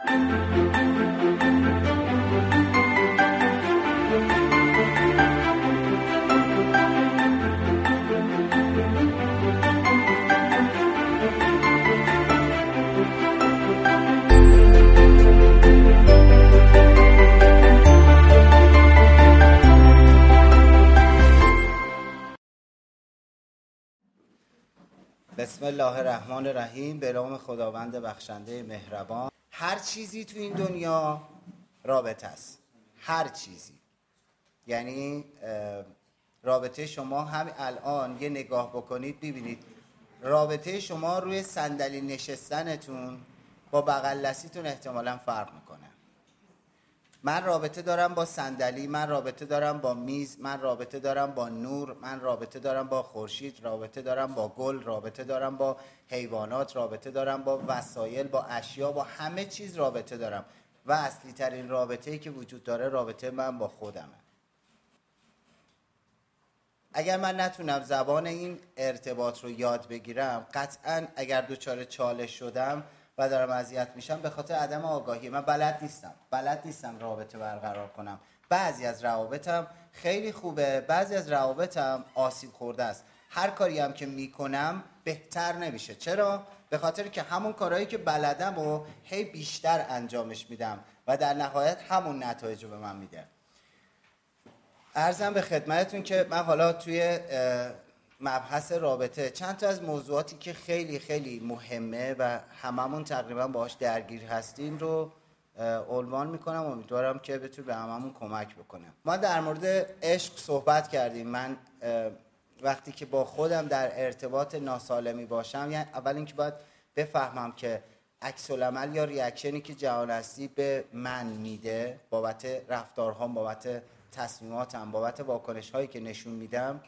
بسم الله الرحمن الرحیم. به نام خداوند بخشنده مهربان. هر چیزی تو این دنیا رابطه است، هر چیزی. یعنی رابطه شما همین الان یه نگاه بکنید ببینید رابطه شما روی صندلی نشستنتون با بغل دستیتون احتمالاً فرق میکنه. من رابطه دارم با صندلی، من رابطه دارم با میز، من رابطه دارم با نور، من رابطه دارم با خورشید، رابطه دارم با گل، رابطه دارم با حیوانات، رابطه دارم با وسایل، با اشیا، با همه چیز رابطه دارم. و اصلی ترین رابطه‌ای که وجود داره رابطه من با خودمه. اگر من نتونم زبان این ارتباط رو یاد بگیرم، قطعاً اگر دچار چالش شدم و دارم اذیت میشم به خاطر عدم آگاهی. من بلد نیستم رابطه برقرار کنم. بعضی از روابطم خیلی خوبه، بعضی از روابطم آسیب خورده است. هر کاری هم که میکنم بهتر نمیشه. چرا؟ به خاطر که همون کارهایی که بلدم و هی بیشتر انجامش میدم و در نهایت همون نتایج رو به من میده. عرضم به خدمتتون که من حالا توی مبحث رابطه چند تا از موضوعاتی که خیلی خیلی مهمه و هممون تقریبا باهاش درگیر هستیم رو عنوان میکنم. امیدوارم که بتونه به هممون کمک بکنه. ما در مورد عشق صحبت کردیم. من وقتی که با خودم در ارتباط ناسالمی باشم، یعنی اول اینکه باید بفهمم که عکس العمل یا ریاکشنی که جهان هستی به من میده بابت رفتارهام، بابت تصمیماتم، بابت واکنش هایی که نشون میدم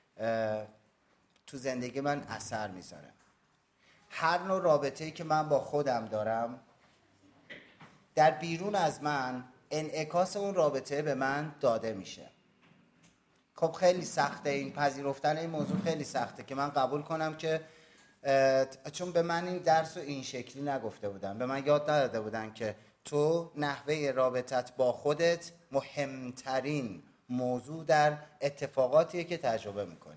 تو زندگی من اثر میذاره. هر نوع رابطه‌ای که من با خودم دارم در بیرون از من انعکاس اون رابطه به من داده میشه. خب خیلی سخته این پذیرفتن این موضوع، خیلی سخته که من قبول کنم که چون به من این درس رو این شکلی نگفته بودن، به من یاد نداده بودن که تو نحوه رابطت با خودت مهمترین موضوع در اتفاقاتیه که تجربه میکنی.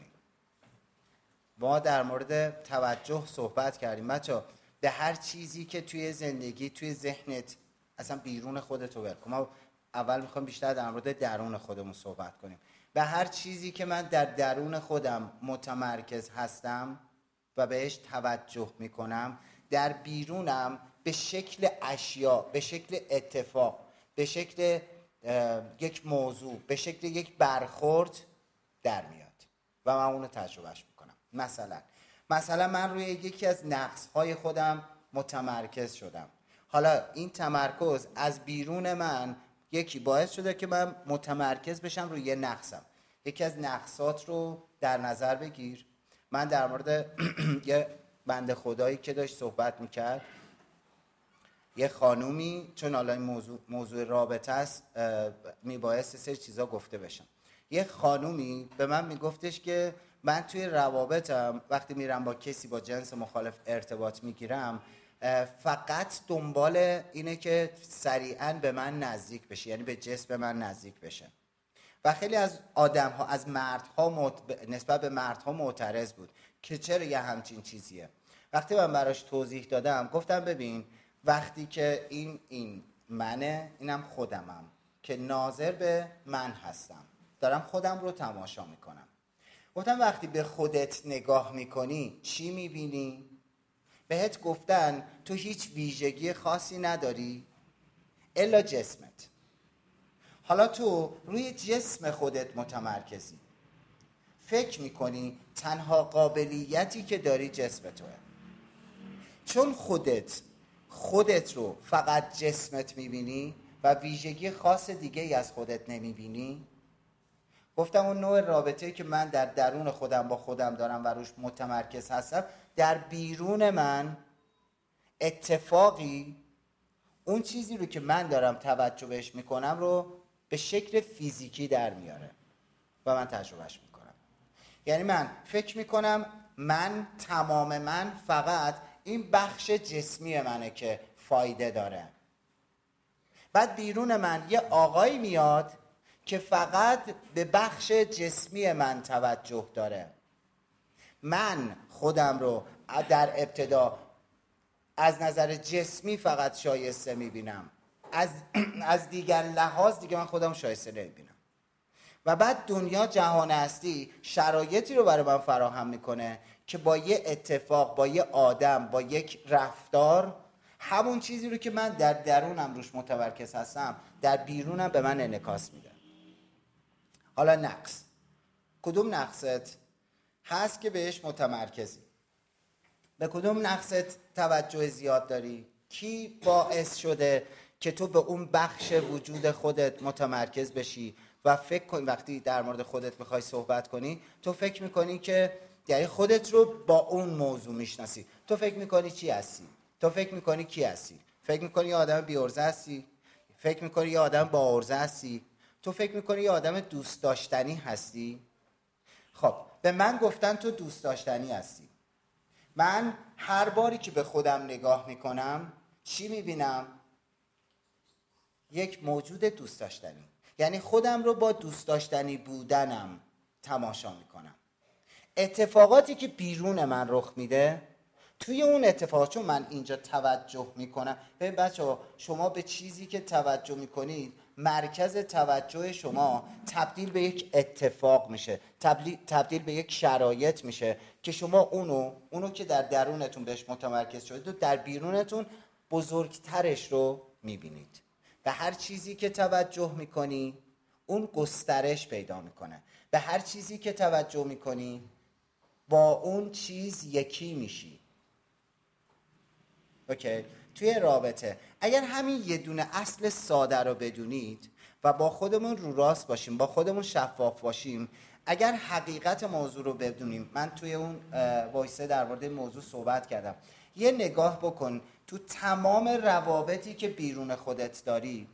ما در مورد توجه صحبت کردیم. بچه‌ها به هر چیزی که توی زندگی، توی ذهنت، اصلا بیرون خودت رو برکن. ما اول میخوام بیشتر در مورد درون خودمون صحبت کنیم. به هر چیزی که من در درون خودم متمرکز هستم و بهش توجه میکنم، در بیرونم به شکل اشیا، به شکل اتفاق، به شکل یک موضوع، به شکل یک برخورد در میاد و من اونو تجربهش میکنم. مثلا من روی یکی از نقص‌های خودم متمرکز شدم. حالا این تمرکز از بیرون من یکی باعث شده که من متمرکز بشم روی یه نقصم. یکی از نقصات رو در نظر بگیر. من در مورد یه بنده خدایی که داشت صحبت میکرد، یه خانومی، چون حالا این موضوع رابطه است میبایست سه چیزا گفته بشم. یه خانومی به من میگفتش که من توی روابطم وقتی میرم با کسی با جنس مخالف ارتباط میگیرم فقط دنبال اینه که سریعاً به من نزدیک بشه، یعنی به جسم من نزدیک بشه. و خیلی از آدم‌ها، از مردها نسبت به مردها معترض بود که چرا یه همچین چیزیه. وقتی من براش توضیح دادم گفتم ببین وقتی که این منه، اینم خودمم که ناظر به من هستم، دارم خودم رو تماشا میکنم. گفتم وقتی به خودت نگاه میکنی چی میبینی؟ بهت گفتن تو هیچ ویژگی خاصی نداری الا جسمت. حالا تو روی جسم خودت متمرکزی، فکر میکنی تنها قابلیتی که داری جسم توه. چون خودت رو فقط جسمت میبینی و ویژگی خاص دیگه ای از خودت نمیبینی. گفتم اون نوع رابطه‌ای که من در درون خودم با خودم دارم و روش متمرکز هستم، در بیرون من اتفاقی اون چیزی رو که من دارم توجه بهش میکنم رو به شکل فیزیکی در میاره و من تجربهش میکنم. یعنی من فکر میکنم تمام من فقط این بخش جسمی منه که فایده داره. بعد بیرون من یه آقایی میاد که فقط به بخش جسمی من توجه داره. من خودم رو در ابتدا از نظر جسمی فقط شایسته میبینم، از دیگر لحاظ دیگه من خودم شایسته نمیبینم. و بعد دنیا، جهان هستی، شرایطی رو برای من فراهم میکنه که با یه اتفاق، با یه آدم، با یک رفتار، همون چیزی رو که من در درونم روش متمرکز هستم در بیرونم به من انعکاس میده. حالا نقص، کدوم نقصت هست که بهش متمرکزی؟ به کدوم نقصت توجه زیاد داری؟ کی باعث شده که تو به اون بخش وجود خودت متمرکز بشی و فکر کنی وقتی در مورد خودت میخوای صحبت کنی تو فکر میکنی که یعنی خودت رو با اون موضوع میشناسی؟ تو فکر میکنی چی هستی؟ تو فکر میکنی کی هستی؟ فکر میکنی یه آدم بی عرضه هستی؟ فکر میکنی یه آدم با عرضه هستی؟ تو فکر میکنی یه آدم دوست داشتنی هستی؟ خب به من گفتن تو دوست داشتنی هستی. من هر باری که به خودم نگاه میکنم چی میبینم؟ یک موجود دوست داشتنی. یعنی خودم رو با دوست داشتنی بودنم تماشا میکنم. اتفاقاتی که بیرون من رخ میده، توی اون اتفاقات چون من اینجا توجه میکنم. ببین بچه‌ها، شما به چیزی که توجه میکنید مرکز توجه شما تبدیل به یک اتفاق میشه، تبدیل به یک شرایط میشه که شما اونو که در درونتون بهش متمرکز شدید و در بیرونتون بزرگترش رو میبینید. به هر چیزی که توجه میکنی اون گسترش پیدا میکنه. به هر چیزی که توجه میکنی با اون چیز یکی میشی. اوکی؟ توی رابطه اگر همین یه دونه اصل ساده رو بدونید و با خودمون رو راست باشیم، با خودمون شفاف باشیم، اگر حقیقت موضوع رو بدونیم، من توی اون وایسه در مورد موضوع صحبت کردم، یه نگاه بکن تو تمام روابطی که بیرون خودت داری،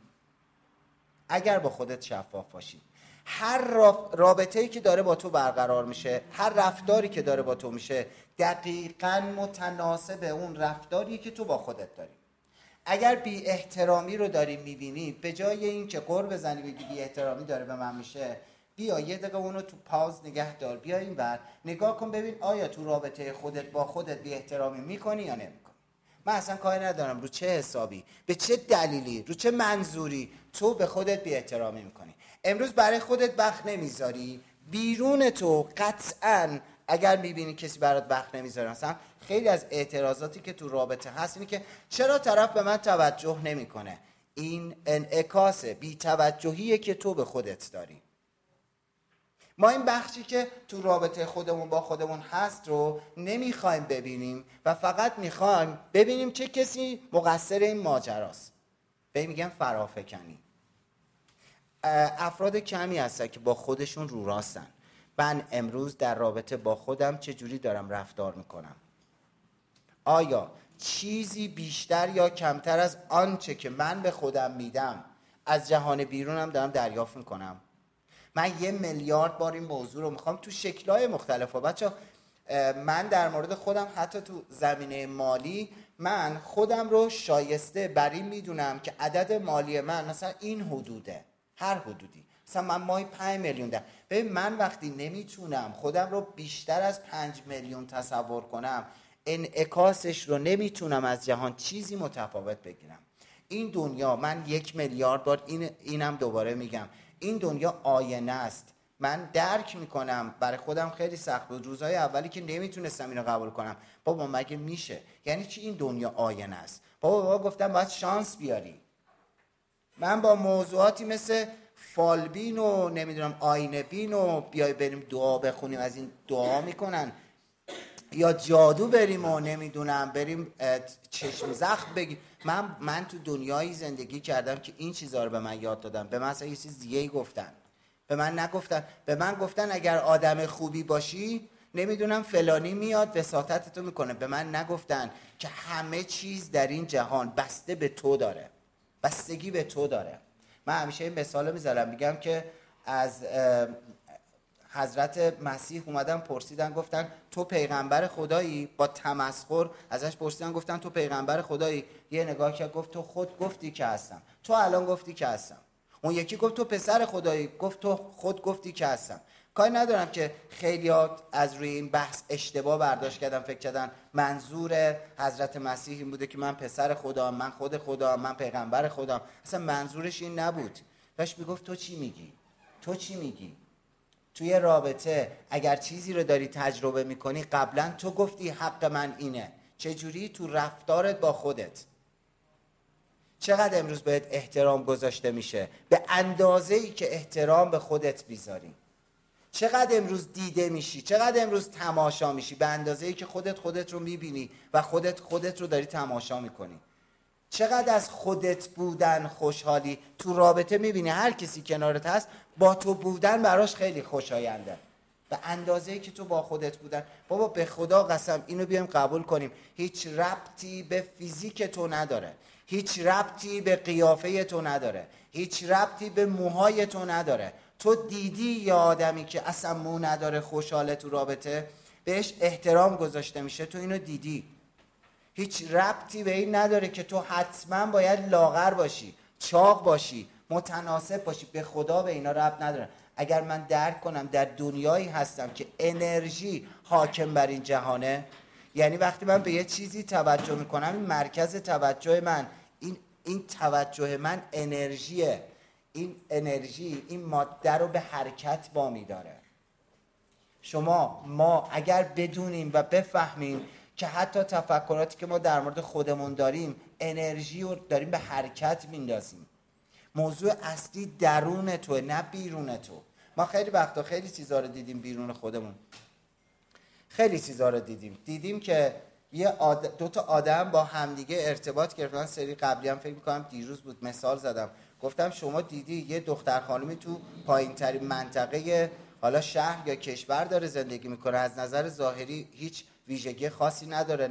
اگر با خودت شفاف باشی، هر رابطه‌ای که داره با تو برقرار میشه، هر رفتاری که داره با تو میشه دقیقاً متناسب اون رفتاری که تو با خودت داری. اگر بی احترامی رو داری میبینی، به جای این که غر بزنی بگی بی احترامی داره به من میشه، بیا یه دقیقه اونو تو پاوز نگه دار، بیا این بر نگاه کن ببین آیا تو رابطه خودت با خودت بی احترامی میکنی یا نمیکنی. من اصلا کاری ندارم رو چه حسابی، به چه دلیلی، رو چه منظوری تو به خودت بی احترامی میکنی. امروز برای خودت وقت نمیذاری، بیرون تو قطعاً اگر میبینی کسی برات وقت نمیذاره، مثلا خیلی از اعتراضاتی که تو رابطه هست اینه که چرا طرف به من توجه نمیکنه. این انعکاس بی توجهیه که تو به خودت داری. ما این بخشی که تو رابطه خودمون با خودمون هست رو نمیخوایم ببینیم و فقط میخوایم ببینیم چه کسی مقصر این ماجراست. به میگن فرافکنی. افراد کمی هستن که با خودشون رو راستن. من امروز در رابطه با خودم چه جوری دارم رفتار میکنم؟ آیا چیزی بیشتر یا کمتر از آنچه که من به خودم میدم از جهان بیرونم دارم دریافت میکنم؟ من 1 میلیارد بار این موضوع رو میخوام تو شکل‌های مختلفه. بچه من در مورد خودم حتی تو زمینه مالی من خودم رو شایسته بر این میدونم که عدد مالی من مثلا این حدوده، هر حدودی، مثلا من ماهی 5 میلیون دارم. ببین من وقتی نمیتونم خودم رو بیشتر از 5 میلیون تصور کنم، انعکاسش رو نمیتونم از جهان چیزی متفاوت بگیرم. این دنیا، من 1 میلیارد بار اینم دوباره میگم، این دنیا آینه است. من درک میکنم برای خودم خیلی سخت بود روزهای اولی که نمیتونستم اینو قبول کنم. بابا مگه میشه؟ یعنی چی این دنیا آینه است؟ بابا گفتم باید شانس بیاری. من با موضوعاتی مثل فالبین و نمیدونم آینه بین و بیای بریم دعا بخونیم، از این دعا میکنن، یا جادو بریم و نمیدونم بریم چشم زخم بگیم. من تو دنیایی زندگی کردم که این چیزها رو به من یاد دادن. به من اصلا یه چیز دیگه ای گفتن، به من نگفتن. به من گفتن اگر آدم خوبی باشی نمیدونم فلانی میاد وساطتتو میکنه. به من نگفتن که همه چیز در این جهان بسته به تو داره، بستگی به تو داره. من همیشه این مثال میذارم، میگم که از حضرت مسیح اومدن پرسیدن گفتن تو پیغمبر خدایی؟ با تمسخر ازش پرسیدن گفتن تو پیغمبر خدایی؟ یه نگاه کرد گفت تو خود گفتی که هستم. تو الان گفتی که هستم. اون یکی گفت تو پسر خدایی؟ گفت تو خود گفتی که هستم. کاری ندارم که خیلیات از روی این بحث اشتباه برداشت کردن، فکر کردن منظور حضرت مسیح این بوده که من پسر خدام، من خود خدام، من پیغمبر خدام. اصلا منظورش این نبود. داشت میگفت تو چی میگی؟ تو چی میگی؟ توی رابطه اگر چیزی رو داری تجربه میکنی قبلا تو گفتی حق من اینه. چجوری تو رفتارت با خودت؟ چقدر امروز بهت احترام گذاشته میشه؟ به اندازه‌ای که احترام به خودت بیذاری. چقدر امروز دیده میشی؟ چقدر امروز تماشا میشی؟ به اندازه‌ای که خودت رو میبینی و خودت رو داری تماشا میکنی. چقدر از خودت بودن خوشحالی؟ تو رابطه میبینی هر کسی کنارت هست با تو بودن براش خیلی خوشاینده، به اندازه‌ای که تو با خودت بودن. بابا به خدا قسم اینو بیایم قبول کنیم، هیچ ربطی به فیزیک تو نداره، هیچ ربطی به قیافه تو نداره، هیچ ربطی به موهای تو نداره. تو دیدی یه آدمی که اصلا مو نداره خوشحاله تو رابطه، بهش احترام گذاشته میشه، تو اینو دیدی. هیچ ربطی به این نداره که تو حتما باید لاغر باشی، چاق باشی، متناسب باشی. به خدا به اینا ربط نداره. اگر من درک کنم در دنیایی هستم که انرژی حاکم بر این جهانه، یعنی وقتی من به یه چیزی توجه میکنم این مرکز توجه من، این توجه من انرژیه. این انرژی این ماده رو به حرکت وامی داره. ما اگر بدونیم و بفهمیم که حتی تفکراتی که ما در مورد خودمون داریم انرژی رو داریم به حرکت میندازیم. موضوع اصلی درون توه نه بیرون تو. ما خیلی وقتا خیلی چیزا رو دیدیم بیرون خودمون، خیلی چیزا رو دیدیم که دو تا آدم با همدیگه ارتباط گرفتن. سری قبلی هم فکر می‌کنم دیروز بود مثال زدم، گفتم شما دیدی یه دختر خانمی تو پایین ترین منطقه حالا شهر یا کشور داره زندگی میکنه، از نظر ظاهری هیچ ویژگی خاصی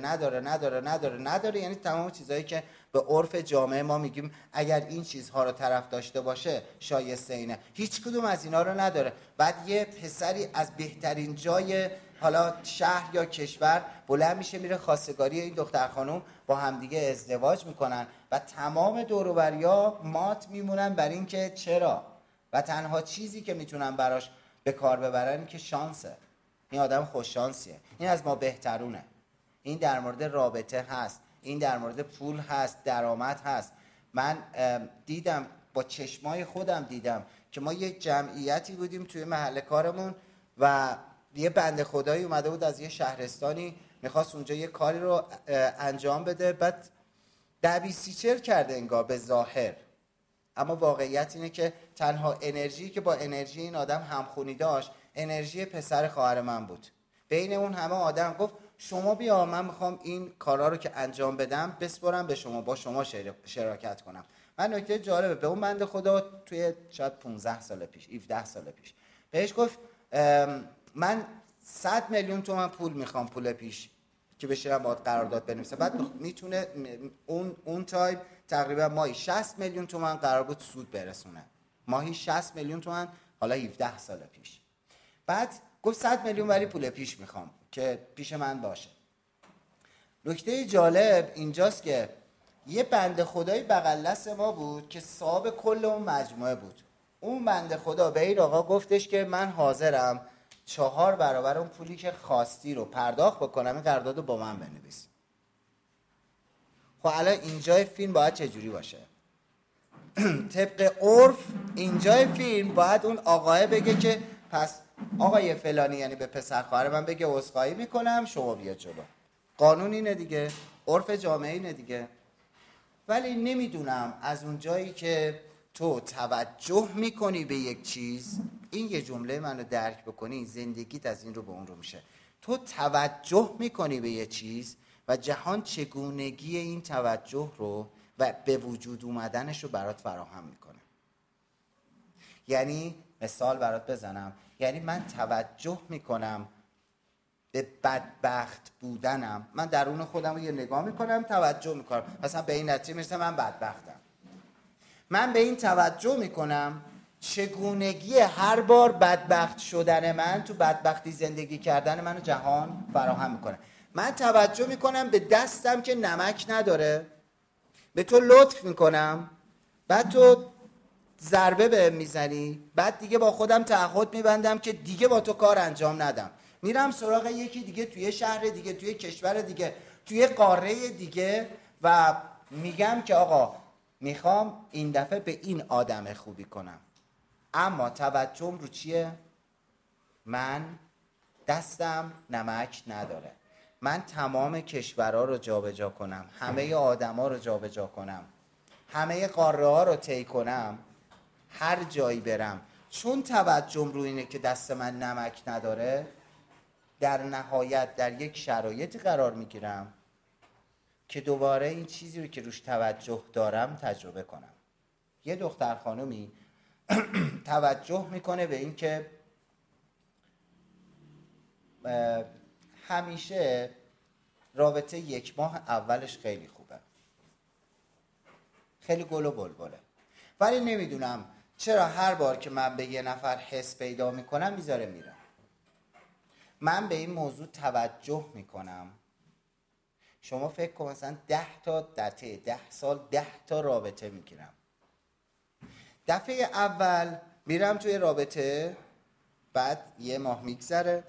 نداره، یعنی تمام چیزایی که به عرف جامعه ما میگیم اگر این چیزها رو طرف داشته باشه شایسته اینه، هیچ کدوم از اینا رو نداره. بعد یه پسری از بهترین جای حالا شهر یا کشور بلند میشه میره خواستگاری این دختر خانم، با همدیگه ازدواج میکنن و تمام دور و بریا مات میمونن بر این که چرا، و تنها چیزی که میتونن براش به کار ببرن این که شانسه، این آدم خوش شانسیه، این از ما بهترونه، این در مورد رابطه هست، این در مورد پول هست، درآمد هست. من دیدم با چشمای خودم دیدم که ما یه جمعیتی بودیم توی محل کارمون و یه بنده خدایی اومده بود از یه شهرستانی میخواست اونجا یه کاری رو انجام بده، بعد دبیسیچر کرده انگار به ظاهر، اما واقعیت اینه که تنها انرژی که با انرژی این آدم همخونی داشت انرژی پسر خواهر من بود. بین اون همه آدم گفت شما بیا من میخوام این کارا رو که انجام بدم بسپرم به شما، با شما شراکت کنم. من نکته جالبه به اون بنده خدا توی شاید 15 سال پیش 17 سال پیش بهش گفت من 100 میلیون تومان پول میخوام، پول پیش که بشینم باهات قرارداد بنویسم. بعد میتونه اون تایم تقریبا ماهی 60 میلیون تومان قرار بود سود برسونه، ماهی 60 میلیون تومان، حالا 17 سال پیش. بعد گفت 100 میلیون ولی پول پیش میخوام که پیش من باشه. نکته جالب اینجاست که یه بنده خدایی بغل دست ما بود که صاحب کل اون مجموعه بود. اون بنده خدا به این آقا گفتش که من حاضرم 4 برابر اون پولی که خواستی رو پرداخت بکنم، این قرارداد رو با من بنویس. خب الان اینجای فیلم باید چجوری باشه؟ طبق عرف اینجای فیلم باید اون آقاه بگه که پس آقای فلانی، یعنی به پسر خواهر من بگه عذرخواهی میکنم شما بیا جلو. قانون اینه دیگه، عرف جامعه اینه دیگه. ولی نمیدونم از اون جایی که تو توجه میکنی به یک چیز، این یه جمله منو درک بکنی زندگیت از این رو به اون رو میشه. تو توجه میکنی به یه چیز و جهان چگونگی این توجه رو و به وجود اومدنش رو برات فراهم میکنه. یعنی مثال برات بزنم، یعنی من توجه میکنم به بدبخت بودنم، من درون خودم رو یه نگاه میکنم توجه میکنم، مثلا به این نتیجه میرسم من بدبختم. من به این توجه میکنم چگونگی هر بار بدبخت شدن من تو بدبختی زندگی کردن منو جهان فراهم میکنه. من توجه میکنم به دستم که نمک نداره، به تو لطف میکنم، بعد تو ضربه بهم میزنی، بعد دیگه با خودم تعهد میبندم که دیگه با تو کار انجام ندم، میرم سراغ یکی دیگه توی شهر دیگه، توی کشور دیگه، توی قاره دیگه و میگم که آقا میخوام این دفعه به این آدم خوبی کنم. اما توجهم رو چیه؟ من دستم نمک نداره. من تمام کشورها رو جابجا کنم، همه آدما رو جابجا کنم، همه قاره ها رو طی کنم، هر جایی برم، چون توجهم رو اینه که دست من نمک نداره، در نهایت در یک شرایطی قرار میگیرم که دوباره این چیزی رو که روش توجه دارم تجربه کنم. یه دختر خانومی توجه میکنه به این که همیشه رابطه 1 ماه اولش خیلی خوبه، خیلی گل و بلبله، ولی نمیدونم چرا هر بار که من به یه نفر حس پیدا میکنم میذاره میرم. من به این موضوع توجه میکنم. شما فکر کن مثلا 10 سال 10 تا رابطه میگیرم. دفعه اول میرم توی رابطه، بعد 1 ماه میگذره،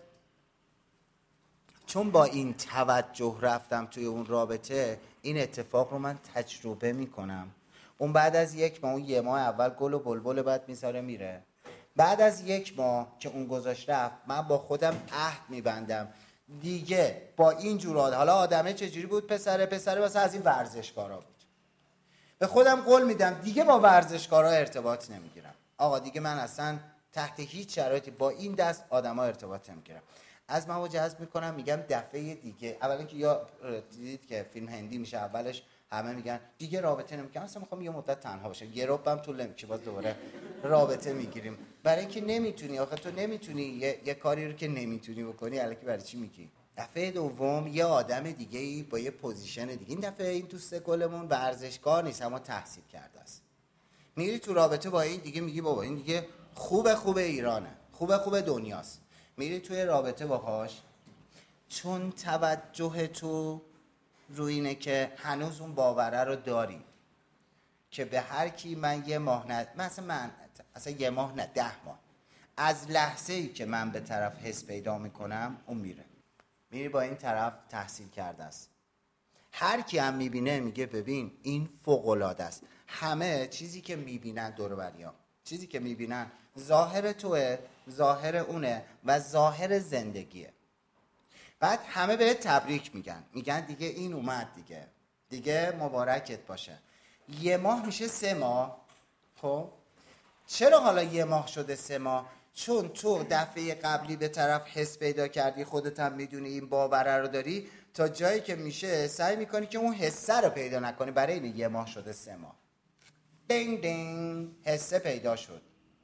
چون با این توجه رفتم توی اون رابطه، این اتفاق رو من تجربه میکنم. اون بعد از 1 ماه، اون 1 ماه اول گل و بلبل، بعد میذاره میره. بعد از 1 ماه که اون گذاشت رفت، من با خودم عهد میبندم دیگه با این جورات، حالا آدمه چجوری بود، پسره واسه از این ورزشکارا بود، به خودم قول میدم دیگه با ورزشکارا ارتباط نمیگیرم. آقا دیگه من اصلا تحت هیچ شرایطی با این دست آدما ارتباط نمیگیرم. از من جذب میکنم، میگم دفعه دیگه، اولا که یا دیدید که فیلم هندی میشه اولش همه میگن دیگه رابطه نمیکنم، اصلا میخوام یه مدت تنها باشم، یه ربم طول نمیکشه باز دوباره رابطه میگیریم. برای اینکه نمیتونی، آخه تو نمیتونی یه کاری رو که نمیتونی بکنی الکی برای چی میگی؟ دفعه دوم یه آدم دیگه‌ای با یه پوزیشن دیگه. این دفعه این دوست گلمون ورزشکار نیست اما تحصیل کرده است. میری تو رابطه با این دیگه، میگی بابا این دیگه خوبه ایرانه، خوبه دنیاست. میری توی رابطه باهاش، چون توجه تو روی اینه که هنوز اون باوره رو داری که به هر کی من 1 ماه نه، مثلا من اصلا 1 ماه نه 10 ماه، از لحظه‌ای که من به طرف حس پیدا میکنم اون میره. میری با این طرف تحصیل کرده است، هر کی هم میبینه میگه ببین این فوق‌العاده است. همه چیزی که میبینن دور و بریا، چیزی که میبینن ظاهر توه، ظاهر اونه و ظاهر زندگیه. بعد همه بهت تبریک میگن دیگه این اومد دیگه مبارکت باشه. 1 ماه میشه 3 ماه. خب چرا حالا 1 ماه شده 3 ماه؟ چون تو دفعه قبلی به طرف حس پیدا کردی، خودت هم میدونی این باوره رو داری، تا جایی که میشه سعی میکنی که اون حسه رو پیدا نکنی. برای این 1 ماه شده 3 ماه. دینگ دینگ، حسه پیدا شد،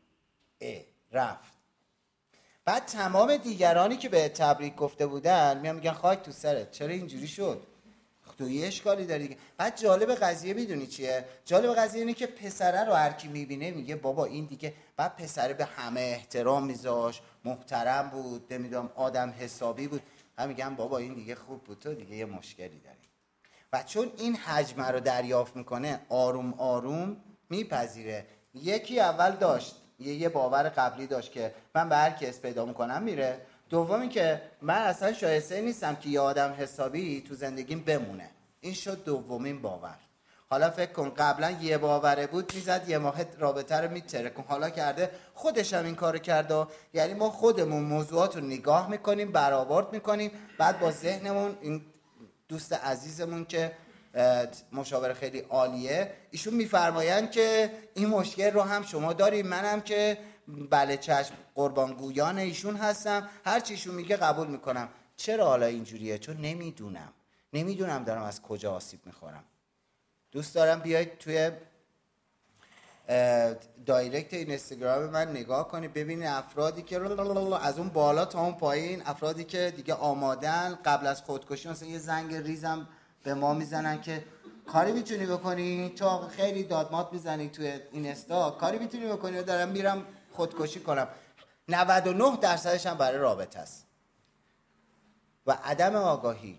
رفت. بعد تمام دیگرانی که به تبریک گفته بودن میگن خاک تو سرت، چرا اینجوری شد، تو یه اشکالی داری دیگه. بعد جالب قضیه میدونی چیه؟ جالب قضیه اینه که پسره رو هر کی میبینه میگه بابا این دیگه. بعد پسره به همه احترام میذاش، محترم بود، نمیدونم آدم حسابی بود، هم میگن بابا این دیگه خوب بود، تو دیگه یه مشکلی داری. و چون این حجم رو دریافت میکنه، آروم آروم میپذیره. یکی اول داشت یه باور قبلی داشت که من به هر کس پیدا میکنم میره. دومی که من اصلا شایسته نیستم که یه آدم حسابی تو زندگیم بمونه. این شد دومین باور. حالا فکر کن قبلا یه باوره بود، میزد 1 ماه رابطه رو میترکون، حالا کرده خودش هم این کارو کرده. یعنی ما خودمون موضوعات رو نگاه میکنیم، برآورد میکنیم، بعد با ذهنمون. این دوست عزیزمون که مشاور خیلی عالیه، ایشون میفرمایند که این مشکل رو هم شما داریم، منم که بله چشم قربانگویان ایشون هستم، هر چی ایشون میگه قبول میکنم. چرا حالا اینجوریه؟ چون نمیدونم دارم از کجا آسیب میخورم. دوست دارم بیاید توی دایرکت اینستاگرام من نگاه کنی، ببینی افرادی که از اون بالا تا اون پایین، افرادی که دیگه آمادن قبل از خودکشی مثلا یه زنگ ریزم به ما میزنن که کاری میتونی بکنی؟ تو خیلی دادمات میزنی توی اینستا، کاری میتونی بکنی؟ دارم میرم خودکشی کنم. 99% هم برای رابطه است و عدم آگاهی.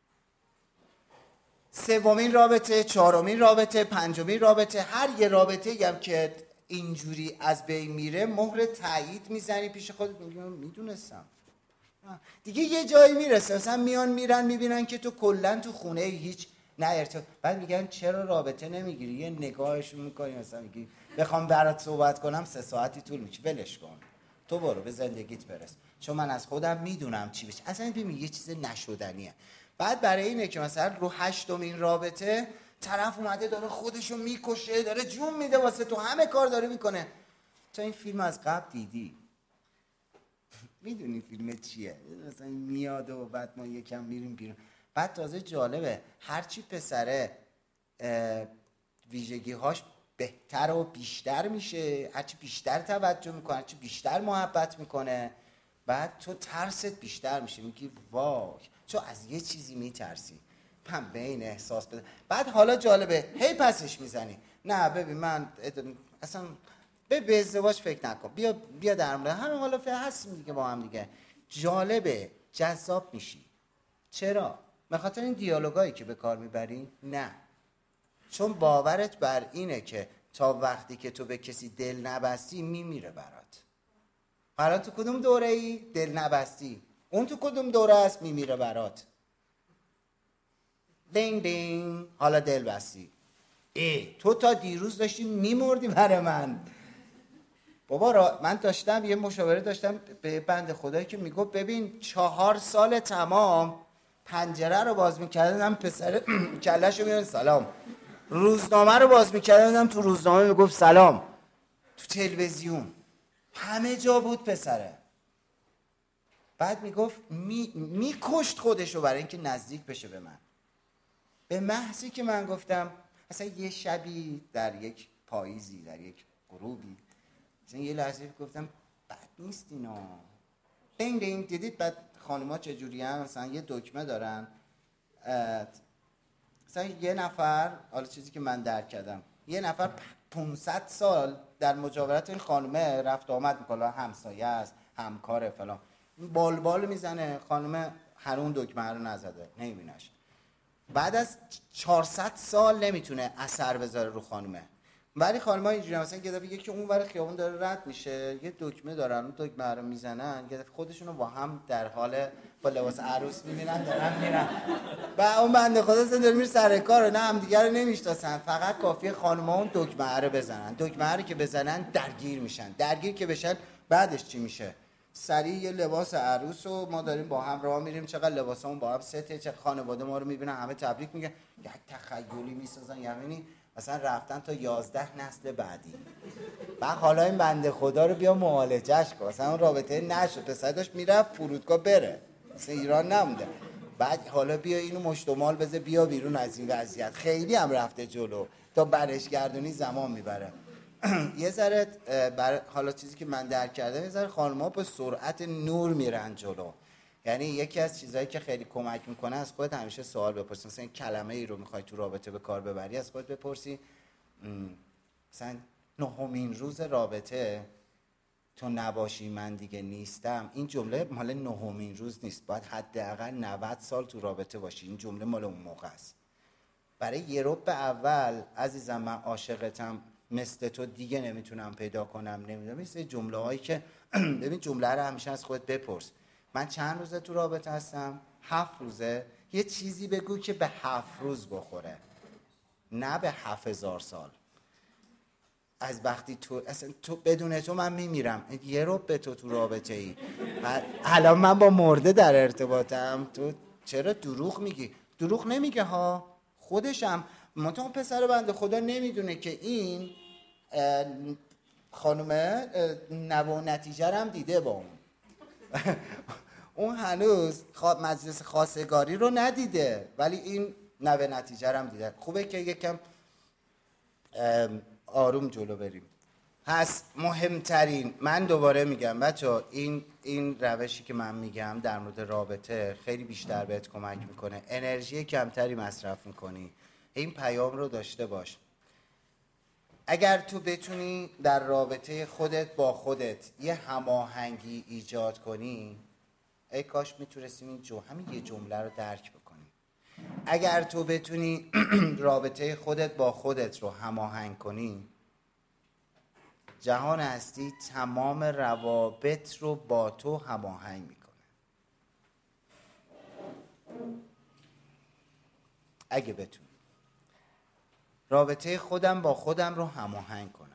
سومین رابطه، چهارمین رابطه، پنجمین رابطه، هر یه رابطه هم که اینجوری از بین میره مهر تایید میزنی پیش خودت، میدونستم دیگه. یه جایی میرسه مثلا میان میرن میبینن که تو کلا تو خونه هیچ نه بعد میگن چرا رابطه نمیگیری؟ یه نگاهشون میکنی مثلا میگی بخوام برات صحبت کنم 3 ساعتی طول میکشه، ولش کن، تو برو به زندگیت برس، چون من از خودم میدونم چی بشه. اصلا ببین یه چیز نشدنیه. بعد برای اینه که مثلا رو 8مین رابطه طرف اومده داره خودشو میکشه، داره جون میده واسه تو، همه کار داره میکنه. تو این فیلم از قبل دیدی، میدونی فیلم چیه؟ مثلا میاد و بعد ما یکم میریم بیرون. بعد تازه جالبه هرچی پسره ویژگی‌هاش بهتر و بیشتر میشه، هرچی بیشتر توجه میکنه، هرچی بیشتر محبت میکنه، بعد تو ترست بیشتر میشه، میگی وای، چون از یه چیزی میترسی، به این احساس بده. بعد حالا جالبه هی پسش میزنی، نه ببین من اصلا به ازدواج فکر نکن، بیا در مورد همین حالا هستیم دیگه با هم دیگه. جالبه، جذاب میشی. چرا؟ به خاطر این دیالوگایی که به کار میبری؟ نه، چون باورت بر اینه که تا وقتی که تو به کسی دل نبستی میمیره برات. حالا تو کدوم دوره ای؟ دل نبستی. اون تو کدوم دوره است؟ میمیره برات. دینگ دینگ، حالا دل بستی. تو تا دیروز داشتی میمردی برای من. بابا من داشتم یه مشاوره داشتم به بنده خدایی که میگفت ببین 4 سال تمام پنجره رو باز میکردم پسر کلهشو میرن سلام، روزنامه رو باز میکردم تو روزنامه میگفت سلام، تو تلویزیون همه جا بود پسره. بعد میگفت میکشت خودشو برای اینکه نزدیک بشه به من، به محضی که من گفتم اصلا یه شبی در یک پاییزی در یک غروبی مثلا یه لحظه گفتم بد نیست اینا. دینگ دینگ دیدید بعد خانوما چجوری هم مثلا یه دکمه دارن، مثلا یه نفر، حالا چیزی که من درک کردم، یه نفر 500 سال در مجاورت این خانومه رفت آمد میکنه، همسایه است، همکاره فلان، بال میزنه، خانومه هرون دکمه رو نزده نمیبینش. بعد از 400 سال نمیتونه اثر بذاره رو خانومه. ولی خانم‌ها اینجوری مثلا یه دفعه یکی اون ور خیابون داره رد میشه، یه دکمه دارن، اون دکمه رو میزنن، یه دفعه خودشونو با هم در حال با لباس عروس میبینن دارن میرن و اون بنده خدا داره میره سر کار، نه هم دیگه رو نمیشناسن، فقط کافیه خانم‌ها اون دکمه رو بزنن. دکمه رو که بزنن درگیر میشن، درگیر که بشن بعدش چی میشه؟ سریع یه لباس عروس و ما داریم با هم راه میریم، چقدر لباسامون با هم سته، چه خانواده ما رو میبینن همه تبریک میگن، یک تخیلی میسازن، یعنی مثلا رفتن تا 11 نسل بعدی. بعد حالا این بنده خدا رو بیا معالجهش کن، مثلا اون رابطه نشد، پسر داشت میرفت فرودگاه بره، مثلا ایران نمونده، بعد حالا بیا اینو مشتمال بذار بیا بیرون از این وضعیت. خیلی هم رفته جلو، تا برش گردونی زمان میبره. یه ذره حالا چیزی که من درک کردم، یه ذره خانم‌ها به سرعت نور میرن جلو. یعنی یکی از چیزایی که خیلی کمک میکنه از خودت همیشه سوال بپرسی، مثلا این کلمه ای رو میخوای تو رابطه به کار ببری از خودت بپرسی مثلا 9مین روز رابطه تو نباشی من دیگه نیستم، این جمله مال 9مین روز نیست، باید حداقل 90 سال تو رابطه باشی، این جمله مال اون موقع است. برای یه ربع اول عزیزم من عاشقتم، مثل تو دیگه نمیتونم پیدا کنم، نمیدونم، مثل جمله هایی که ببین جمله رو همیشه از خودت بپرس، من چند روزه تو رابطه هستم؟ 7 روزه. یه چیزی بگو که به 7 روز بخوره، نه به 7000 سال. از وقتی تو اصلا تو بدون تو من میمیرم، یه ربع تو رابطه ای، الان من با مرده در ارتباطم، تو چرا دروغ میگی؟ دروغ نمیگه ها، خودشم منتها پسر بنده خدا نمیدونه که این خانومه نوع و نتیجه هم دیده با اون اون هنوز مجلس خواستگاری رو ندیده، ولی این نوع نتیجه هم دیده. خوبه که یکم آروم جلو بریم. پس مهمترین، من دوباره میگم بچه، این روشی که من میگم در مورد رابطه خیلی بیشتر بهت کمک میکنه، انرژی کمتری مصرف میکنی، این پیام رو داشته باش. اگر تو بتونی در رابطه خودت با خودت یه هماهنگی ایجاد کنی، ای کاش میتونستیم همین یه جمله رو درک بکنیم. اگر تو بتونی رابطه خودت با خودت رو هماهنگ کنی، جهان هستی تمام روابط رو با تو هماهنگ میکنه. اگه بتونی رابطه خودم با خودم رو هماهنگ کنم،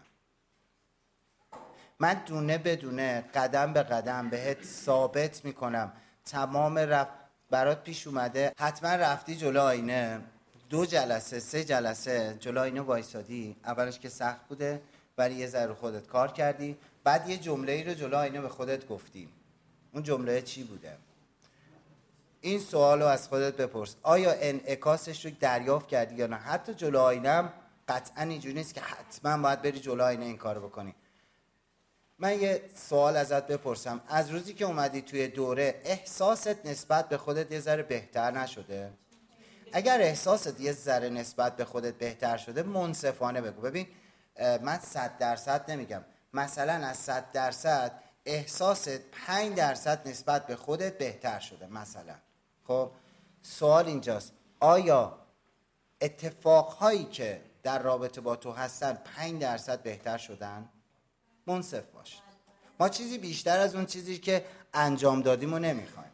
من دونه بدونه قدم به قدم بهت ثابت میکنم تمام برات پیش اومده، حتما رفتی جلو آینه 2 جلسه 3 جلسه جلو آینه وایسادی، اولش که سخت بوده ولی یه ذره خودت کار کردی، بعد یه جمله ای رو جلو آینه به خودت گفتی. اون جمله چی بوده؟ این سوال رو از خودت بپرس، آیا انعکاسش رو دریافت کردی یا نه؟ حتی جلو آینه هم قطعا اینجوری نیست که حتما باید بری جلو آینه این کارو بکنی. من یه سوال ازت بپرسم، از روزی که اومدی توی دوره احساست نسبت به خودت یه ذره بهتر نشده؟ اگر احساست یه ذره نسبت به خودت بهتر شده، منصفانه بگو. ببین من 100% نمیگم، مثلا از 100% احساست 5% نسبت به خودت بهتر شده مثلا. خب سوال اینجاست، آیا اتفاقهایی که در رابطه با تو هستن 5% بهتر شدن؟ منصف باش. ما چیزی بیشتر از اون چیزی که انجام دادیم رو نمیخوایم.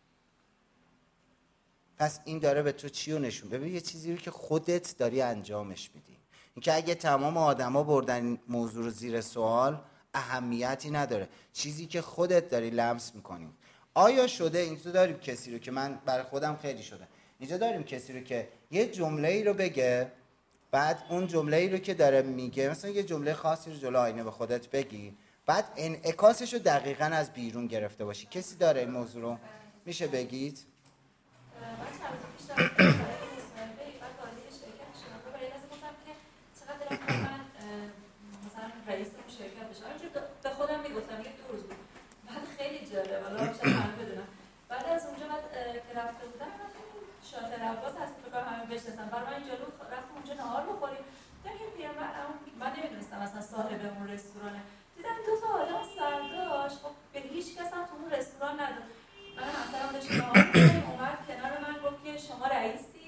پس این داره به تو چی رو نشون؟ ببین یه چیزی رو که خودت داری انجامش میدی. اینکه اگه تمام آدما بردن این موضوع رو زیر سوال اهمیتی نداره، چیزی که خودت داری لمس میکنی. آیا شده اینجا داریم کسی رو که من برای خودم خیلی شده، اینجا داریم کسی رو که یه جمله ای رو بگه، بعد اون جمله ای رو که داره میگه، مثلا یه جمله خاصی رو جلو آینه به خودت بگی، بعد انعکاسش رو دقیقاً از بیرون گرفته باشی. کسی داره این موضوع رو؟ میشه بگید؟ من چند روز پیش دارم برای مصاحبه بعد وارد شرکت شدم و برای این گفتم که چقدر دلم می‌خواد من مثلا رئیس اون شرکت بشم. همینجور به خودم میگفتم یه 2 روز بود. بعد خیلی جالب، حالا شاید همه بدونم، بعد از اونجا که رفته بودم شاطر عباس هست که بگم همه بشناسم، برای من جلو رفتم اونجا نهار بخوریم. دیدم یه پیرمرد، من نمیدونستم اصلا صاحب اون رستورانه، دیدم 2 تا آدم سرداش، خب به هیچ کس هم تو اون رستوران نداد. من همسرم داشتیم نهار می‌کردیم، اومد کنار من گفت که شما رئیسی،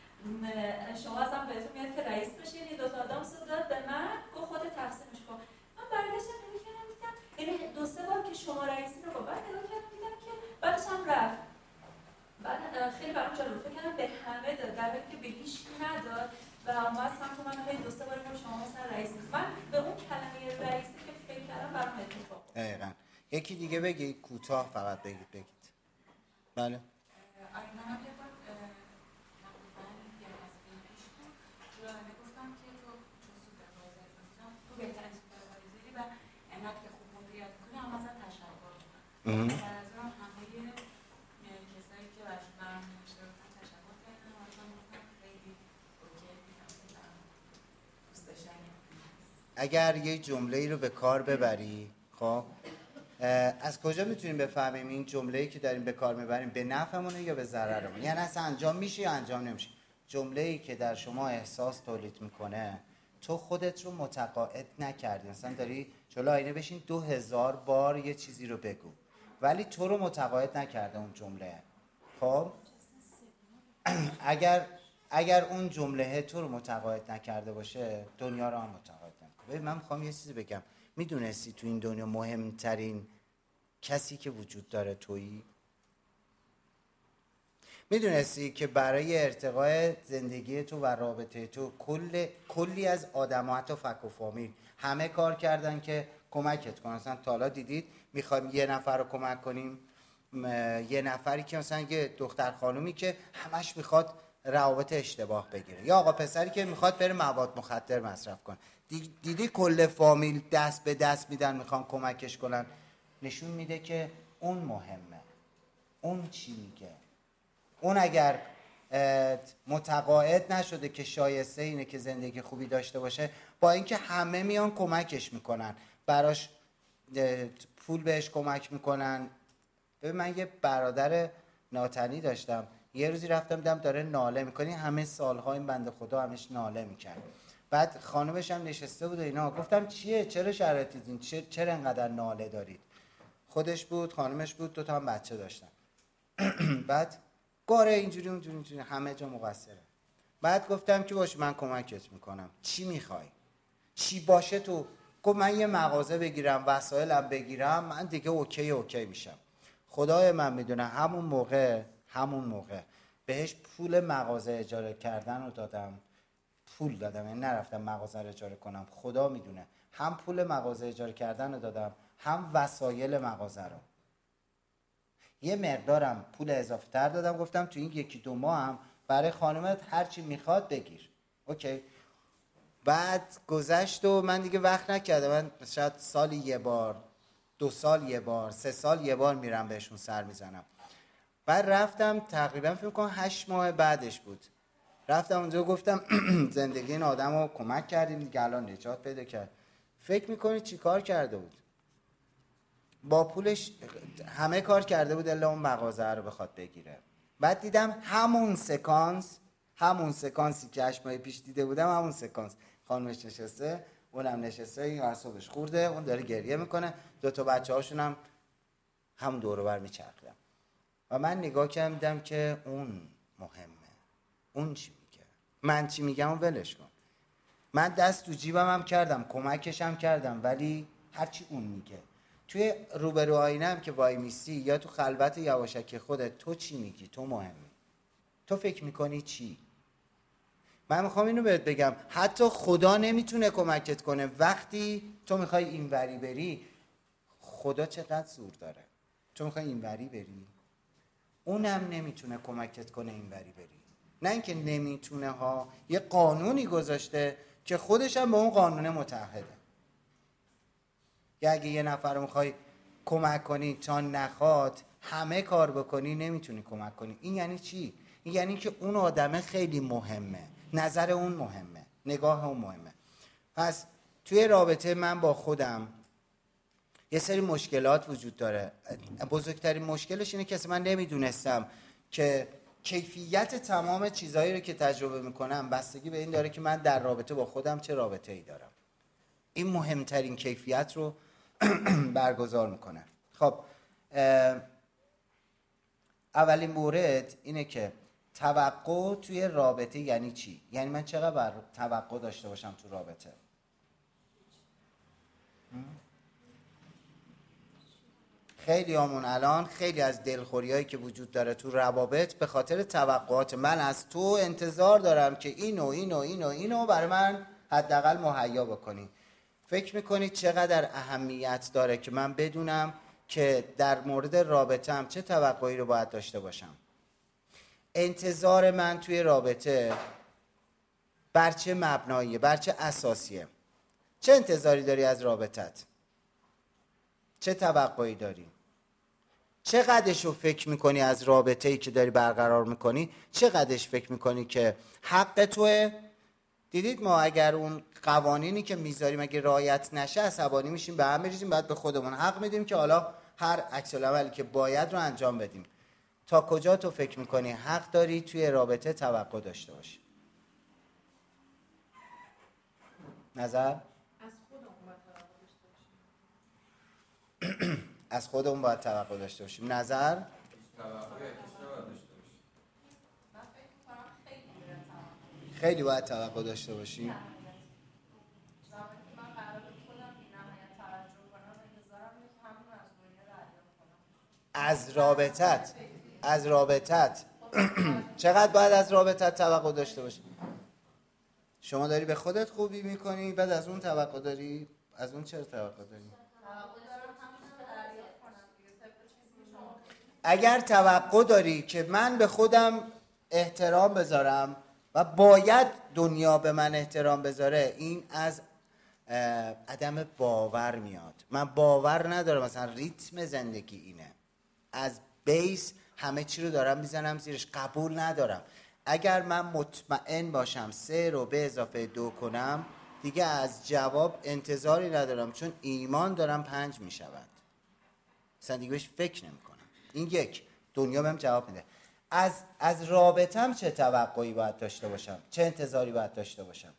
شما اصلا بهتون میاد که رئیس بشین. این 2 تا آدم صدا داد به من، گفت خودت تقسیمش کن. من برگشتم نمی‌کردم، دیدم یعنی 2-3 بار که شما رئیسی رو گفت، بعد نگاه کردم دیدم که بعدش هم رفت. بعد خیلی برام جالب بود، فکر کردم به همه داد در حالی که به هیچ کی نداد و اومد سمت من هی 2-3 بار گفت شما مثلا رئیس نیست. من به اون کلمه رئیسی که فکر کردم برام اتفاق افتاد. دقیقاً. یکی دیگه بگید، کوتاه فقط بگید. بله. آینا هم یه بار تقریبا یه هفته پیش بود گفتم که تو چون سوپروایزر بودم، تو بهترین سوپروایزری و انقدر که خوب مدیریت میکنی هم ازت تشکر میکنم. در از اون همه کسایی که برام نوشته بودن تشکر کردن و من گفتم خیلی اوکی میدم دوست داشتنی. اگر یه جمله ای رو به کار ببری، خب از کجا میتونیم بفهمیم این جمله‌ای که داریم به کار میبریم به نفعمونه یا به ضررمون؟ یعنی اصلا انجام میشه یا انجام نمیشه؟ جمله‌ای که در شما احساس تولید میکنه، تو خودت رو متقاعد نکردی، مثلا داری جلو آینه بشین 2000 بار یه چیزی رو بگو، ولی تو رو متقاعد نکرده اون جمله. خب اگر اون جمله تو رو متقاعد نکرده باشه، دنیا رو هم متقاعد نمیکنه. ببین من میخوام یه چیزی بگم، میدونستی تو این دنیا مهمترین کسی که وجود داره تویی؟ میدونستی که برای ارتقای زندگی تو و رابطه تو کلی از آدم ها، حتی فک و فامیل، همه کار کردن که کمکت کنن؟ مثلا تا حالا دیدید میخوایم یه نفر رو کمک کنیم، یه نفری که مثلا یه دختر خانومی که همش میخواد روابط اشتباه بگیره، یا آقا پسری که میخواد بره مواد مخدر مصرف کنه، دیدی کل فامیل دست به دست میدن میخوان کمکش کنن؟ نشون میده که اون مهمه. اون چی میگه؟ اون اگر متقاعد نشده که شایسته اینه که زندگی خوبی داشته باشه، با اینکه همه میان کمکش میکنن، براش پول بهش کمک میکنن. ببین من یه برادر ناتنی داشتم، یه روزی رفتم دیدم داره ناله میکنه، همه سالها این بنده خدا همش ناله میکرد. بعد خانومش هم نشسته بود و اینا. گفتم چیه، چرا شرایطتون، چرا انقدر ناله دارید؟ خودش بود، خانومش بود، 2 تا هم بچه داشتن. بعد گاره اینجوری همه جا مقصره. بعد گفتم که باشه من کمکت میکنم، چی میخوای، چی باشه تو. گفت من یه مغازه بگیرم، وسایلم بگیرم، من دیگه اوکی میشم. خدای من میدونه همون موقع بهش پول مغازه اجاره کردن رو دادم، پول دادم، یعنی نرفتم مغازه رو اجاره کنم، خدا میدونه هم پول مغازه اجاره کردن رو دادم هم وسایل مغازه رو. یه مقدارم پول اضافه تر دادم، گفتم تو این 1-2 ماه هم برای خانمت هر چی میخواد بگیر. اوکی. بعد گذشت و من دیگه وقت نکردم. من شاید سالی 1 بار، 2 سال 1 بار، 3 سال 1 بار میرم بهشون سر میزنم. بعد رفتم تقریبا فکر کنم 8 ماه بعدش بود، رفتم اونجا گفتم زندگی این آدم رو کمک کردیم دیگه، الان نجات پیدا کرد. فکر میکنید چی کار کرده بود؟ با پولش همه کار کرده بود الا اون مغازه رو بخواد بگیره. بعد دیدم همون سکانسی که 8 ماه پیش دیده بودم، همون سکانس. خانمش نشسته، اونم نشسته، این اعصابش خورده، اون داره گریه میکنه، 2 تا بچه‌هاشون هم همون دور و بر میچرخیدن. و من نگاه کردم که اون مهمه، اون چی میگه، من چی میگم اون ولش کن. من دست تو جیبم هم کردم، کمکش هم کردم، ولی هرچی اون میگه. توی روبرو آینه هم که وای میسی یا تو خلوت یواشکی خودت، تو چی میگی؟ تو مهمی. تو فکر میکنی چی؟ من میخوام اینو بهت بگم، حتی خدا نمیتونه کمکت کنه وقتی تو میخوای اینوری بری. خدا چقدر زور داره. تو میخوای اینوری بری، اونم نمیتونه کمکت کنه اینوری بری. نه اینکه نمیتونه ها، یه قانونی گذاشته که خودش هم به اون قانون متحده. یا اگه یه نفر رو میخوای کمک کنی تا نخواد همه کار بکنی، نمیتونی کمک کنی. این یعنی چی؟ این یعنی که اون آدمه خیلی مهمه، نظر اون مهمه، نگاه اون مهمه. پس توی رابطه من با خودم یه سری مشکلات وجود داره. بزرگترین مشکلش اینه که من نمیدونستم که کیفیت تمام چیزهایی رو که تجربه میکنم بستگی به این داره که من در رابطه با خودم چه رابطه ای دارم. این مهمترین کیفیت رو برگزار میکنه. خب اولین مورد اینه که توقع توی رابطه یعنی چی؟ یعنی من چقدر توقع داشته باشم تو رابطه؟ خیلی همون الان خیلی از دلخوریایی که وجود داره تو روابط به خاطر توقعات. من از تو انتظار دارم که اینو برای من حداقل مهیا بکنی. فکر میکنید چقدر اهمیت داره که من بدونم که در مورد رابطه‌ام چه توقعی رو باید داشته باشم؟ انتظار من توی رابطه بر چه مبناییه، بر چه اساسیه؟ چه انتظاری داری از رابطت؟ چه توقعی داری؟ چقدرش رو فکر میکنی از رابطه‌ای که داری برقرار میکنی؟ چقدرش فکر میکنی که حق توه؟ دیدید ما اگر اون قوانینی که میذاریم اگه رعایت نشه عصبانی میشیم، به هم میریزیم، بعد به خودمون حق میدیم که حالا هر عکس العملی که باید رو انجام بدیم. تا کجا تو فکر میکنی حق داری توی رابطه توقع داشته باشی؟ نظر؟ از خودمون باید توقع داشته باشیم. نظر؟ خیلی باید توقع داشته باشیم. از رابطت چقدر باید از رابطت توقع داشته باشی؟ شما داری به خودت خوبی میکنی بعد از اون توقع داری؟ از اون چرا توقع داری؟ اگر توقع داری که من به خودم احترام بذارم و باید دنیا به من احترام بذاره، این از عدم باور میاد. من باور ندارم مثلا ریتم زندگی اینه، از بیس همه چی رو دارم میزنم زیرش، قبول ندارم. اگر من مطمئن باشم 3 رو به اضافه 2 کنم دیگه از جواب انتظاری ندارم، چون ایمان دارم 5 میشود. مثلا دیگه بهش فکر نمی کنم. این یک، دنیا بهم جواب میده. از رابطم چه توقعی باید داشته باشم؟ چه انتظاری باید داشته باشم؟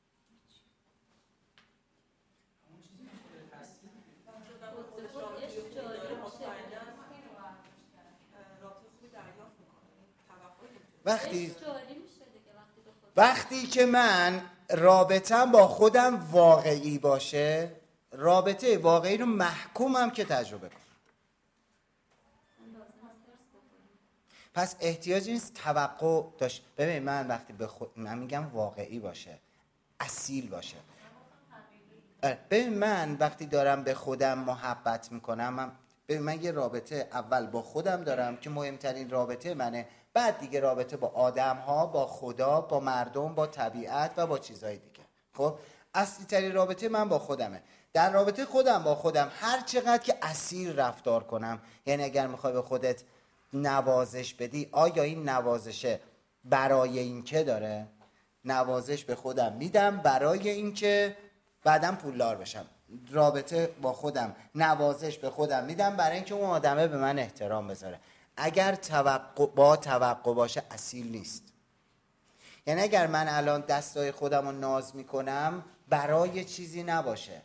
وقتی که من رابطم با خودم واقعی باشه، رابطه واقعی رو محکومم که تجربه کنم. پس احتیاجی نیست توقع داشت. ببین من وقتی من میگم واقعی باشه، اصیل باشه. ببین من وقتی دارم به خودم محبت میکنم، ببین من یه رابطه اول با خودم دارم که مهمترین رابطه منه، بعد دیگه رابطه با آدم ها، با خدا، با مردم، با طبیعت و با چیزهای دیگه. خب اصلی ترین رابطه من با خودمه. در رابطه خودم با خودم هر چقدر که اصیل رفتار کنم، یعنی اگر میخوای به خودت نوازش بدی، آیا این نوازشه برای این که داره؟ نوازش به خودم میدم برای این که بعدم پولدار بشم. رابطه با خودم نوازش به خودم میدم برای اینکه اون آدمه به من احترام بذاره. اگر توقع باشه اصیل نیست. یعنی اگر من الان دستای خودم رو ناز میکنم برای چیزی نباشه،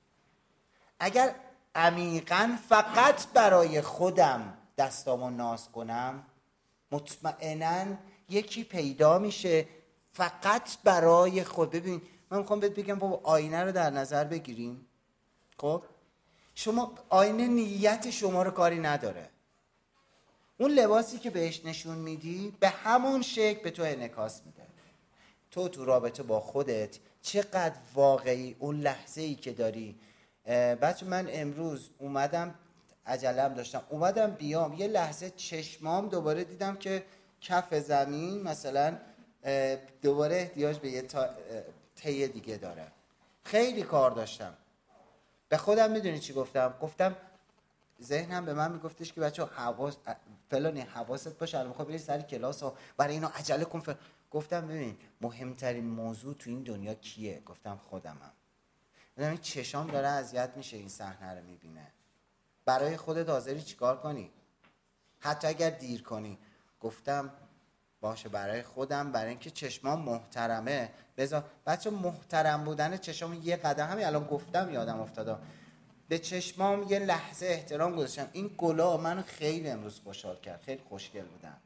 اگر عمیقاً فقط برای خودم دستامو ناز کنم، مطمئناً یکی پیدا میشه فقط برای خود. ببین من میخوام بهت بگم بابا آینه رو در نظر بگیریم. خب شما آینه نیت شما رو کاری نداره. اون لباسی که بهش نشون میدی به همون شکل به تو انعکاس میده. تو رابطه با خودت چقدر واقعی اون لحظه ای که داری. بچه من امروز اومدم، عجله‌ام داشتم اومدم بیام، یه لحظه چشمام دوباره دیدم که کف زمین مثلا دوباره احتیاج به یه ته دیگه داره. خیلی کار داشتم. به خودم میدونی چی گفتم؟ گفتم ذهنم به من میگفتش که بچه فلانی حواست باشه، الان میخوای بری سر کلاس و برای اینو عجله کن. گفتم ببین مهمترین موضوع تو این دنیا کیه؟ گفتم خودمم. این چشام داره اذیت میشه این صحنه رو میبینه. برای خودت حاضری چیکار کنی؟ حتی اگر دیر کنی. گفتم باشه برای خودم، برای اینکه چشمام محترمه. بذار بچه محترم بودن چشمام یه قدم، همین الان گفتم یادم افتاد، به چشمام یه لحظه احترام گذاشتم. این گلا منو خیلی امروز خوشحال کرد، خیلی خوشگل بودن.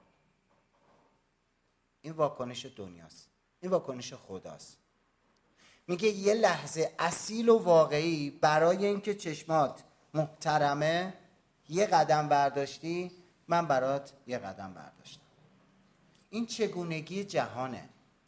این واکنش دنیاست، این واکنش خداست. میگه یه لحظه اصیل و واقعی برای اینکه چشمات محترمه یه قدم برداشتی، من برات یه قدم برداشتم. این چگونگی جهانه.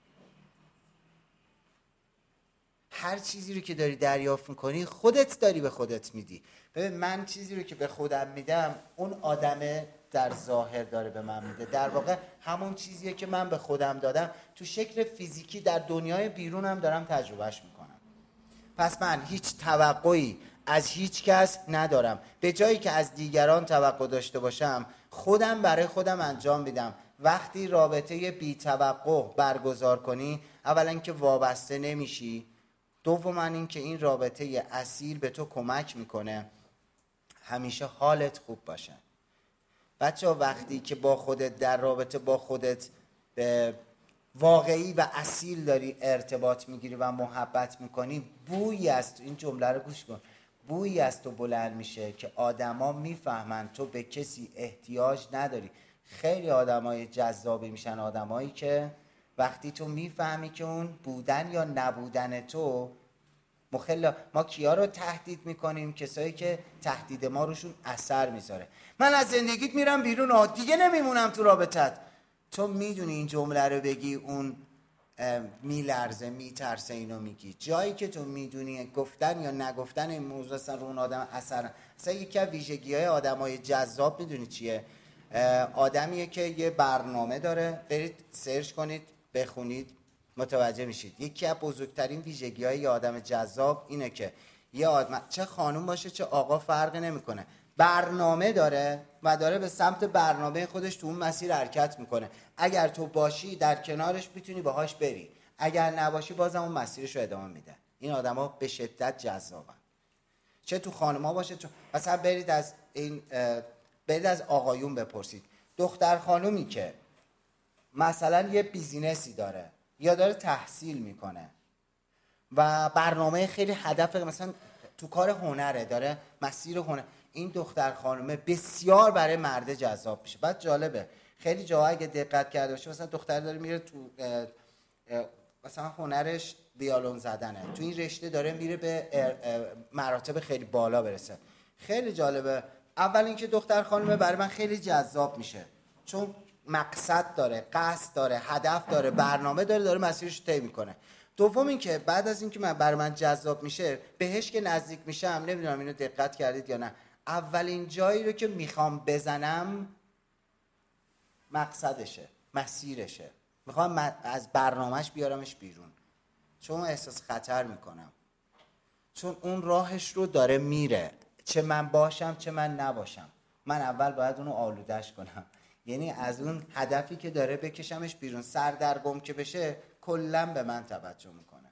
هر چیزی رو که داری دریافت میکنی خودت داری به خودت میدی. ببین من چیزی رو که به خودم میدم اون آدمه در ظاهر داره به من میده. در واقع همون چیزیه که من به خودم دادم تو شکل فیزیکی در دنیای بیرونم دارم تجربهش میکنم. پس من هیچ توقعی از هیچ کس ندارم. به جایی که از دیگران توقع داشته باشم خودم برای خودم انجام میدم. وقتی رابطه بی توقع برگزار کنی، اولا که وابسته نمیشی، دوما این که این رابطه اصیل به تو کمک میکنه همیشه حالت خوب باشه. بچه ها وقتی که با خودت در رابطه با خودت واقعی و اصیل داری ارتباط میگیری و محبت میکنی، بویی از تو، این جمله رو گوش کن، بویی از تو بلند میشه که آدما میفهمن تو به کسی احتیاج نداری. خیلی آدمای جذابی میشن آدمایی که وقتی تو میفهمی که اون بودن یا نبودن تو ما کیا رو تهدید میکنیم؟ کسایی که تهدید ما روشون اثر میذاره. من از زندگیت میرم بیرون دیگه نمیمونم تو رابطت. تو میدونی این جمله رو بگی اون میلرزه، میترسه اینو میگی. جایی که تو میدونی گفتن یا نگفتن این موضوع اصلا رو اون آدم اثر. اصلا یکی از ویژگی‌های آدمای جذاب میدونی چیه؟ آدمیه که یه برنامه داره، برید سرچ کنید بخونید متوجه میشید. یکی از بزرگترین ویژگی‌های یه آدم جذاب اینه که یه آدم، چه خانوم باشه چه آقا فرقی نمیکنه، برنامه داره و داره به سمت برنامه خودش تو اون مسیر حرکت میکنه. اگر تو باشی در کنارش میتونی باهاش بری، اگر نباشی بازم اون مسیرش رو ادامه میده. این آدما به شدت جذابن، چه تو خانوما باشه مثلا برید از آقایون بپرسید. دختر خانومی که مثلا یه بیزینسی داره یا داره تحصیل میکنه و برنامه خیلی هدف مثلا تو کار هنره، داره مسیر هنر، این دختر خانومه بسیار برای مرد جذاب میشه. بعد جالبه خیلی جاها اگه دقت کرده باشه مثلا دختر داره میره تو مثلا هنرش ویولون زدنه، تو این رشته داره میره به مراتب خیلی بالا برسه. خیلی جالبه. اول اینکه دختر خانومه برای من خیلی جذاب میشه چون مقصد داره، قصد داره، هدف داره، برنامه داره مسیرش رو طی میکنه. دوم اینکه بعد از اینکه برای من جذاب میشه بهش که نزدیک میشم، نمیدونم اینو دقت کردید یا نه، اولین جایی رو که میخوام بزنم مقصدشه، مسیرشه، میخوام از برنامهش بیارمش بیرون چون احساس خطر میکنم، چون اون راهش رو داره میره، چه من باشم چه من نباشم. من اول باید اونو آلودش کنم، یعنی از اون هدفی که داره بکشمش بیرون. سردرگم که بشه کلا به من توجه میکنه.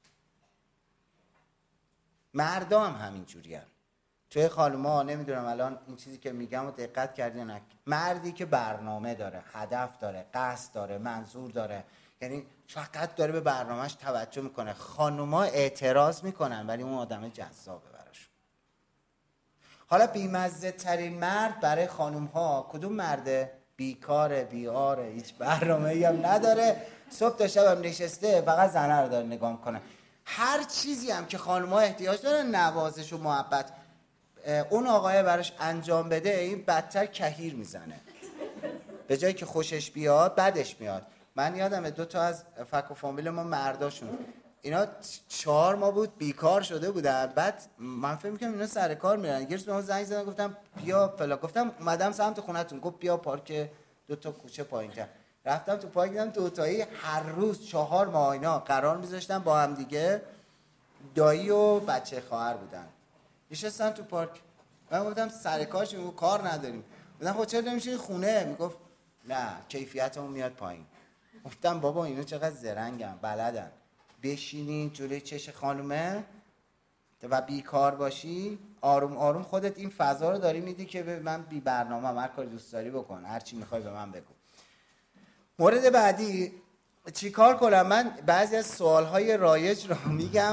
مردا هم همین جورین. توی خانوما نمیدونم الان این چیزی که میگم رو دقت کردین نه، مردی که برنامه داره، هدف داره، قصد داره، منظور داره، یعنی فقط داره به برنامهش توجه میکنه. خانوما اعتراض میکنن ولی اون آدم جذابه براشون. حالا بیمزه ترین مرد برای خانوم ها کدوم مرده؟ بیکاره، بیاره، هیچ برنامه‌ای هم نداره، صبح تا شب هم نشسته فقط زنه رو داره نگاه میکنه. هر چیزی هم که خانوم ها احتیاج دارن، نوازش و محبت، اون آقای براش انجام بده، این بدتر کهیر میزنه. به جایی که خوشش بیاد بدش میاد. من یادمه 2 از فک و فامیل ما مرداشون اینا 4 ماه بود بیکار شده بودن. بعد من فکر می‌کردم اینا سر کار میرن. یه روز به من زنگ زدن گفتم بیا فلان، گفتم اومدم سمت خونتون. گفت بیا پارک 2 کوچه پایین‌تر. رفتم تو پارک دیدم دوتایی هر روز 4 ماه اینا قرار می‌ذاشتن با هم دیگه، دایی و بچه خواهر بودن، نشستن تو پارک. من گفتم سر کارش، میگه کار نداریم. گفتم خب چرا نمیشه خونه؟ میگفت نه کیفیتمون میاد پایین. گفتم بابا اینا چقدر زرنگن، بلدن بشینی جلوی چش خانومه و بیکار باشی، آروم آروم خودت این فضا رو داری میدی که من بی برنامه، هر کاری دوست داری بکن، هر چی میخوای به من بگو. مورد بعدی چی کار کنم؟ من بعضی از سوالهای رایج رو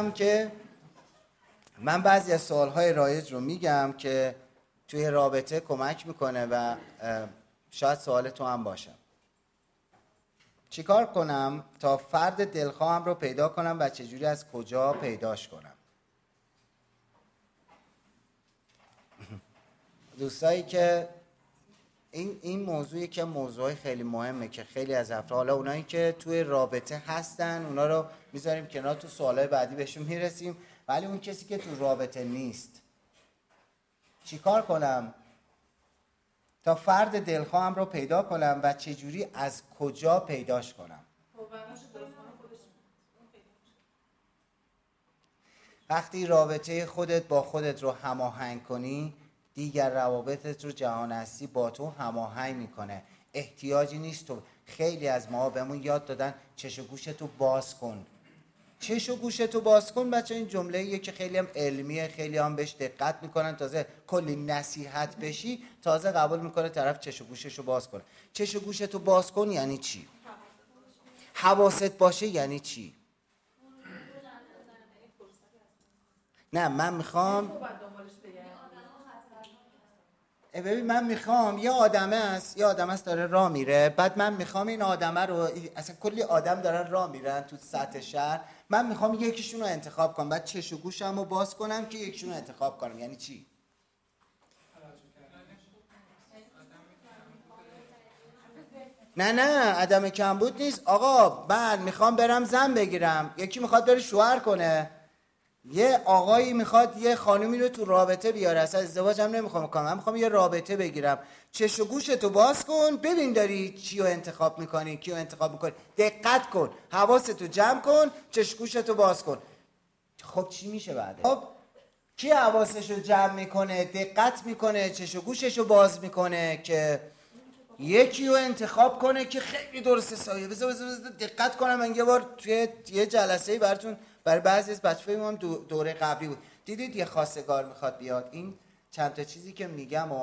میگم که توی رابطه کمک میکنه و شاید سوال تو هم باشه. چیکار کنم تا فرد دلخواهم رو پیدا کنم و چجوری از کجا پیداش کنم؟ دوستایی که این موضوعی که موضوعی خیلی مهمه که خیلی از افراد، حالا اونایی که توی رابطه هستن اونا رو میذاریم کنار، تو سوالای بعدی بهشون میرسیم، ولی اون کسی که تو رابطه نیست چیکار کنم تا فرد دلخواهم رو پیدا کنم و چجوری از کجا پیداش کنم؟ وقتی رابطه خودت با خودت رو هماهنگ کنی، دیگر روابطت رو جهان هستی با تو هماهنگ میکنه. احتیاجی نیست تو، خیلی از ما بهمون یاد دادن چش و گوشتو باز کن. چش و گوشتو باز کن بچه، این جمله ایه که خیلی هم علمیه، خیلی هم بهش دقت میکنن، تازه کلی نصیحت بشی تازه قبول میکنه طرف چش و گوششو باز کنه. چش و گوشتو باز کن یعنی چی؟ حواست باشه یعنی چی؟ نه من میخوام ببین، من میخوام یه آدمه است داره راه میره، بعد من میخوام این آدمه رو، اصلا کلی آدم دارن راه میرن تو سطح شهر، من میخوام یکیشون رو انتخاب کنم، بعد چش و گوشم رو باز کنم که یکیشون رو انتخاب کنم. یعنی چی؟ نه عدم کمبود نیست آقا. من میخوام برم زن بگیرم، یکی میخواد بره شوهر کنه، یه آقایی میخواد یه خانومی رو تو رابطه بیاره، اصلا ازدواج هم نمیخوام کنم، من میخوام یه رابطه بگیرم. چش و گوشتو باز کن ببین داری چی رو انتخاب میکنی، کی رو انتخاب میکنی، دقت کن، حواستو جمع کن، چش و گوشتو باز کن. خب چی میشه بعد؟ خب کی حواسشو جمع میکنه، دقت میکنه، چش و گوششو باز میکنه که یکی رو انتخاب کنه که خیلی درست سایه. بذار دقت کنم. من یه بار توی یه جلسه‌ای براتون، برای بعضی از بچه‌ها هم دوره قبلی بود، دیدید یه خواستگار میخواد بیاد، این چند تا چیزی که میگم و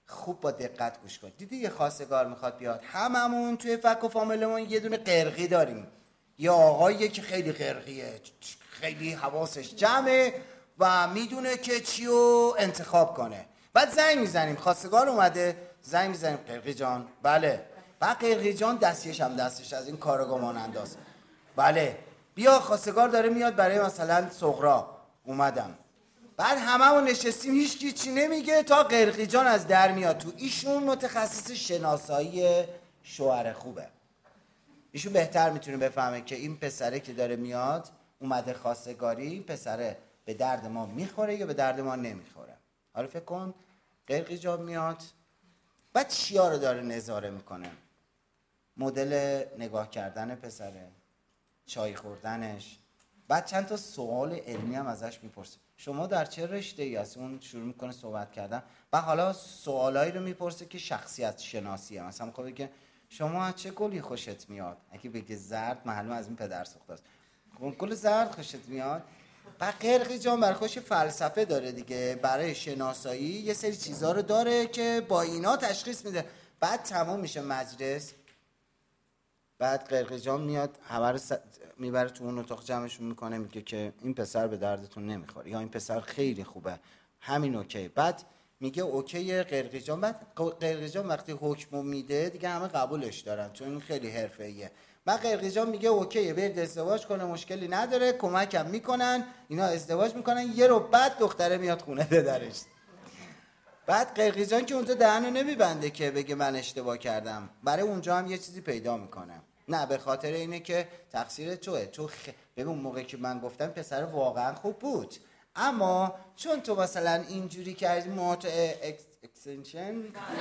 خوب با دقت گوش کن. دیدی یه خواستگار میخواد بیاد، هممون توی فک و فامیلمون یه دونه قرقی داریم، یه آقاییه که خیلی قرقیه، خیلی حواسش جمعه و میدونه که چی رو انتخاب کنه. بعد زنگ میزنیم، خواستگار اومده، زنگ میزنیم قرقی جان. بله. بعد قرقی جان دستش از این کارگاه ماننداست. بله بیا خواستگار داره میاد برای مثلا صغرا، اومدم. بعد هممون نشستیم، هیچکی چی نمیگه تا قرقی جان از در میاد تو. ایشون متخصص شناسایی شوهر خوبه، ایشون بهتر میتونه بفهمه که این پسره که داره میاد اومده خواستگاری، پسره به درد ما میخوره یا به درد ما نمیخوره. حالا فکر کن قرقی جان میاد، بعد چیا رو داره نظاره میکنه؟ مدل نگاه کردن پسره، چای خوردنش، بعد چند تا سوال علمی هم ازش میپرسه. شما در چه رشته‌ای هستی؟ اون شروع میکنه صحبت کردن. بعد حالا سوالایی رو میپرسه که شخصیت شناسیه. مثلا میگه که شما از چه گلی خوشت میاد؟ اگه بگه زرد، معلومه از این پدر سوخته است. گل زرد خوشت میاد؟ بعد قرقی جان برای خودش فلسفه داره دیگه، برای شناسایی یه سری چیزا رو داره که با اینا تشخیص میده. بعد تمام میشه مجلس، بعد قرقی جان میاد همه رو میبره تو اون اتاق جمعشون میکنه، میگه که این پسر به دردتون نمیخوره یا این پسر خیلی خوبه، همین اوکی. بعد میگه اوکی قرقی جان. بعد قرقی جان وقتی حکمو میده دیگه همه قبولش دارن چون این خیلی حرفه‌ایه. بعد قرقی جان میگه اوکی برید ازدواج کنه، مشکلی نداره، کمکم میکنن، اینا ازدواج میکنن. یه رو بعد دختره میاد خونه پدرش. بعد قرقی جان که اونجا دهنو نمیبنده که بگه من اشتباه کردم، برای اونجا هم یه چیزی پیدا میکنه. نه به خاطر اینه که تقصیر توئه، تو ببین اون موقعی که من گفتم پسر واقعا خوب بود، اما چون تو مثلا اینجوری کردی موت اکستنشن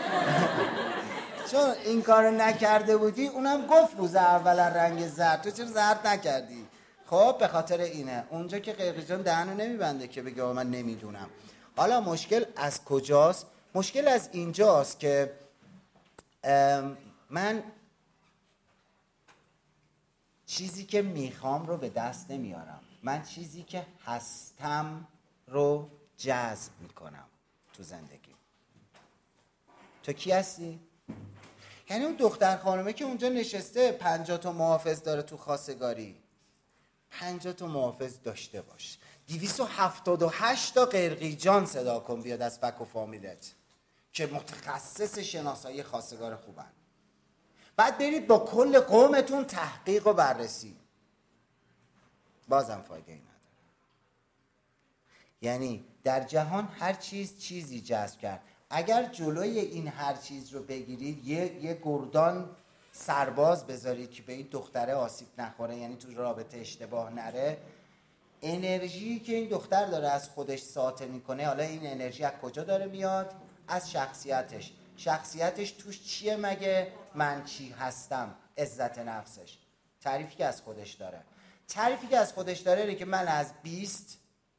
چون این کارو نکرده بودی، اونم گفت روز اول رنگ زرد، تو چرا زرد نکردی؟ خب به خاطر اینه. اونجا که قرقی جان دهنو نمیبنده که بگه من نمیدونم. حالا مشکل از کجاست؟ مشکل از اینجاست که من چیزی که میخوام رو به دست نمیارم، من چیزی که هستم رو جذب میکنم تو زندگی. تو کی هستی؟ یعنی اون دختر خانومه که اونجا نشسته 50 تا محافظ داره تو خواستگاری، 50 تا محافظ داشته باش، 278 تا قرقی جان صدا کن بیاد از فک و فامیلت که متخصص شناسایی خواستگار خوبن. بعد برید با کل قومتون تحقیق و بررسی، بازم فایده ای نداره. یعنی در جهان هر چیز چیزی جذب کرد. اگر جلوی این هر چیز رو بگیرید، یه گردان سرباز بذارید که به این دختره آسیب نخوره، یعنی تو رابطه اشتباه نره، انرژی که این دختر داره از خودش ساطع میکنه، حالا این انرژی از کجا داره میاد؟ از شخصیتش. شخصیتش توش چیه مگه؟ من چی هستم، عزت نفسش. تعریفی که از خودش داره، تعریفی که از خودش داره اینه که من از 20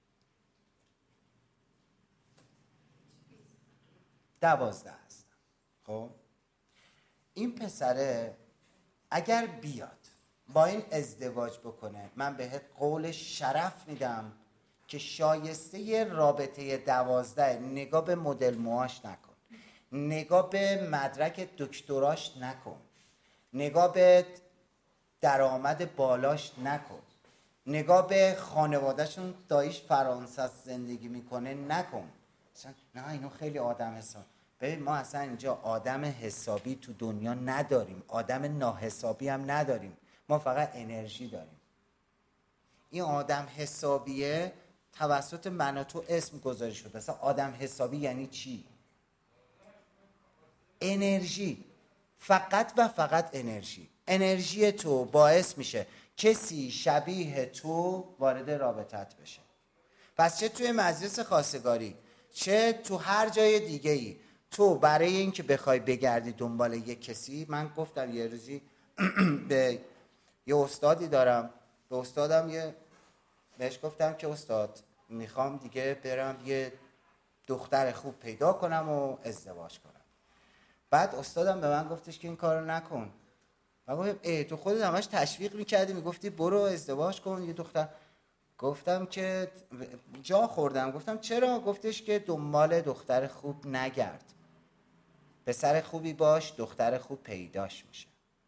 12 هستم. خب این پسره اگر بیاد با این ازدواج بکنه، من بهت قول شرف میدم که شایسته رابطه 12. نگاه به مدل موهاش نکن، نگاه به مدرک دکتراش نکن، نگاه به درآمد بالاش نکن، نگاه به خانوادهشون داییش فرانسه زندگی میکنه نکن. اصلا نه اینو خیلی آدم حساب. ببین ما اصلا اینجا آدم حسابی تو دنیا نداریم، آدم ناحسابی هم نداریم، ما فقط انرژی داریم. این آدم حسابیه توسط من و تو اسم گذاری شده. مثلا آدم حسابی یعنی چی؟ انرژی، فقط و فقط انرژی. انرژی تو باعث میشه کسی شبیه تو وارد رابطت بشه. پس چه توی مجلس خواستگاری چه تو هر جای دیگه ای، تو برای اینکه بخوای بگردی دنبال یک کسی، من گفتم یه روزی به یه استادی دارم، به استادم بهش گفتم که استاد میخوام دیگه برم یه دختر خوب پیدا کنم و ازدواج کنم. بعد استادم به من گفتش که این کارو نکن. من گفتم تو خودت همش تشویق میکردی، میگفتی برو ازدواج کن یه دختر. گفتم که جا خوردم، گفتم چرا؟ گفتش که دنبال دختر خوب نگرد. پسر خوبی باش، دختر خوب پیداش میشه.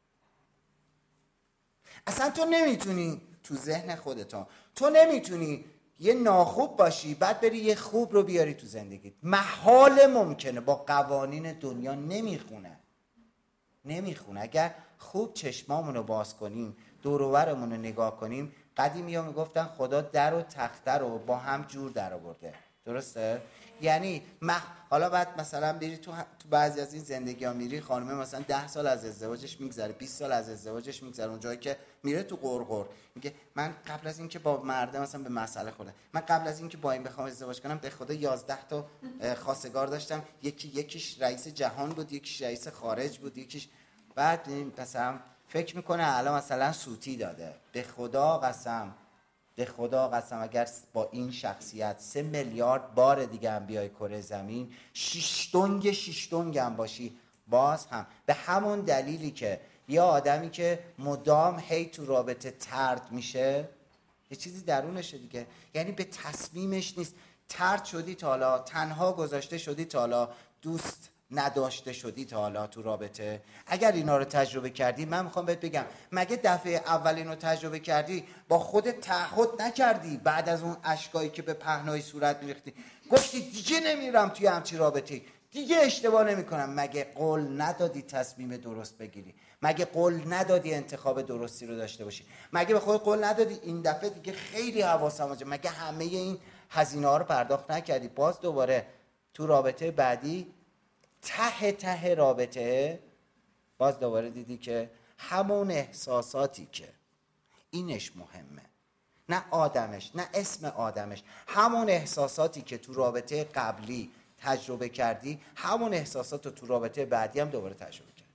اصلا تو نمیتونی تو ذهن خودت، تو نمیتونی یه ناخوب باشی بعد بری یه خوب رو بیاری تو زندگیت. محال ممکنه، با قوانین دنیا نمیخونه. اگر خوب چشمامون رو باز کنیم، دور و برمون رو نگاه کنیم، قدیمی‌ها میگفتن خدا در و تخته رو با هم جور در آورده. درسته؟ یعنی حالا بعد مثلا بری تو بعضی از این زندگی‌ها میری، خانمه مثلا 10 سال از ازدواجش میگذره، 20 سال از ازدواجش میگذره، اون جایی که میره تو قرقر میگه من قبل از اینکه با مرد مثلا به مسئله خوردم، من قبل از اینکه با این بخوام ازدواج کنم به خدا 11 تا خواستگار داشتم، یکیش رئیس جهان بود، یکیش رئیس خارج بود، یکیش بعد مثلا فکر میکنه الان مثلا سوتی داده. به خدا قسم اگر با این شخصیت 3 میلیارد بار دیگه هم بیای کره زمین، 6 دنگ هم باشی، باز هم به همون دلیلی که یه آدمی که مدام هی تو رابطه طرد میشه، یه چیزی درونشه دیگه، یعنی به تصمیمش نیست. طرد شدی تا حالا، تنها گذاشته شدی تا حالا، دوست نداشته شدی تا حالا تو رابطه؟ اگر اینا رو تجربه کردی، من میخوام بهت بگم مگه دفعه اول اینو تجربه کردی با خودت تعهد نکردی؟ بعد از اون اشکایی که به پهنای صورت میریختی گفتی دیگه نمیرم توی همچین رابطه‌ای، دیگه اشتباه نمیکنم؟ مگه قول ندادی تصمیم درست بگیری؟ مگه قول ندادی انتخاب درستی رو داشته باشی؟ مگه به خودت قول ندادی این دفعه دیگه خیلی حواسم باشه؟ مگه همه این هزینه ها رو پرداخت نکردی؟ باز دوباره تو رابطه بعدی ته رابطه باز دوباره دیدی که همون احساساتی که اینش مهمه، نه آدمش، نه اسم آدمش، همون احساساتی که تو رابطه قبلی تجربه کردی، همون احساسات رو تو رابطه بعدی هم دوباره تجربه کردی.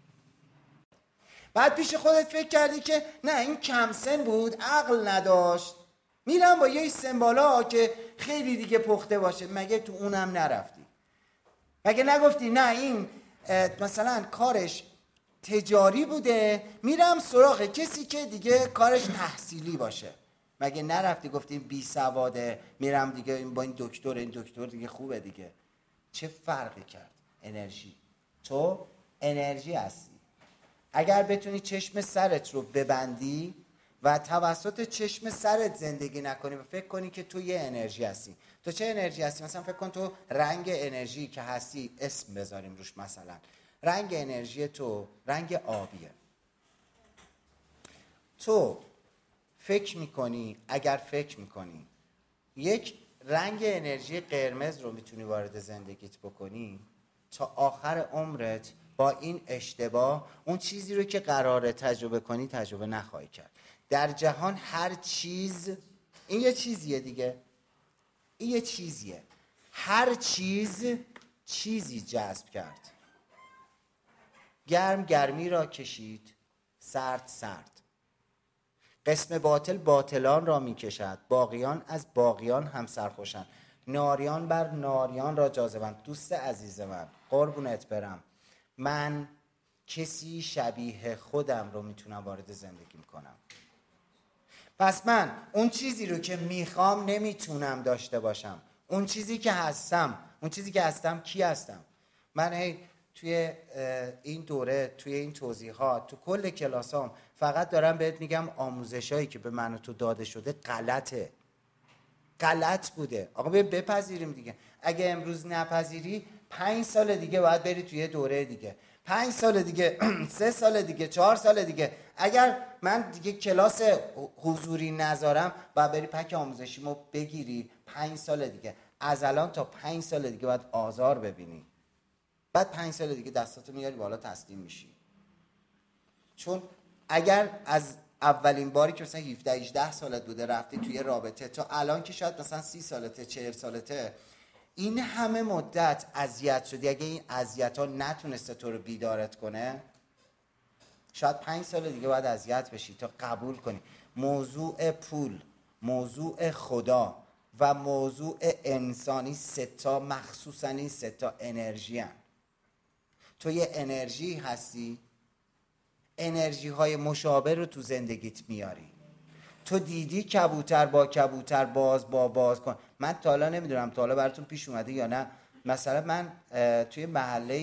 بعد پیش خودت فکر کردی که نه این کم سن بود، عقل نداشت، میرم با یه سمبالا که خیلی دیگه پخته باشه. مگه تو اونم نرفتی؟ مگه نگفتی نه این مثلا کارش تجاری بوده، میرم سراغ کسی که دیگه کارش تحصیلی باشه؟ مگه نرفتی گفتی بی سواده، میرم دیگه با این دکتر دیگه خوبه دیگه؟ چه فرقی کرد؟ انرژی. تو انرژی هستی. اگر بتونی چشم سرت رو ببندی و توسط چشم سرت زندگی نکنی و فکر کنی که تو یه انرژی هستی. تو چه انرژی هستی؟ مثلا فکر کن تو رنگ انرژی که هستی، اسم بذاریم روش، مثلا رنگ انرژی تو رنگ آبیه. تو اگر فکر میکنی یک رنگ انرژی قرمز رو میتونی وارد زندگیت بکنی، تا آخر عمرت با این اشتباه اون چیزی رو که قراره تجربه کنی تجربه نخواهی کرد. در جهان هر چیز، این یه چیزیه دیگه، این یه چیزیه، هر چیزی جذب کرد. گرمی را کشید، سرد. قسم باطلان را می کشد، باقیان از باقیان هم سرخوشند. ناریان بر ناریان را جاذبند. دوست عزیز من، قربونت برم، من کسی شبیه خودم رو میتونم وارد زندگیم کنم. پس من اون چیزی رو که میخوام نمیتونم داشته باشم. اون چیزی که هستم کی هستم؟ من توی این دوره، توی این توضیحات، تو کل کلاسام فقط دارم بهت میگم آموزشایی که به من و تو داده شده غلط بوده. آقا بپذیریم دیگه. اگه امروز نپذیری 5 سال دیگه باید بری توی دوره دیگه، 5 سال دیگه 3 سال دیگه، 4 سال دیگه. اگر من دیگه کلاس حضوری نذارم باید بری پک آموزشیمو بگیری 5 سال دیگه. از الان تا 5 سال دیگه باید آزار ببینی، بعد 5 سال دیگه دستاتو میاری بالا تسلیم میشی. چون اگر از اولین باری که مثلا 17-18 سالت بوده رفتی توی رابطه تا الان که شاید مثلا 30 سالته 40 سالته، این همه مدت اذیت شدی، اگه این اذیت‌ها نتونسته تو رو بیدارت کنه، شاید 5 سال دیگه باید اذیت بشی تا قبول کنی موضوع پول، موضوع خدا و موضوع انسانی، 3 تا مخصوصا این 3 تا انرژی هن. تو یه انرژی هستی، انرژی های مشابه رو تو زندگیت میاری. تو دیدی کبوتر با کبوتر، باز با باز کن. من تا حالا نمیدونم تا حالا براتون پیش اومده یا نه، مثلا من توی محله 2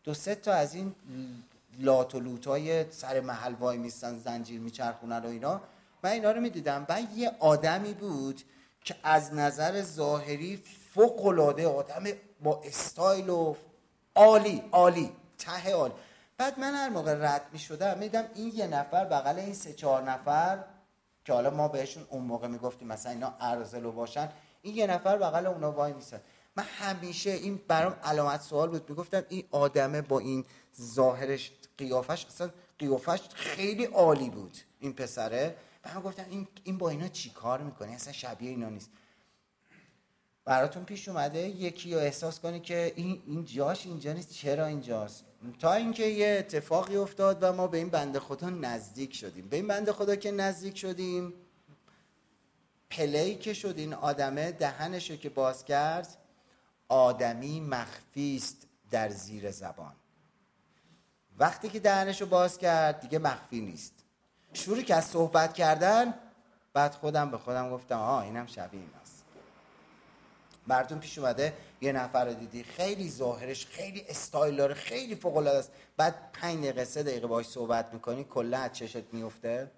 2-3 تا از این لات و لوتای سر محل وای میستن زنجیر میچرخونن و اینا، من اینا رو میدیدم. و یه آدمی بود که از نظر ظاهری فوق‌العاده آدم با استایل و عالی ته عالی. بعد من هر موقع رد میشدم میدیدم این یه نفر بغل این 3-4 نفر که حالا ما بهشون اون موقع میگفتیم مثلا اینا ارذلو باشن، این یه نفر بغل اونا وای میسن. من همیشه این برام علامت سوال بود، میگفتم این آدمه با این ظاهرش قیافش، اصلا قیافش خیلی عالی بود این پسره، و من گفتم این با اینا چی کار میکنه، اصلا شبیه اینا نیست. براتون پیش اومده یکی رو احساس کنی که این جاش اینجا نیست، چرا اینجاست؟ تا اینکه یه اتفاقی افتاد و ما به این بنده خدا نزدیک شدیم. به این بنده خدا که نزدیک شدیم، پلی که شد این آدمه، دهنشو که باز کرد، آدمی مخفی است در زیر زبان. وقتی که دهنشو باز کرد دیگه مخفی نیست، شروع که از صحبت کردن. بعد خودم به خودم گفتم اینم شبیه ایناست. براتون پیش اومده یه نفر رو دیدی خیلی ظاهرش خیلی استایل داره، خیلی فوق العاده است، بعد 5 دقیقه 3 دقیقه باهاش صحبت میکنی کلا از چشت میفته.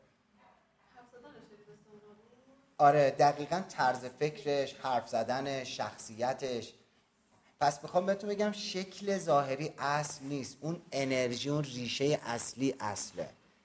آره دقیقاً طرز فکرش، حرف زدنش، شخصیتش. پس میخوام بهتون بگم شکل ظاهری اصل نیست، اون انرژی، اون ریشه اصلی اصله.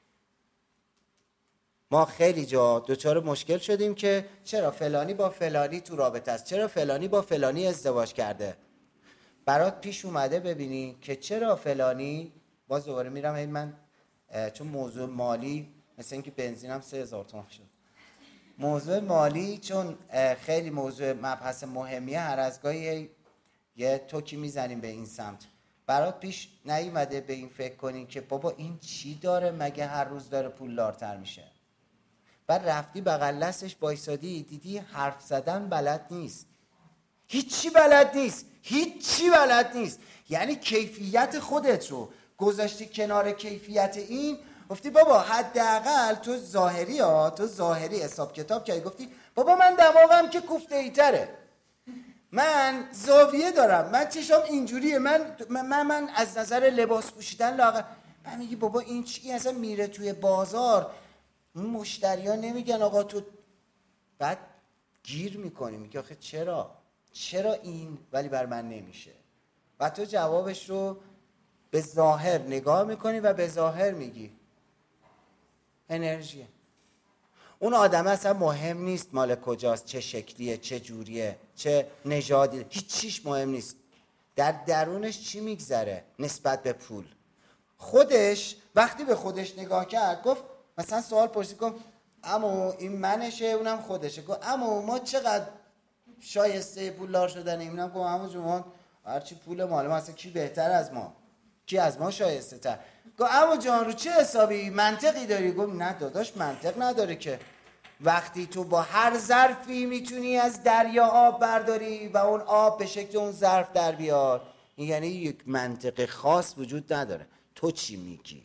ما خیلی جا دوچار مشکل شدیم که چرا فلانی با فلانی تو رابطه است، چرا فلانی با فلانی ازدواج کرده. برات پیش اومده ببینی که چرا فلانی، باز دوباره میرم من چون موضوع مالی مثل اینکه بنزینم 3000 تومان شد. موضوع مالی چون خیلی موضوع مبحث مهمیه، هر از گاهی یه توکی میزنیم به این سمت. برات پیش نیومده به این فکر کنی که بابا این چی داره مگه هر روز داره پولدارتر میشه؟ بعد رفتی بغل دستش وایسادی دیدی حرف زدن بلد نیست، هیچی بلد نیست. یعنی کیفیت خودت رو گذاشتی کنار کیفیت این، گفتی بابا حداقل تو ظاهری حساب کتاب کردی، گفتی بابا من دماغم که کوفته ای تره، من زاویه دارم، من چشام اینجوریه، من از نظر لباس پوشیدن لاغر. من میگی بابا این چی؟ اصلا میره توی بازار این مشتری ها نمیگن آقا تو، بعد گیر میکنی میگه آخه چرا این ولی بر من نمیشه؟ و تو جوابش رو به ظاهر نگاه میکنی و به ظاهر میگی انرژیه. اون آدم اصلا مهم نیست مال کجاست، چه شکلیه، چه جوریه، چه نژادی، هیچ چیش مهم نیست. در درونش چی میگذره نسبت به پول. خودش وقتی به خودش نگاه کرد گفت، مثلا سوال پرسید کن عمو این منشه اونم خودشه، گفت عمو ما چقدر شایسته پولدار شدن؟ اینم گفت عمو جون هرچی پول مال ما، اصلا کی بهتر از ما، کی از ما شایسته تر؟ گفت عمو جان رو چه حسابی، منطقی داری؟ گفت نه داداش منطق نداره که، وقتی تو با هر ظرفی میتونی از دریا آب برداری و اون آب به شکل اون ظرف در بیاد، یعنی یک منطق خاص وجود نداره. تو چی میگی؟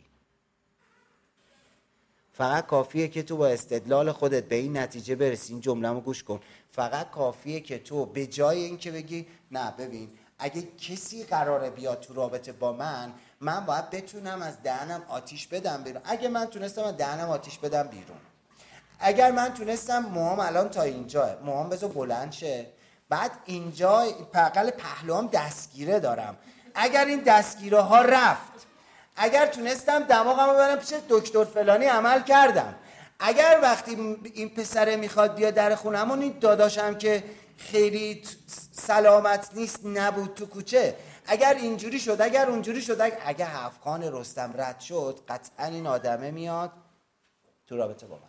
فقط کافیه که تو با استدلال خودت به این نتیجه برسی. این جمله‌مو گوش کن. فقط کافیه که تو به جای این که بگی نه ببین اگه کسی قراره بیاد تو رابطه با من باید بتونم از دهنم آتیش بدم بیرون. اگه من تونستم از دهنم آتیش بدم بیرون، اگر من تونستم موهام الان تا اینجا، موهام بذار بلند شه، بعد اینجا بغل پهلوام دستگیره دارم، اگر این دستگیره ها رفت، اگر تونستم دماغمو ببرم پیش دکتر فلانی عمل کردم، اگر وقتی این پسره میخواد بیا در خونمون این داداشم که خیلی سلامت نیست نبود تو کوچه، اگر اینجوری شد، اگر اونجوری شد، اگر هفخان رستم رد شد، قطعا این آدمه میاد تو رابطه با من.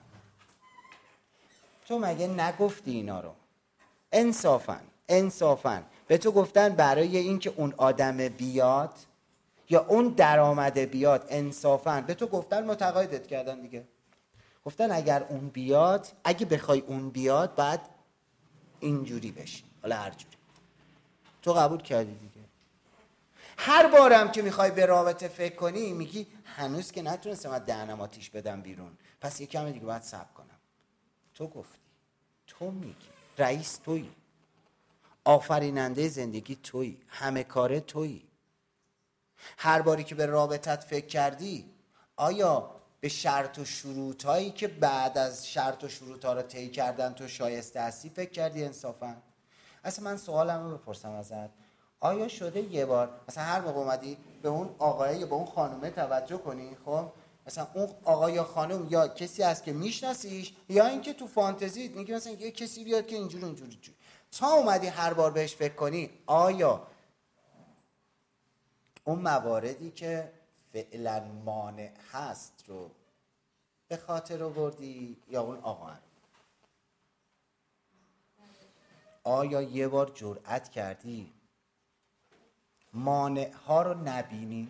تو مگه نگفتی اینا رو؟ انصافاً به تو گفتن برای این که اون آدم بیاد یا اون درآمده بیاد، انصافاً به تو گفتن، متقاعدت کردن دیگه، گفتن اگر اون بیاد، اگه بخوای اون بیاد بعد اینجوری بشی، حالا هر جوری. تو قبول کردی دیگه. هر بارم که میخوای به رابطه فکر کنی میگی هنوز که نتونستم از دهنم آتیش بدم بیرون، پس یه کم دیگه باید صبر کنم. تو گفتی، تو میگی، رئیس تویی، آفریننده زندگی تویی، همه کاره تویی. هر باری که به رابطت فکر کردی آیا به شرط و شروط هایی که بعد از شرط و شروط ها رو طی کردن تو شایسته هستی فکر کردی انصافا؟ اصلا من سوالم رو بپرسم ازت، آیا شده یه بار مثلا هر موقع اومدی به اون آقای یا به اون خانومه توجه کنی، خب مثلا اون آقا یا خانم یا کسی هست که میشناسیش یا اینکه تو فانتزیت میگی مثلا یه کسی بیاد که اینجوری اونجوری تا اومدی هر بار بهش فکر کنی آیا اون مواردی که فعلا مانع هست رو به خاطر آوردی یا اون آقا هم؟ آیا یه بار جرأت کردی مانع ها رو نبینی؟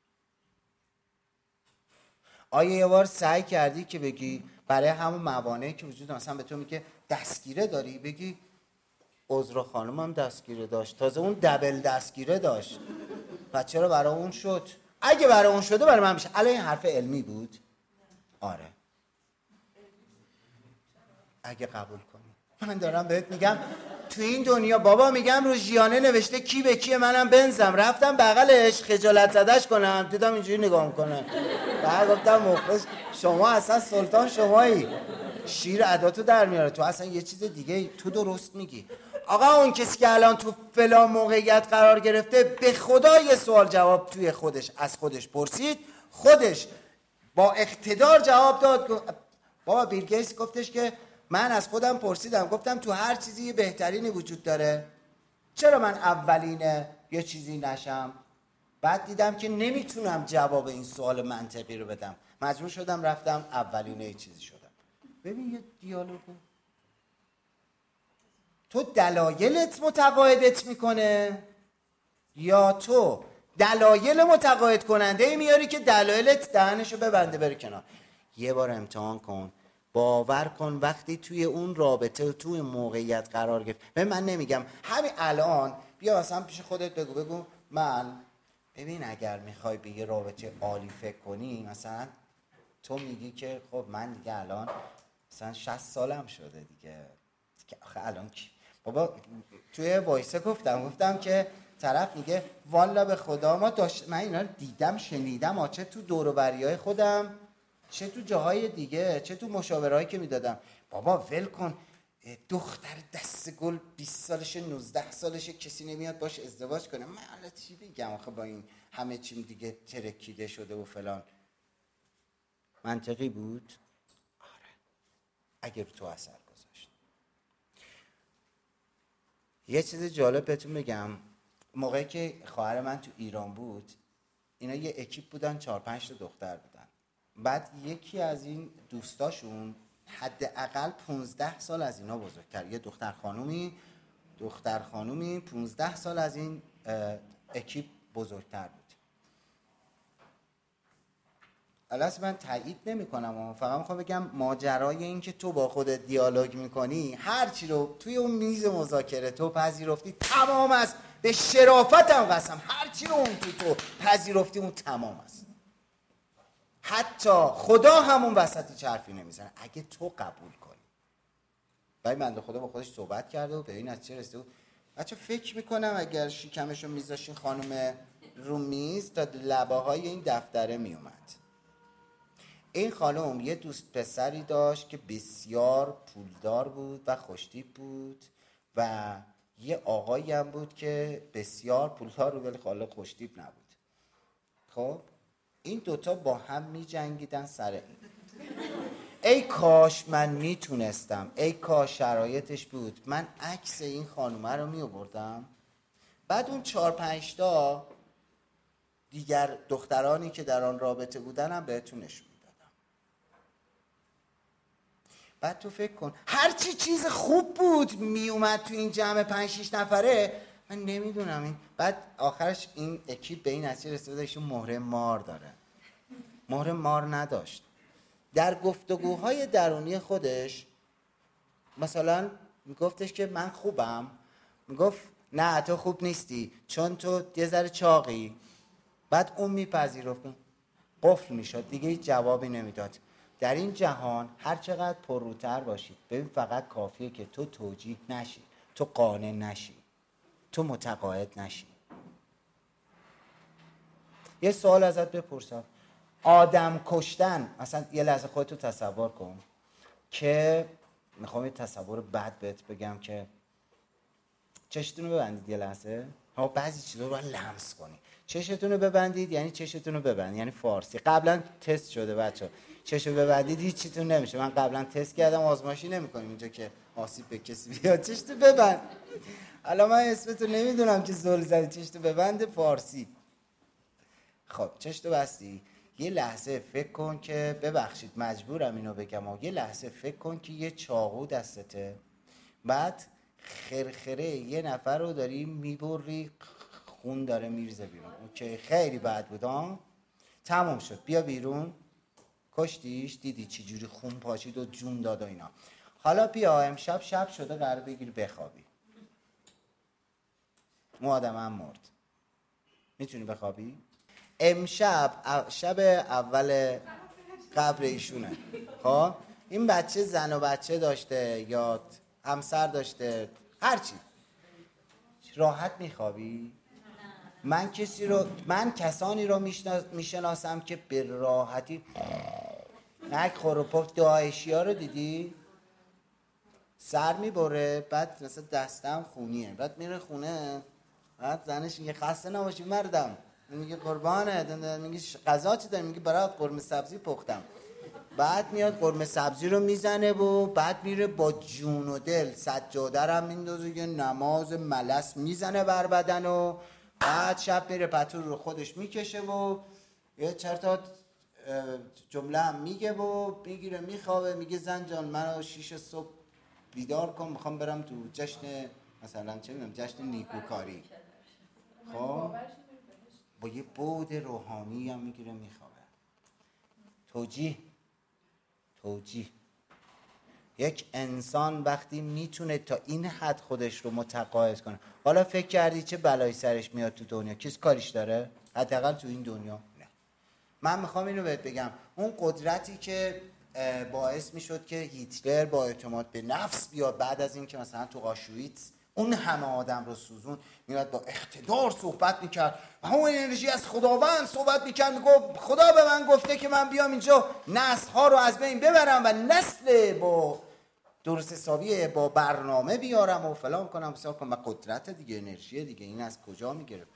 آیا یه بار سعی کردی که بگی برای همون موانعی که وجود مثلا به تو میگه دستگیره داری بگی عذر خانومم دستگیره داشت، تازه اون دبل دستگیره داشت، پس چرا برای اون شد؟ اگه برای اون شده برای من میشه. الان این حرف علمی بود؟ آره. اگه قبول کنی من دارم بهت میگم تو این دنیا بابا میگم رو ژیانه نوشته کی به کیه، منم بنزم رفتم بغلش خجالت زدش کنم دیدم اینجوری نگاه میکنه بعد گفتم مخلص شما اصلا سلطان شمایی، شیر عداتو در میاره، تو اصلا یه چیز دیگه تو درست میگی. آقا اون کسی که الان تو فلان موقعیت قرار گرفته به خدا یه سوال جواب توی خودش از خودش پرسید، خودش با اقتدار جواب داد. بابا بیل گیتس گفتش که من از خودم پرسیدم گفتم تو هر چیزی یه بهترینی وجود داره، چرا من اولین یه چیزی نشم؟ بعد دیدم که نمیتونم جواب این سوال منطقی رو بدم، مجبور شدم رفتم اولین یه چیزی شدم. ببین یه دیالوگو تو دلایلت متقاعدت میکنه یا تو دلایل متقاعد کننده میاری که دلایلت دهنشو ببنده بره کنار. یه بار امتحان کن، باور کن وقتی توی اون رابطه و توی موقعیت قرار گرفت. من نمیگم همین الان بیا مثلا پیش خودت بگو من ببین اگر میخوای به یه رابطه عالی فکر کنی مثلا تو میگی که خب من دیگه الان مثلا 60 سالم شده دیگه آخه الان کی بابا توی وایسه گفتم که طرف میگه والا به خدا من اینا رو دیدم شنیدم چه تو دور و بریای خودم چه تو جاهای دیگه چه تو مشاورهایی که میدادم. بابا ول کن دختر دست گل 20 سالشه 19 سالشه کسی نمیاد باش ازدواج کنه. من حالا چی بگم آخه با این همه چیم دیگه ترکیده شده و فلان. منطقی بود؟ آره اگر تو اثر گذاشت. یه چیز جالب بهتون بگم، موقعی که خواهر من تو ایران بود اینا یه اکیپ بودن 4-5 تا دختر بودن، بعد یکی از این دوستاشون حداقل 15 سال از اینا بزرگتر، یه دختر خانومی 15 سال از این اکیپ بزرگتر بود. البته من تایید نمی کنم فقط میخوام بگم ماجرای این که تو با خودت دیالوگ میکنی هر چی رو توی اون میز مذاکره تو پذیرفتی تمام است، به شرافتم قسم هر چی رو اون تو پذیرفتی اون تمام است، حتی خدا همون وسطی حرفی نمیزنه اگه تو قبول کنی. ولی بنده خدا با خودش صحبت کرده و به این نتیجه رسیده بود. بچه فکر میکنم اگر شکمشو میذاشین خانم رو میز تا لبه های این دفتره میومد. این خانم یه دوست پسری داشت که بسیار پولدار بود و خوشتیپ بود و یه آقایی هم بود که بسیار پولدار بود ولی خاله خوشتیپ نبود. خب این دوتا با هم می جنگیدن سر این. ای کاش من میتونستم، ای کاش شرایطش بود، من عکس این خانومه رو می آوردم بعد اون 4-5 تا دیگر دخترانی که در آن رابطه بودن هم بهتون نشون میدادم. بعد تو فکر کن هرچی چیز خوب بود می اومد تو این جمع 5-6 نفره، من نمیدونم این بعد آخرش این اکیپ به این نتیجه رسیده ایشون مهره مار داره. مهره مار نداشت. در گفتگوهای درونی خودش مثلا میگفتش که من خوبم، میگفت نه تو خوب نیستی چون تو یه ذره چاقی، بعد اون میپذیرفت قفل میشد دیگه هیچ جوابی نمیداد. در این جهان هر چقدر پرروتر باشید ببین فقط کافیه که تو توجیه نشی، تو قانع نشی، تو متقاعد نشی. یه سوال ازت بپرسم، آدم کشتن، مثلا یه لحظه خودتو تصور کن که میخوام یه تصور بد بهت بگم که چشتون رو ببندید یه لحظه. ها بعضی چیزا رو باید لمس کنی. چشتون رو ببندید یعنی چشتون رو ببند، یعنی فارسی قبلا تست شده بچه. چشو ببندید هیچ چیتون نمیشه. من قبلا تست کردم، آزمایشی نمیکنیم اینجا که آسیب به کسی بیاد. چشتو ببند. الان من اسمتو نمیدونم که زل زدی. چشتو ببند فارسی. خب چشتو بستی. یه لحظه فکر کن که، ببخشید مجبورم اینو بگم، یه لحظه فکر کن که یه چاقو دستته، بعد خرخره یه نفر رو داری میبری، خون داره میریزه بیرون. اوکی خیلی بد بود ها. تموم شد، بیا بیرون. کشتیش؟ دیدی چی جوری خون پاشید و جون داد و اینا. حالا بیا امشب شب شده قرار بگیری بخوابی. اون آدم هم مرد. میتونی بخوابی؟ امشب شب اول قبر ایشونه. خب این بچه زن و بچه داشته یا همسر داشته، هرچی، راحت میخوابی؟ من کسانی رو میشناسم که به راحتی نک خوروپف داعشی ها رو دیدی؟ سر میبره، بعد مثلا دستم خونیه، بعد میره خونه، بعد زنش میگه خسته نباشی مردم، میگه قربانه، میگه غذا چی داری؟ میگه برای قرمه سبزی پختم. بعد میاد قرمه سبزی رو میزنه و بعد میره با جون و دل سجاده رو هم میندازه، یه نماز ملس میزنه بر بدن و بعد شب میره پتو رو خودش میکشه و یه چرتا جمله هم میگه و میگیره میخوابه. میگه زن جان منو 6 صبح بیدار کن، میخوام برم تو جشن مثلا چه میدونم جشن نیکوکاری. خب با یه بعد روحانی هم میگیره میخوابه. توجیه. یک انسان وقتی میتونه تا این حد خودش رو متقاعد کنه، حالا فکر کردی چه بلایی سرش میاد تو دنیا؟ کس کاریش داره؟ حداقل تو این دنیا نه. من میخوام اینو بهت بگم، اون قدرتی که باعث میشد که هیتلر با اعتماد به نفس بیاد بعد از این که مثلا تو آشویتس اون همه آدم رو سوزون، میاد با اقتدار صحبت میکرد و همون انرژی از خداوند صحبت میکرد، میگفت خدا به من گفته که من بیام اینجا نسل ها رو از بین ببرم و نسل با درست حسابی با برنامه بیارم و فلان کنم بسیار کنم. و قدرت دیگه، انرژی دیگه، این از کجا میگیره؟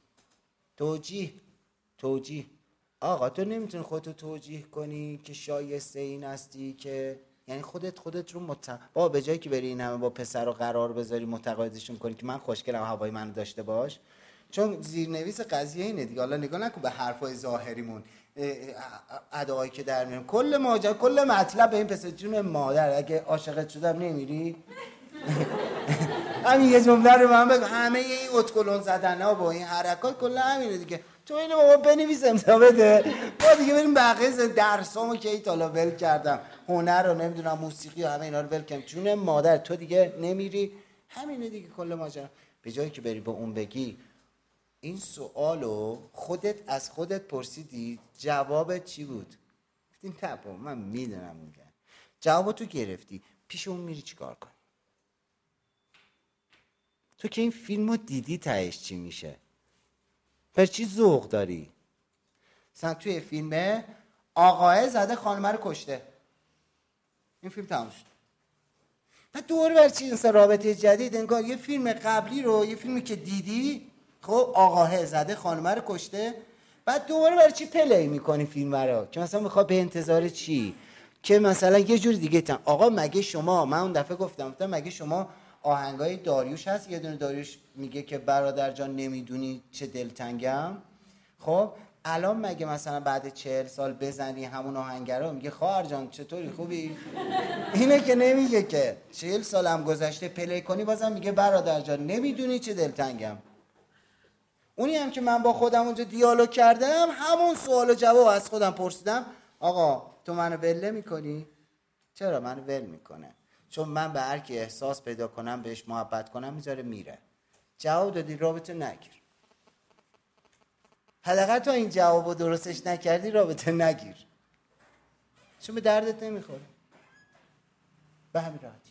توجیه. آقا تو نمیتونی خودتو توجیه کنی که شایسته این هستی که، یعنی خودت رو با به جایی که بری این همه با پسر رو قرار بذاری متقاعدشون کنی که من خوشگلم هوای منو داشته باش. چون زیرنویس قضیه اینه دیگه. حالا نگاه نکن به حرفای ظاهریمون، ادعایی که در میاریم، کل ماجرا، کل مطلب به این پسر جون مادر اگه عاشقت شدم نمیری. همین یه جمله رو من بگو، همه این اتکلون زدن‌ها با این حرکات کلا همینه دیگه. تو اینو بابا بنویس امضا بده، با دیگه بریم بقیه درسامو که ایتالا ول کردم، هنر رو نمیدونم موسیقی و همه اینا رو ول کردم، جون مادر تو دیگه نمیری. همینه دیگه کل ماجرا. به جایی که بری به اون بگی این سوالو خودت از خودت پرسیدی جوابت چی بود؟ گفتین نه من میدونم میگم. جوابتو گرفتی، پیش اون میری چیکار کنی؟ تو که این فیلمو دیدی تهش چی میشه؟ پر چی ذوق داری؟ مثلا توی فیلمه آقاه زده خانمه رو کشته، این فیلم تموم شد. بعد دوباره بر چی مثلا رابطه جدید، انگار یه فیلم قبلی رو، یه فیلمی که دیدی، خب آقاه زده خانمه رو کشته، بعد دوباره برای چی پلی میکنی فیلم رو؟ که مثلا میخواد به انتظار چی؟ که مثلا یه جور دیگه آقا مگه شما، من اون دفعه گفتم مگه شما آهنگای داریوش هست، یه دونه داریوش میگه که برادر جان نمیدونی چه دلتنگم، خب الان مگه مثلا بعد 40 سال بزنی همون آهنگ رو میگه خواهر جان چطوری خوبی؟ اینه که نمیگه که 40 سالم گذشته پلی کنی بازم میگه برادر جان نمیدونی چه دلتنگم. اونی هم که من با خودم اونجا دیالوگ کردم، همون سوال و جواب از خودم پرسیدم، آقا تو منو ول میکنی؟ چرا منو ول میکنه؟ چون من به هر کی احساس پیدا کنم بهش محبت کنم میذاره میره. جواب دادی رابطه نگیر. حداقل تا این جوابو درستش نکردی رابطه نگیر، چون به دردت نمیخوره. به همین راحتی.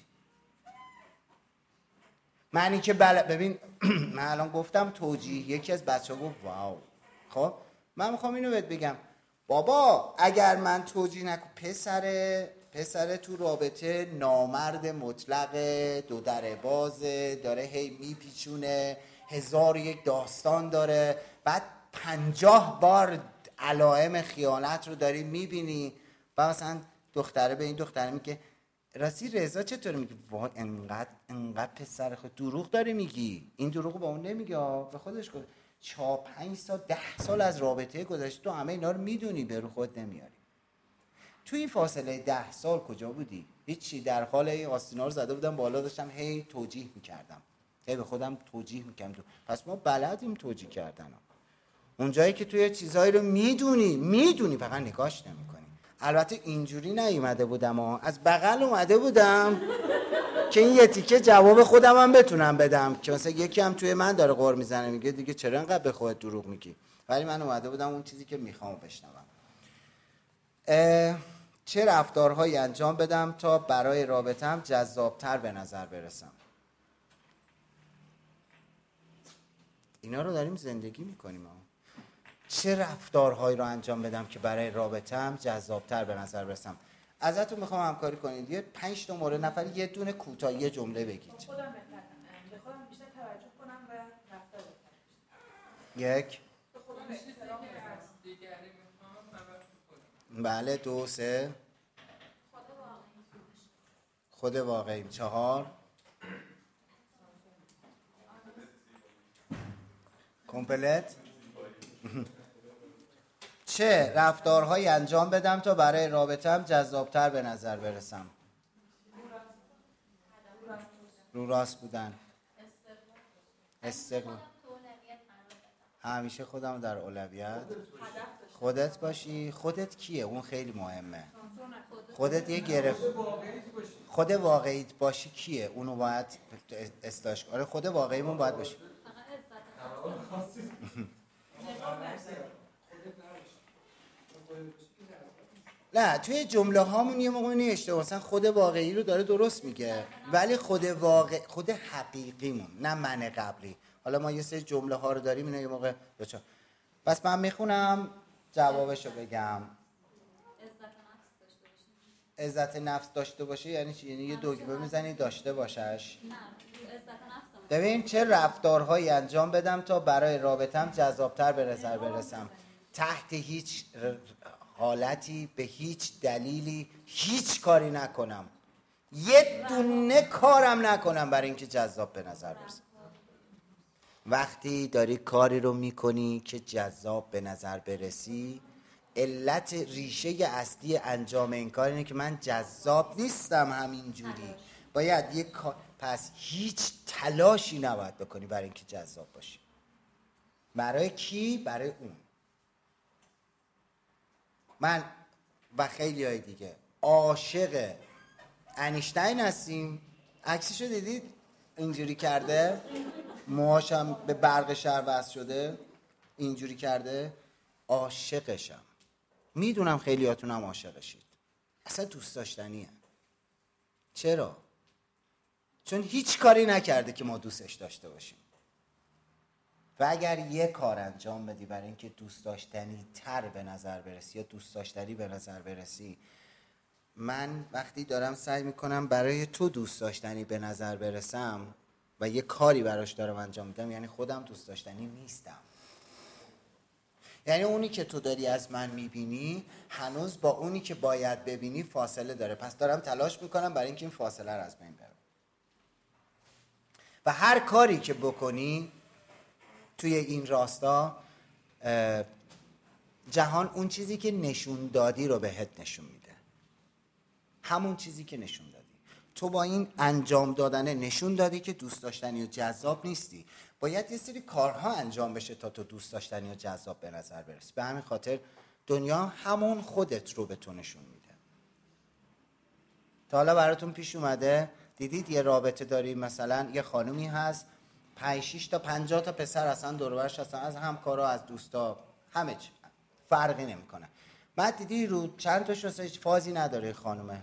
معنی که ببین من الان گفتم توجیه، یکی از بچه‌ها گفت واو، خب من میخوام اینو بهت بگم بابا اگر من توجیه نکنم پسر تو رابطه نامرد مطلق دو در بازه، داره هی میپیچونه، 1001 داستان داره، بعد 50 بار علائم خیانت رو داری میبینی و مثلا دختره به این دختره میگه راستی رضا چطور میگه وای انقدر پسر خود دروغ داری میگی، این دروغو با اون نمیگه به خودش گفت 4-5 سال 10 سال از رابطه گذشته تو همه اینا رو میدونی به رو خود نمیاری. تو این فاصله 10 سال کجا بودی؟ هیچی، در حال این آستینا رو زده بودم بالا، داشتم هی توجیه میکردم، هی به خودم توجیه میکردم. پس ما بلدیم توجیه کردن. اونجایی که توی چیزایی رو میدونی فقط نگاش نمیکنی. البته اینجوری نیومده بودم از بغل اومده بودم که این یه تیکه جواب خودم هم بتونم بدم که مثلا یکی هم توی من داره غر میزنه میگه دیگه چرا انقدر به خودت دروغ میگی، ولی من اومده بودم اون چیزی که میخوام بشنوم. چه رفتارهایی انجام بدم تا برای رابطه‌ام جذابتر به نظر برسم؟ اینا رو داریم زندگی میکنیم. چه رفتارهایی رو انجام بدم که برای رابطه‌ام جذابتر به نظر برسم؟ ازتون میخوام همکاری کنید، یه 5 تا مورد نفر یه دونه کوتاه یه جمله بگید. به خودم بیشتر توجه کنم و رفتار بکنم. یک، به خودم احترام بذارم. بله. 2، 3، خود واقعی. 4، کامپلت. چه رفتارهایی انجام بدم تا برای رابطه‌ام جذابتر به نظر برسم؟ رو راست بودن، استقلال، همیشه خودم در اولویت، خودت باشی. خودت کیه؟ اون خیلی مهمه. خودت یه گرفت، خود واقعیت باشی کیه؟ اونو باید اصلاحش کنی. خود واقعیمون باید باشی. نه توی جمله هامون یه موقع اشتباه، مثلا خود واقعی رو داره درست میگه ولی خود حقیقیمون، نه من قبلی. حالا ما یه سری جمله ها رو داریم اینا یه موقع بچا. پس من میخونم جوابشو بگم. عزت نفس داشته باشه یعنی چی؟ یعنی یه دکمه میزنی داشته باشش. ببین چه رفتارهایی انجام بدم تا برای رابطم جذابتر به نظر برسم. تحت هیچ حالتی به هیچ دلیلی هیچ کاری نکنم، یه دونه کارم نکنم برای اینکه جذاب به نظر برسم. وقتی داری کاری رو میکنی که جذاب به نظر برسی، علت ریشه اصلی انجام این کار اینه که من جذاب نیستم همینجوری، باید یک کار. پس هیچ تلاشی نباید بکنی برای اینکه جذاب باشی. برای کی؟ برای اون. من و خیلی های دیگه عاشق انیشتین هستیم. عکسشو دیدید؟ اینجوری کرده، موهاشم به برق شهر وصل شده، اینجوری کرده. عاشقشم. میدونم خیلی هاتونم عاشقشید. اصلا دوست داشتنیه. چرا؟ چون هیچ کاری نکرده که ما دوستش داشته باشیم. و اگر یه کار انجام بدی برای اینکه دوست داشتنی تر به نظر برسی یا دوست داشتنی به نظر برسی، من وقتی دارم سعی میکنم برای تو دوست داشتنی به نظر برسم و یه کاری براش دارم انجام میدم، یعنی خودم دوست داشتنی نیستم. یعنی اونی که تو داری از من میبینی هنوز با اونی که باید ببینی فاصله داره. پس دارم تلاش میکنم برای اینکه این فاصله رو از بین ببرم. و هر کاری که بکنی توی این راستا، جهان اون چیزی که نشون دادی رو بهت نشون میده. همون چیزی که نشون دادی. تو با این انجام دادن نشون دادی که دوست داشتنی و جذاب نیستی. باید یه سری کارها انجام بشه تا تو دوست داشتنی و جذاب به نظر برسی. به همین خاطر دنیا همون خودت رو به تو نشون میده. تا حالا براتون پیش اومده دیدید یه رابطه داری، مثلا یه خانومی هست 5-6 تا 50 تا پسر اصلا دور و برش هستن، از همکارا از دوستا، همه چی فرقی نمیکنه. بعد دیدی رو چند تا شوسه هیچ فازی نداره خانومه.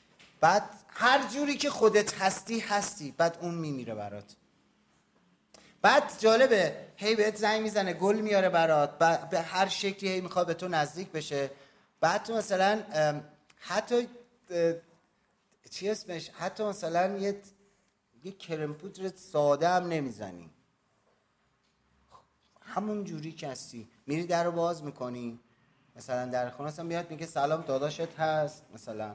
بعد هر جوری که خودت هستی بعد اون میمیره برات. بعد جالبه هی بهت زنگ میزنه، گل میاره برات، به هر شکلی هی میخواد به تو نزدیک بشه. بعد تو مثلا حتی چی اسمش، حتی مثلا یه کرم پودر ساده هم نمیزنی، همون جوری که هستی میری در رو باز میکنی، مثلا در خونه اصلا بیاد میگه سلام داداشت هست، مثلا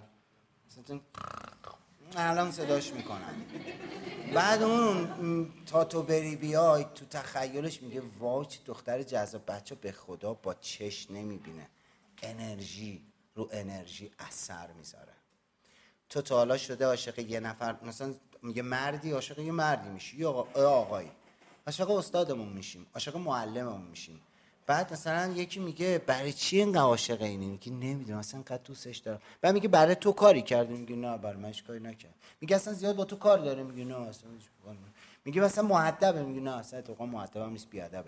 الان صداش میکنن. بعد اون تا تو بری بیای تو تخیلش میگه وای چه دختر جذاب. بچه به خدا با چشم نمیبینه، انرژی رو انرژی اثر میذاره. تو تا حالا شده عاشق یه نفر، مثلا یه مردی عاشق یه مردی میشی، یا آقایی عاشق استادمون میشیم، عاشق معلممون میشیم، بعد مثلا یکی میگه برای چی اینقدر عاشق اینی؟ میگه نمیدونم اصلا اینقدر دوستش دارم. بعد میگه برای تو کاری کردی؟ میگه نه برای من هیچ کاری نکرد. میگه اصلا زیاد با تو کار داره؟ میگه نه اصلا هیچ کاری نمی‌کنه. میگه مثلا مؤدبه؟ میگه نه اصلا تو مؤدبم نیست، بیادبه.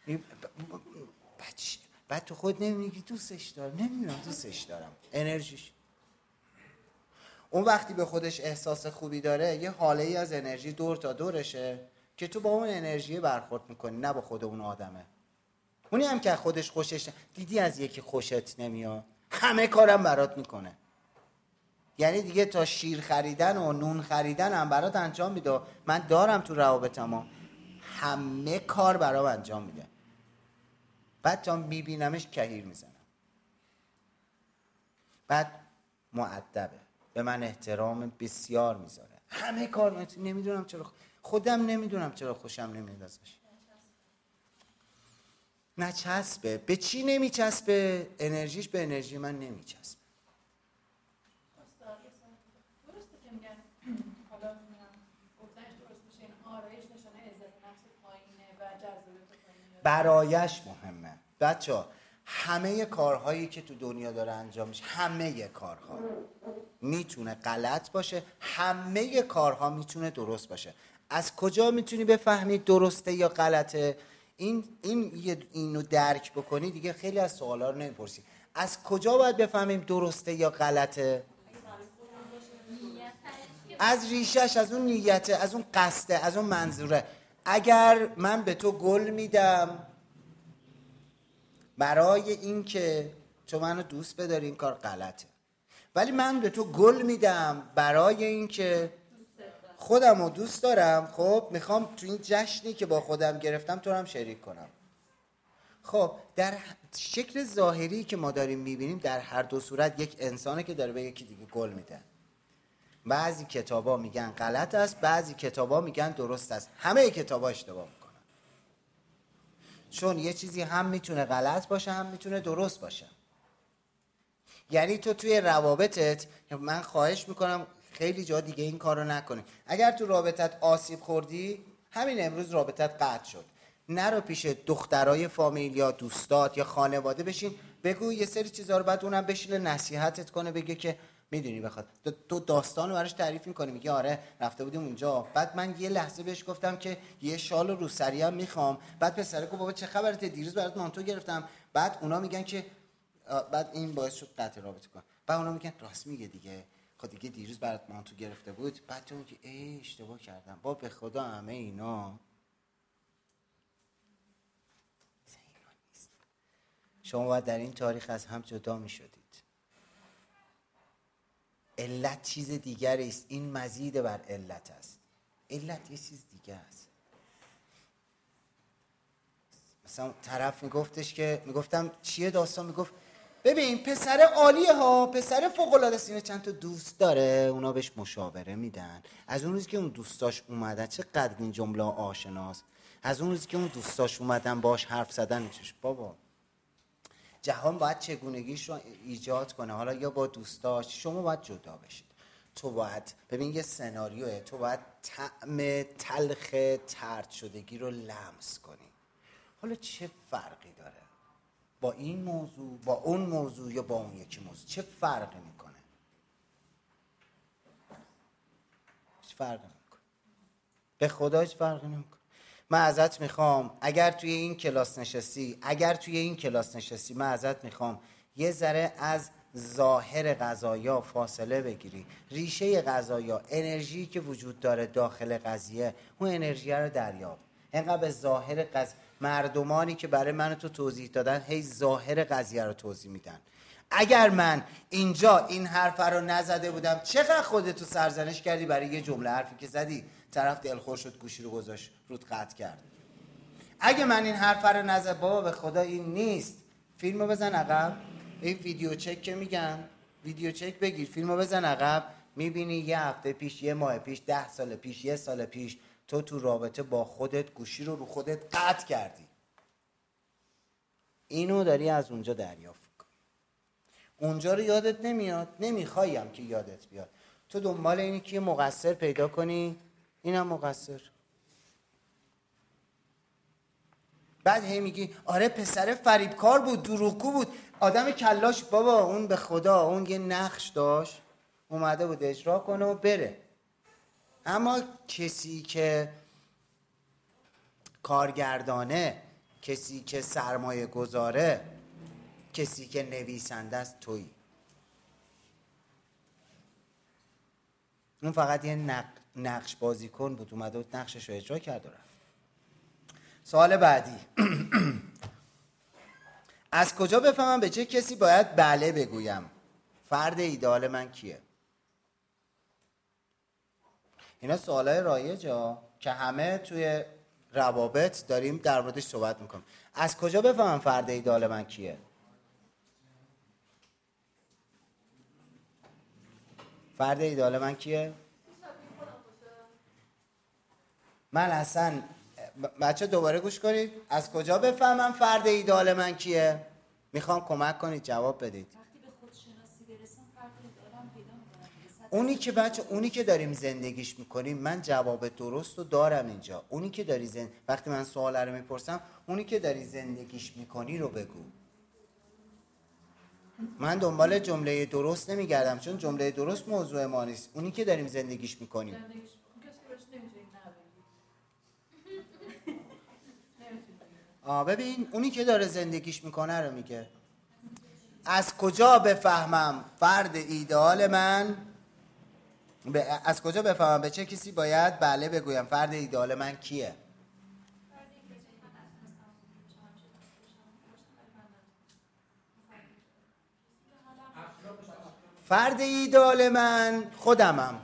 بعد تو خود نمیگی دوستش دارم، نمیدونم دوستش دارم، انرژیش. اون وقتی به خودش احساس خوبی داره، یه حاله ای از انرژی دور تا دورشه که تو با اون انرژی برخورد میکنی، نه با خود اون آدمه. اونی هم که خودش خوشش دیدی از یکی خوشت نمیاد، همه کارم برات میکنه. یعنی دیگه تا شیر خریدن و نون خریدن هم برات انجام میده. من دارم تو روابطم همه کار برام انجام میده، بعد تا میبینمش کهیر میزنم. بعد مؤدبه، به من احترام بسیار میذاره، همه کار نمیدونم چرا خودم نمیدونم چرا خوشم نمیاد ازش. نچسبه. به چی نمیچسبه؟ انرژیش به انرژی من نمیچسبه. درسته که میگن حالا گفتنش درست میشه، این آرایش نشانه عزت نفس پایینه و جذابیت پایینه، برایش مهمه. بچه‌ها همه کارهایی که تو دنیا داره انجام میشه، همه کارها میتونه غلط باشه، همه کارها میتونه درست باشه. از کجا میتونی بفهمی درسته یا غلطه؟ اینو درک بکنی دیگه خیلی از سوالا رو نمیپرسی. از کجا باید بفهمیم درسته یا غلطه؟ از ریشش، از اون نیته، از اون قصده، از اون منظوره. اگر من به تو گل میدم برای این که تو منو دوست بداری، این کار غلطه. ولی من به تو گل میدم برای این که خودم رو دوست دارم، خب میخوام تو این جشنی که با خودم گرفتم تو رو هم شریک کنم. خب در شکل ظاهری که ما داریم میبینیم، در هر دو صورت یک انسانه که داره به یکی دیگه گل میده. بعضی کتابا میگن غلط است، بعضی کتابا میگن درست است. همه کتابا اشتباه میکنن، چون یه چیزی هم میتونه غلط باشه هم میتونه درست باشه. یعنی تو توی روابطت، من خواهش میکنم خیلی جا دیگه این کارو نکنی. اگر تو رابطت آسیب خوردی، همین امروز رابطت قطع شد، نرو پیش دخترای فامیل یا دوستات یا خانواده بشین بگو یه سری چیزا رو، بعد اونم بشینه نصیحتت کنه، بگه که میدونی بخواد تو داستانو براش تعریف میکنی، میگه آره رفته بودیم اونجا، بعد من یه لحظه بهش گفتم که یه شال روسری هم میخوام، بعد پسره گفت بابا چه خبرته، دیروز برات مانتو گرفتم. بعد اونا میگن که بعد این باعث شد قطع رابطه کنه. بعد اونا میگن راست میگه دیگه، خب دیگه دیروز برات مانتو گرفته بود. بعد تو میگی ای اشتباه کردم. با به خدا همه اینا شما باید در این تاریخ از هم جدا میشدید. علت چیز دیگری است، این مزید بر علت است. علت یه چیز دیگه است. مثلا طرف میگفتم چیه داستان، میگفت ببین پسر عالیه ها، پسر فوق العاده است، چند تا دوست داره، اونا بهش مشاوره میدن. از اون روزی که اون دوستاش اومدن، چقدر این جمله آشناست، از اون روزی که اون دوستاش اومدن باش حرف زدن، چش بابا جهان باید چگونگیش رو ایجاد کنه، حالا یا با دوستاش، شما باید جدا بشید. تو باید ببین یه سناریوه، تو باید طعم تلخ طرد شدگی رو لمس کنی. حالا چه فرقی داره با این موضوع، با اون موضوع یا با اون یکی موضوع؟ چه فرقی میکنه؟ هیچ فرقی نمیکنه، به خدا هیچ فرقی نمیکنه. من ازت میخوام اگر توی این کلاس نشستی من ازت میخوام یه ذره از ظاهر قضایا فاصله بگیری، ریشه قضایا، انرژی که وجود داره داخل قضیه، اون انرژی رو دریاب. اینقدر به ظاهر مردمانی که برای من تو توضیح دادن هی ظاهر قضیه رو توضیح میدن. اگر من اینجا این حرف رو نزده بودم، چقدر خودتو سرزنش کردی برای یه جمله حرفی که زدی، طرف دلخور شد گوشی رو گذاشت رود قطع کرد. اگه من این حرف رو نزد، بابا به خدا این نیست، فیلمو بزن عقب. این ویدیو چک که میگن، ویدیو چک بگیر، فیلمو بزن عقب، میبینی یه هفته پیش، یه ماه پیش، 10 سال پیش، یه سال پیش تو رابطه با خودت گوشی رو خودت قطع کردی. اینو داری از اونجا دریافت کن. اونجا رو یادت نمیاد، نمیخوایم که یادت بیاد. تو دنبال اینی که یه مقصر پیدا کنی، اینم مقصر. بعد هی میگی آره پسر فریبکار بود، دروغگو بود، آدم کلاش. بابا اون به خدا اون یه نقش داشت، اومده بود اجرا کنه و بره. اما کسی که کارگردانه، کسی که سرمایه گذاره، کسی که نویسنده است، تویی. اون فقط یه نقش بازیکن بود، اومده بود نقشش رو اجرا کرد و رفت. سوال بعدی از کجا بفهمم به چه کسی باید بله بگویم؟ فرد ایدئال من کیه؟ اینا سوالای رایجه که همه توی روابط داریم در موردش صحبت میکنیم. از کجا بفهمم فرد ایدئال من کیه؟ فرد ایدئال من کیه؟ من اصلا بچه دوباره گوش کنید. از کجا بفهمم فرد ایدئال من کیه؟ میخوام کمک کنید جواب بدید. وقتی به خودشناسی برسم فرد ایدئالم پیدا میکنم. اونی که بچه، اونی که داریم زندگیش میکنیم، من جواب درست رو دارم اینجا. اونی که داری وقتی من سوال رو میپرسم، اونی که داری زندگیش میکنی رو بگو. من دنبال جمله درست نمیگردم، چون جمله درست موضوع ما نیست. اونی که داریم زندگیش میکنیم. ببین اونی که داره زندگیش میکنه رو میگه. از کجا بفهمم فرد ایدئال من، از کجا بفهمم به چه کسی باید بله بگویم؟ فرد ایدئال من کیه؟ فرد ایدئال من خودمم.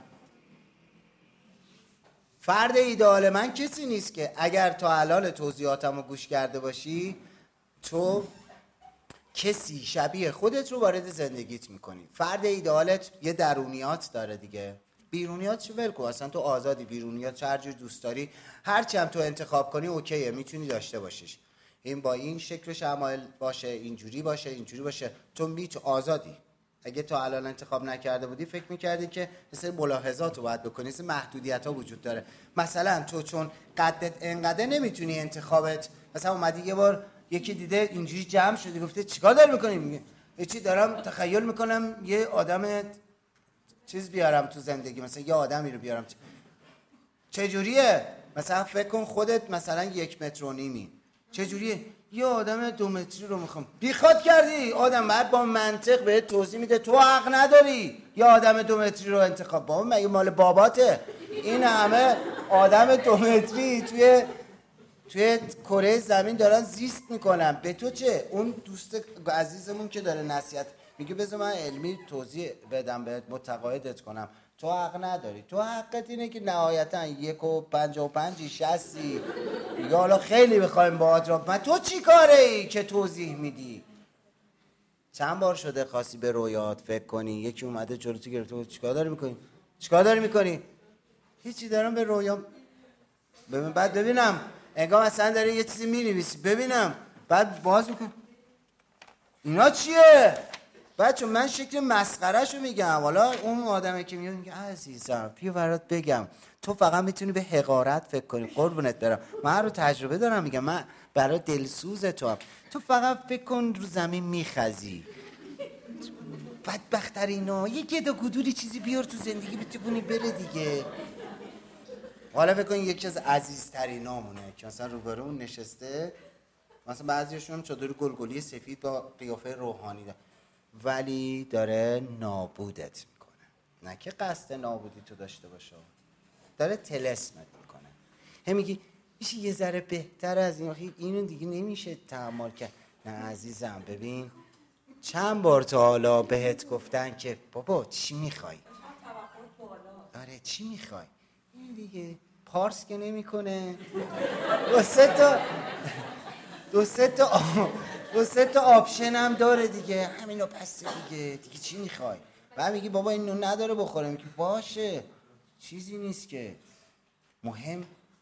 فرد ایدئال من کسی نیست که اگر تا الان توضیحاتم رو گوش کرده باشی، تو کسی شبیه خودت رو وارد زندگیت میکنی. فرد ایدئالت یه درونیات داره دیگه، بیرونیات چه ول کن، اصلا تو آزادی، بیرونیات هر جور دوست داری، هر چی هم تو انتخاب کنی اوکیه، میتونی داشته باشیش. این با این شکل و شمایل باشه، اینجوری باشه، اینجوری باشه، تو آزادی. اگه تا الان انتخاب نکرده بودی فکر میکردی که مثل ملاحظات رو باید بکنی، مثل محدودیت ها وجود داره. مثلا تو چون قدت انقدر نمیتونی انتخابت، مثلا اومدی یه بار یکی دیده اینجوری جمع شده، گفته چیکار داری میکنی؟ میگه چی دارم تخیل میکنم یه آدم چیز بیارم تو زندگی، مثلا یه آدمی رو بیارم. چجوریه؟ مثلا فکر کن خودت مثلا 1.5 متر، چجوریه؟ یه آدم 2 متری رو میخوام. بیخود کردی؟ آدم بعد با منطق بهت توضیح میده تو حق نداری یه آدم 2 متری رو انتخاب. بابا مگه مال باباته؟ این همه آدم 2 متری توی کره زمین دارن زیست میکنن، به تو چه؟ اون دوست عزیزمون که داره نصیحت میگه بذار من علمی توضیح بدم بهت، متقاعدت کنم، تو حق نداری. تو حقت اینه که نهایتا 1.55 60 یا حالا خیلی بخوایم باهات را، من تو چی کاره ای که توضیح میدی؟ چند بار شده خواستی به رویات فکر کنی، یکی اومده جلو تو گرفته چیکار داری میکنی؟ چیکار داری میکنی؟ هیچی، دارم به رویام. ببین بعد ببینم انگار مثلا داری یه چیزی می‌نویسی، ببینم بعد باز میکنم اینا چیه؟ بچه من شکل مسخره‌شو میگم. حالا اون آدمی که میگه عزیزم بیا برات بگم، تو فقط میتونی به حقارت فکر کنی. قربونت برم، من رو تجربه دارم میگم، من برای دلسوز تو فقط فکر کن رو زمین میخزی. بدبخت‌ترینا یه گدا گدوری چیزی بیار تو زندگی بتونی بره دیگه. حالا فکر کن یکی از عزیزترینامونه که مثلا روبرون نشسته، مثلا بعضیشون چادر گلگلی سفید با قیافه روحانی داره، ولی داره نابودت میکنه. نه که قصد نابودی تو داشته باشه، داره طلسمت میکنه. هم میگی میشه یه ذره بهتر از این؟ آخه اینو دیگه نمیشه تحمل کرد. نه عزیزم ببین چند بار تا حالا بهت گفتن که بابا چی میخوای؟ آره چی میخوای؟ این دیگه پارس که نمیکنه. دو سه تا آپشن هم داره دیگه، همینو پس دیگه چی میخوای؟ بعد میگی بابا اینو نداره بخوره، میگی باشه چیزی نیست که مهم،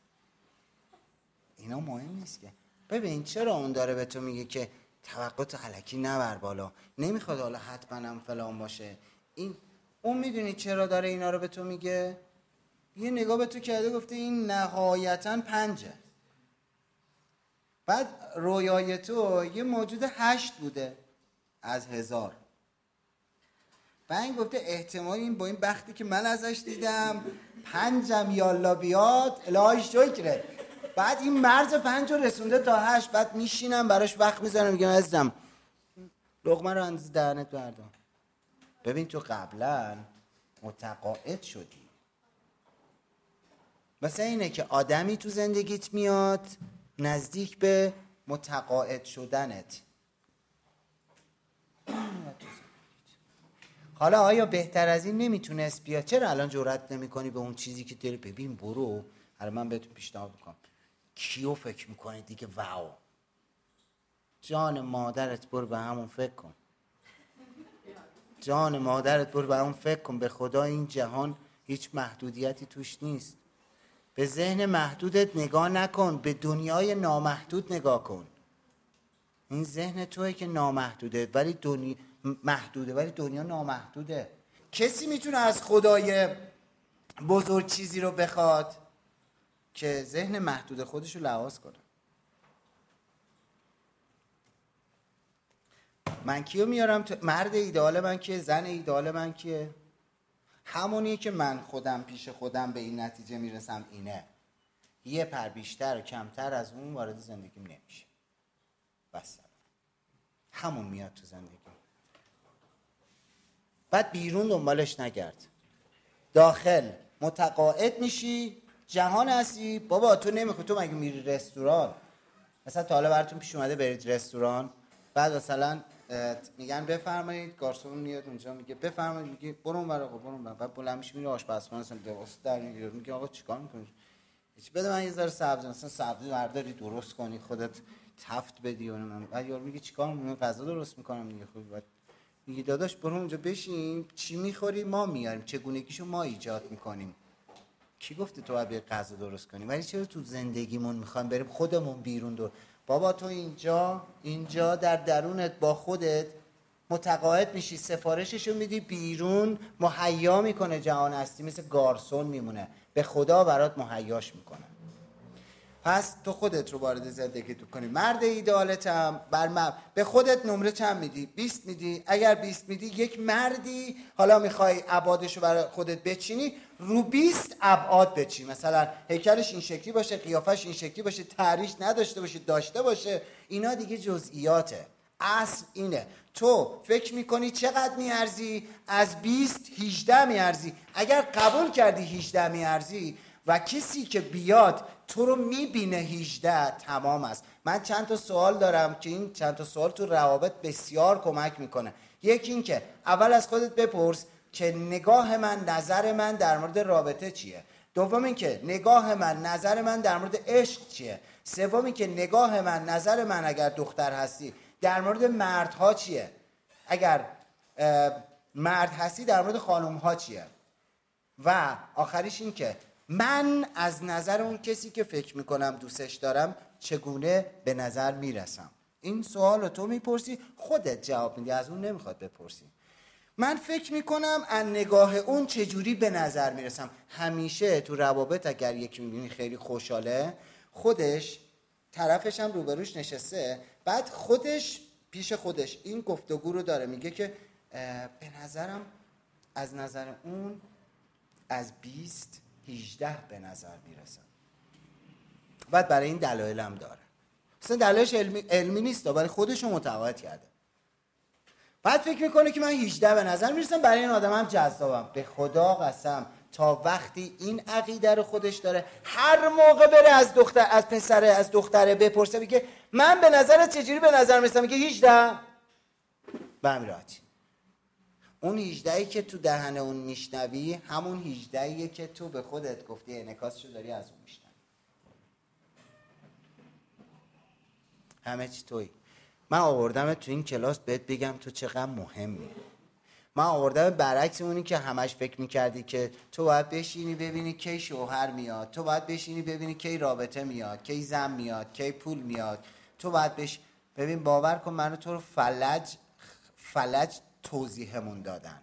اینا مهم نیست که. ببین چرا اون داره به تو میگه که توقعت الکی نبر بالا، نمیخواد حالا حتما هم فلان باشه. اون میدونی چرا داره اینا رو به تو میگه؟ یه نگاه به تو کرده گفته این نهایتاً 5، بعد رویای تو یه موجود 8 بوده از 1000. بعد این گفته احتمال این با این بختی که من ازش دیدم 5 یالا بیاد الهی شکره. بعد این مرز 5 رو رسونده تا 8. بعد میشینم براش وقت میذارم میگم عزیزم لقمه رو انداز دهنت بردار. ببین تو قبلا متقاعد شدی. مثلا اینه که آدمی تو زندگیت میاد نزدیک به متقاعد شدنت. حالا آیا بهتر از این نمیتونست بیاد؟ چرا الان جرئت نمیکنی به اون چیزی که داری؟ ببین برو، حالا من بهتون پیشنهاد میکنم کیو فکر میکنی دیگه؟ واو جان مادرت برو به همون فکر کن. جان مادرت برو به همون فکر کن. به خدا این جهان هیچ محدودیتی توش نیست. به ذهن محدودت نگاه نکن، به دنیای نامحدود نگاه کن. این ذهن توئه که نامحدوده ولی محدوده ولی دنیا نامحدوده. کسی میتونه از خدای بزرگ چیزی رو بخواد که ذهن محدود خودش رو لحاظ کنه؟ من کیو میارم؟ مرد ایدئال من کیه؟ زن ایدئال من کیه؟ همونیه که من خودم پیش خودم به این نتیجه میرسم اینه. یه پر بیشتر و کمتر از اون وارد زندگیم نمیشه. بس همون میاد تو زندگی. بعد بیرون دنبالش نگرد. داخل متقاعد میشی جهان هستی. بابا تو نمیخوای، تو مگه میری رستوران؟ مثلا تا حالا براتون پیش اومده برید رستوران بعد مثلا میگن بفرمایید، گارسون میاد اونجا میگه بفرمایید، میگه برو اون برا برو اون برا، بعد بلند میشه میره آشپزخونه مثلا لباس در میگیره، میگه آقا چیکار میکنی؟ هیچ، بده من یه ذره سبزی، مثلا سبزی برداری درست کنی خودت تفت بدی و من. بعد یارو میگه چیکار میکنی؟ غذا درست میکنم دیگه. خب بعد میگه داداش برو اونجا بشین، چی میخوری ما میاریم، چگونگیشو ما ایجاد میکنیم. کی گفته تو باید غذا درست کنی؟ ولی چرا تو زندگیمون میخوایم بریم خودمون بیرون دور؟ بابا تو اینجا در درونت با خودت متقاعد میشی، سفارششو میدی بیرون، مهیا میکنه جهان هستی، مثل گارسون میمونه، به خدا برات مهیاش میکنه. پس تو خودت رو وارد زندگیت کنی. مرد ایدئالت هم به خودت نمره چند میدی؟ 20 میدی؟ اگر 20 میدی یک مردی حالا میخوای ابعادشو برای خودت بچینی، رو 20 ابعاد بچین. مثلا هیکلش این شکلی باشه، قیافش این شکلی باشه، تعریش نداشته باشه، داشته باشه. اینا دیگه جزئیاته. اصل اینه تو فکر میکنی چقدر میارزی؟ از 20 18 میارزی. اگر قبول کردی 18 میارزی و کسی که بیاد تو رو میبینه 18، تمام است. من چند تا سوال دارم که این چند تا سوال تو روابط بسیار کمک میکنه. یکی این که اول از خودت بپرس که نگاه من، نظر من در مورد رابطه چیه. دوم این که نگاه من، نظر من در مورد عشق چیه. سوم این که نگاه من، نظر من اگر دختر هستی در مورد مردها چیه. اگر مرد هستی در مورد خانمها چیه. و آخریش این که من از نظر اون کسی که فکر میکنم دوستش دارم چگونه به نظر میرسم. این سوال رو تو میپرسی، خودت جواب میدی، از اون نمیخواد بپرسی. من فکر میکنم از نگاه اون چجوری به نظر میرسم. همیشه تو روابط اگر یکی میبینی خیلی خوشحاله، خودش طرفش هم روبروش نشسته، بعد خودش پیش خودش این گفتگو رو داره، میگه که به نظرم از نظر اون از 20 18 به نظر میرسن. بعد برای این دلایل هم داره، اصلا دلایلش علمی نیست ولی خودش رو متقاعد کرده. بعد فکر میکنه که من 18 به نظر میرسم، برای این آدم هم جذابم. به خدا قسم تا وقتی این عقیده رو خودش داره، هر موقع بره از دختره بپرسه بگه من به نظرت چجوری به نظر میرسم، میگه 18. به همین راحتی. اون 18ی که تو دهن اون میشنوی همون 18یه که تو به خودت گفتی، انعکاسشو داری از اون میشنوی. همه چی تویی. من آوردم تو این کلاس بهت بگم تو چقدر مهمی. من آوردم برعکس اونی که همش فکر میکردی که تو باید بشینی ببینی کی شوهر میاد، تو باید بشینی ببینی کی رابطه میاد، کی زن میاد، کی پول میاد، تو باید ببین باور کن منو تو رو فلج توضیحمون دادن.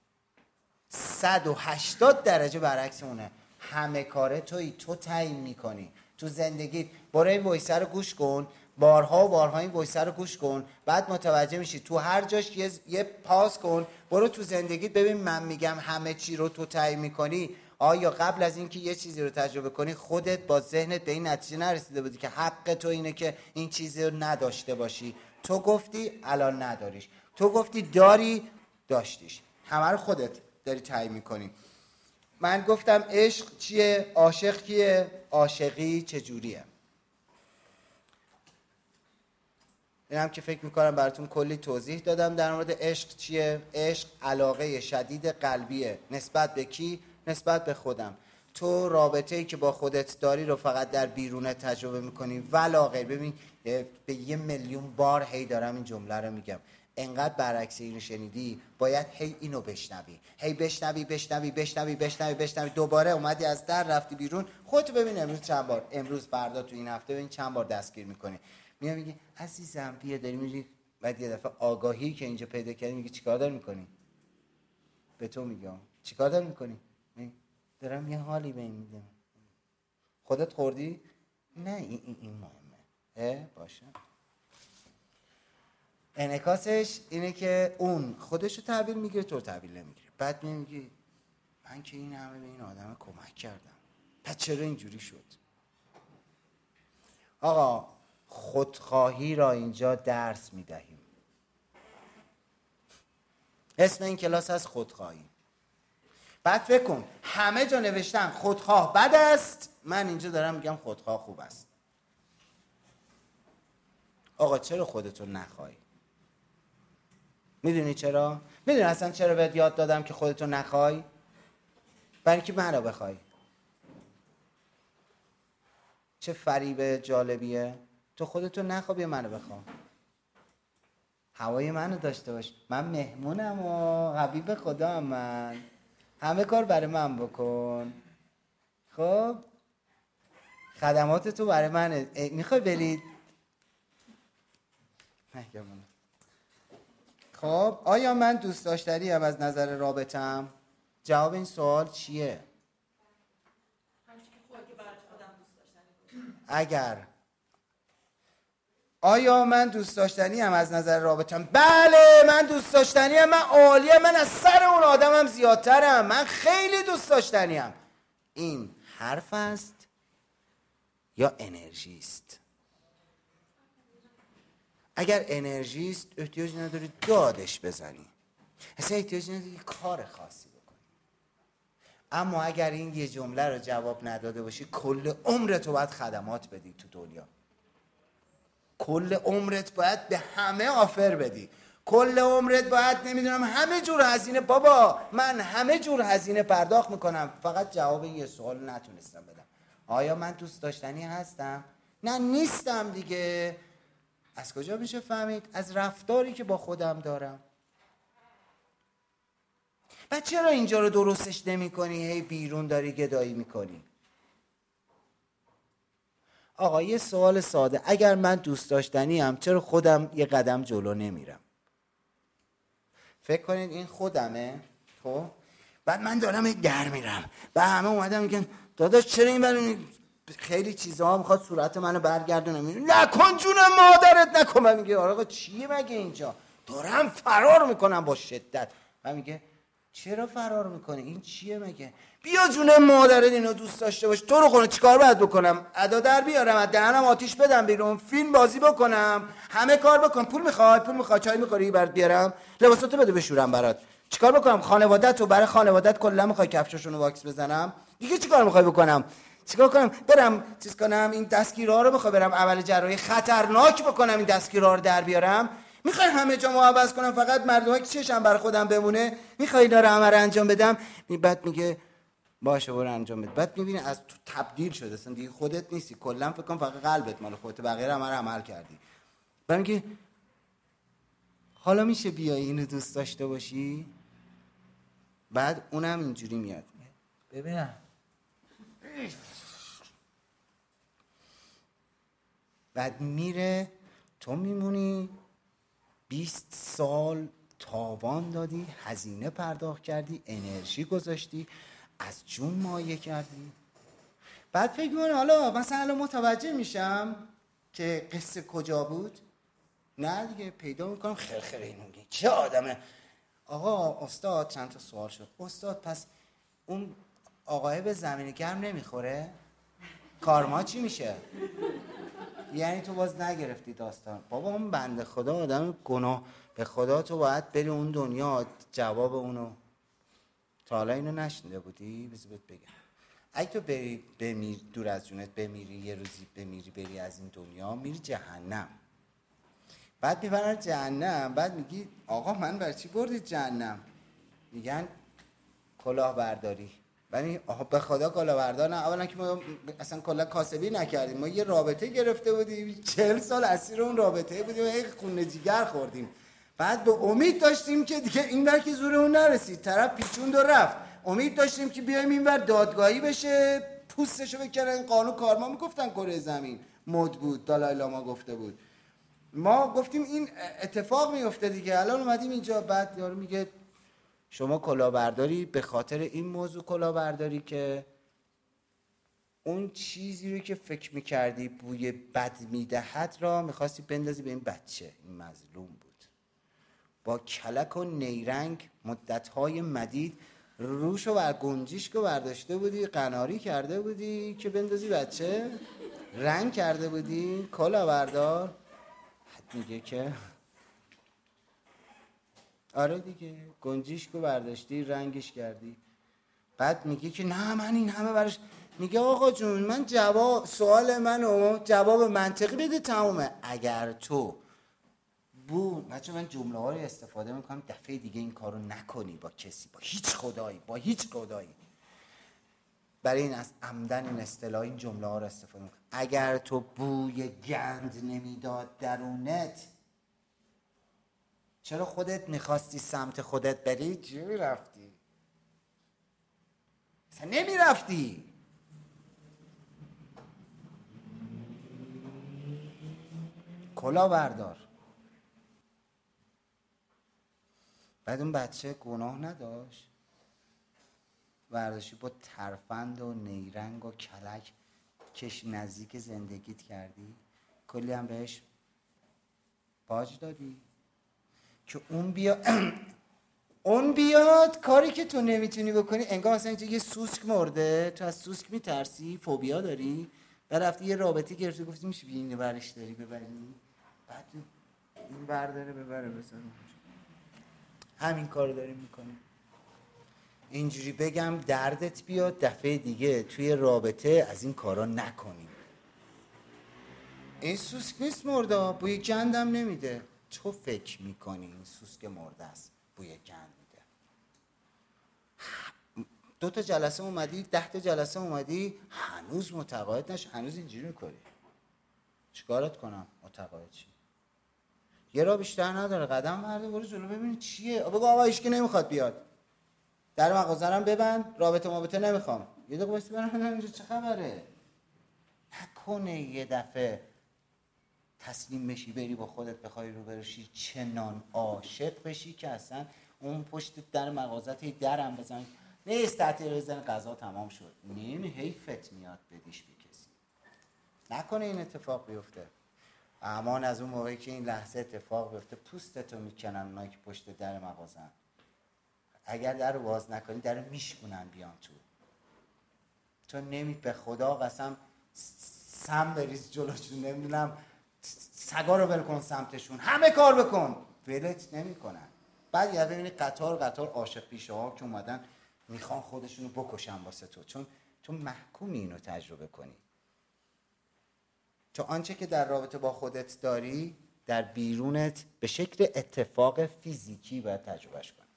180 درجه برعکس اونه. همه کاره تویی، تو تعیین میکنی تو زندگیت. برو این وایسه رو گوش کن، بارها و بارها این وایسه رو گوش کن، بعد متوجه میشی تو هر جاش یه پاس کن، برو تو زندگیت ببین من میگم همه چی رو تو تعیین میکنی. آیا قبل از اینکه یه چیزی رو تجربه کنی خودت با ذهنت به این نتیجه نرسیده بودی که حق تو اینه که این چیزی رو نداشته باشی؟ تو گفتی الان نداریش، تو گفتی داری داشتیش. همه رو خودت داری تعیین میکنی. من گفتم عشق چیه، عاشق کیه، عاشقی چجوریه. اینم که فکر میکنم براتون کلی توضیح دادم در مورد عشق چیه. عشق علاقه شدید قلبیه. نسبت به کی؟ نسبت به خودم. تو رابطه‌ای که با خودت داری رو فقط در بیرونت تجربه میکنی ولا غیر. ببین به 1,000,000 بار هی دارم این جمله رو میگم، انقدر برعکس اینو شنیدی باید هی اینو بشنوی، هی بشنوی، دوباره اومدی از در رفتی بیرون. خودت ببین امروز چند بار، امروز فردا تو این هفته ببین چند بار دستگیر میکنی. میگی عزیزم بیا داری میری، بعد یه دفعه آگاهی که اینجا پیدا کردی میگی چیکار داری میکنی؟ به تو میگم چیکار داری میکنی؟ دارم یه حالی به این میدم. خودت خوردی؟ نه این مهمه. باشه. انعکاسش اینه که اون خودشو تحویل میگیره، تو رو تحویل نمیگیره. بعد میگی من که این همه به این آدم کمک کردم، پس چرا اینجوری شد؟ آقا خودخواهی را اینجا درس میدهیم. اسم این کلاس از خودخواهی. بعد فکر کن همه جا نوشتن خودخواه بد است، من اینجا دارم میگم خودخواه خوب است. آقا چرا خودتو نخوای؟ میدونی چرا؟ میدونی اصلا چرا بهت یاد دادم که خودتو نخوای؟ برای اینکه منو بخوای. چه فریب جالبیه. تو خودتو نخوا، بیا منو بخوا، هوای منو داشته باش. من مهمونم و حبیب خدا هم، من همه کار برای من بکن. خب خدمات تو برای منه. میخوای برید؟ خب آیا من دوست داشتنی ام از نظر رابطم؟ جواب این سوال چیه؟ اگر آیا من دوست داشتنی ام از نظر رابطم؟ بله من دوست داشتنی ام، من عالیه، من از سر اون آدمم زیادترم، من خیلی دوست داشتنی ام. این حرف است یا انرژی است؟ اگر انرژی است احتیاج نداری دادش بزنی، اصلا احتیاج نداری کار خاصی بکنی. اما اگر این یه جمله رو جواب نداده باشی کل عمرت رو باید خدمات بدی تو دنیا. کل عمرت باید به همه آفر بدی. کل عمرت باید نمیدونم همه جور هزینه. بابا من همه جور هزینه پرداخت میکنم، فقط جواب یه سوال نتونستم بدم. آیا من دوست داشتنی هستم؟ نه نیستم دیگه. از کجا میشه فهمید؟ از رفتاری که با خودم دارم. بعد چرا اینجا رو درستش نمی کنی؟ هی بیرون داری گدایی میکنی. آقا یه سوال ساده، اگر من دوست داشتنی ام چرا خودم یه قدم جلو نمیرم؟ فکر کنید این خودمه. خب بعد من دارم در میرم و همه اومدن میگن داداش چرا این برون خیلی چیزها میخواد صورت منو برگردونه. نکن جون مادرت نکن. من میگه آقا چیه مگه اینجا؟ دارم فرار میکنم با شدت. من میگه چرا فرار میکنه؟ این چیه مگه؟ بیا جون مادرت اینو دوست داشته باش. تو رو خونه چیکار باید بکنم؟ ادا در بیارم، از دهنم آتیش بدم بیرون، فیلم بازی بکنم، همه کار بکنم. پول میخوای؟ چای میخوری برات بیارم؟ لباساتو بده بشورم برات. چیکار بکنم؟ خانواده‌تو برای خانواده‌ت کلا میخوای کفشاشون رو واکس بزنم؟ دیگه چیکار میخوای بکنم؟ چیکار کنم؟ برم چیز کنم این دستگیرها رو میخوام برم عمل جراحی خطرناک بکنم این دستگیرها رو در بیارم؟ میخوای همه جا عوض کنم فقط مردمایی که چشم برای خودم بمونه؟ میخوای اینا رو همه رو انجام بدم؟ بعد میگه باشه برو انجام بده. بعد میبینی از تو تبدیل شده، اصلا دیگه خودت نیستی، کلا فکر کنم فقط قلبت مال خودت، بقیه همه رو عمل کردی. بعد میگه حالا میشه بیای اینو دوست داشته باشی؟ بعد اونم اینجوری میاد ببینم بعد میره، تو میمونی 20 سال تاوان دادی، هزینه پرداخت کردی، انرژی گذاشتی، از جون مایه کردی. بعد فکر می‌کنی حالا مثلا متوجه میشم که قصه کجا بود؟ نه دیگه، پیدا میکنم خرخره اینو میگه چه آدمه. آقا استاد چند تا سوال شد. استاد پس اون آقای به زمین گرم نمیخوره؟ کارما چی میشه؟ یعنی تو باز نگرفتی داستان. بابا اون بنده خدا آدم گناه به خدا، تو باید بری اون دنیا جواب اونو. تا حالا اینو نشنیده بودی؟ بذار بهت بگم. اگه تو بری بمیری دور از جونت، بمیری یه روزی بمیری بری از این دنیا، میری جهنم. بعد میبرن جهنم، بعد میگی آقا من برای چی بردید جهنم؟ میگن کلاهبرداری. ولی آها به خدا کلاهبردار نه. اولا که ما اصلا کلا کاسبی نکردیم، ما یه رابطه گرفته بودیم 40 سال اسیر اون رابطه بودیم، یک خون جیگر خوردیم. بعد به امید داشتیم که دیگه این ور که زورمون نرسید، طرف پیچوند و رفت. امید داشتیم که بیایم این ور دادگاهی بشه، پوستشو بکنن. این قانون کارما میگفتن کره زمین مد بود، دالای لاما گفته بود. ما گفتیم این اتفاق میفته دیگه، الان اومدیم اینجا. بعد یارو میگه شما کلاهبرداری به خاطر این موضوع کلاهبرداری که اون چیزی رو که فکر میکردی بوی بد میدهد را میخواستی بندازی به این بچه. این مظلوم بود، با کلک و نیرنگ مدتهای مدید روشو بر گنجیشکو برداشته بودی، قناری کرده بودی که بندازی بچه، رنگ کرده بودی. کلاهبردار میگه که آره دیگه، گنجیشکو برداشتی رنگش کردی. بعد میگه که نه من این همه براش. میگه آقا جون من سوال منو جواب منطقی بده تمومه. اگر تو بچه من جمله ها رو استفاده میکنم، دفعه دیگه این کارو نکنی با کسی، با هیچ خدایی. برای این از عمدن این اصطلاح این جمله ها رو استفاده میکنم. اگر تو بوی گند نمیداد درونت، چرا خودت میخواستی سمت خودت بری؟ چی میرفتی؟ اصلا نمیرفتی. کلا بردار. بعد اون بچه گناه نداشت، برداشتی با ترفند و نیرنگ و کلک کش نزدیک زندگیت کردی، کلی هم بهش باج دادی که اون بیاد کاری که تو نمیتونی بکنی. انگار مثلا اینجا یه سوسک مرده، تو از سوسک میترسی، فوبیا داری، بعد رفتی یه رابطه گرفتی، گفتی میشه بیا اینو برش داری ببری، بعد این برداره ببره بزنه. همین کارو داریم میکنیم. اینجوری بگم دردت بیاد، دفعه دیگه توی رابطه از این کارا نکنیم. این سوسک نیست مرده، بوی گندم نمیده. تو فکر میکنی این سوسک مرده است، بوی گند میده. 2 تا جلسه اومدی، 10 تا جلسه اومدی، هنوز متقاعد نشی، هنوز اینجوری میکنی. چیکارت کنم متقاعد شی؟ یه راه بیشتر نداره، قدم برده برو جلو ببین چیه. بگو آقا هیچکی نمیخواد بیاد، در مغازه‌ام ببند، رابطه نمیخوام. یه دقیقه واسه برم اینجا چه خبره. نکنه یه دفعه تسلیم بشی بری با خودت بخوای رو برشی، چنان عاشق بشی که اصلا اون پشت در مغازت درم بزن نیست، تعطیل بزن غذا تمام شد، حیفت میاد بدیش به کسی. نکنه این اتفاق بیفته. امان از اون موقعی که این لحظه اتفاق بیفته پوستتو میکنن اونایی که پشت در مغازن. اگر در رو باز نکنی در رو میشکنن بیان تو به خدا قسم سم بریز جلوشون، نمیدونم سگا رو ول کن سمتشون، همه کار بکن، ولت نمی کنن. بعد یه ببینی قطار عاشق پیشه ها که اومدن میخوان خودشونو بکشن واسه تو، چون تو محکومی اینو تجربه کنی. تو آنچه که در رابطه با خودت داری در بیرونت به شکل اتفاق فیزیکی باید تجربهش کنی.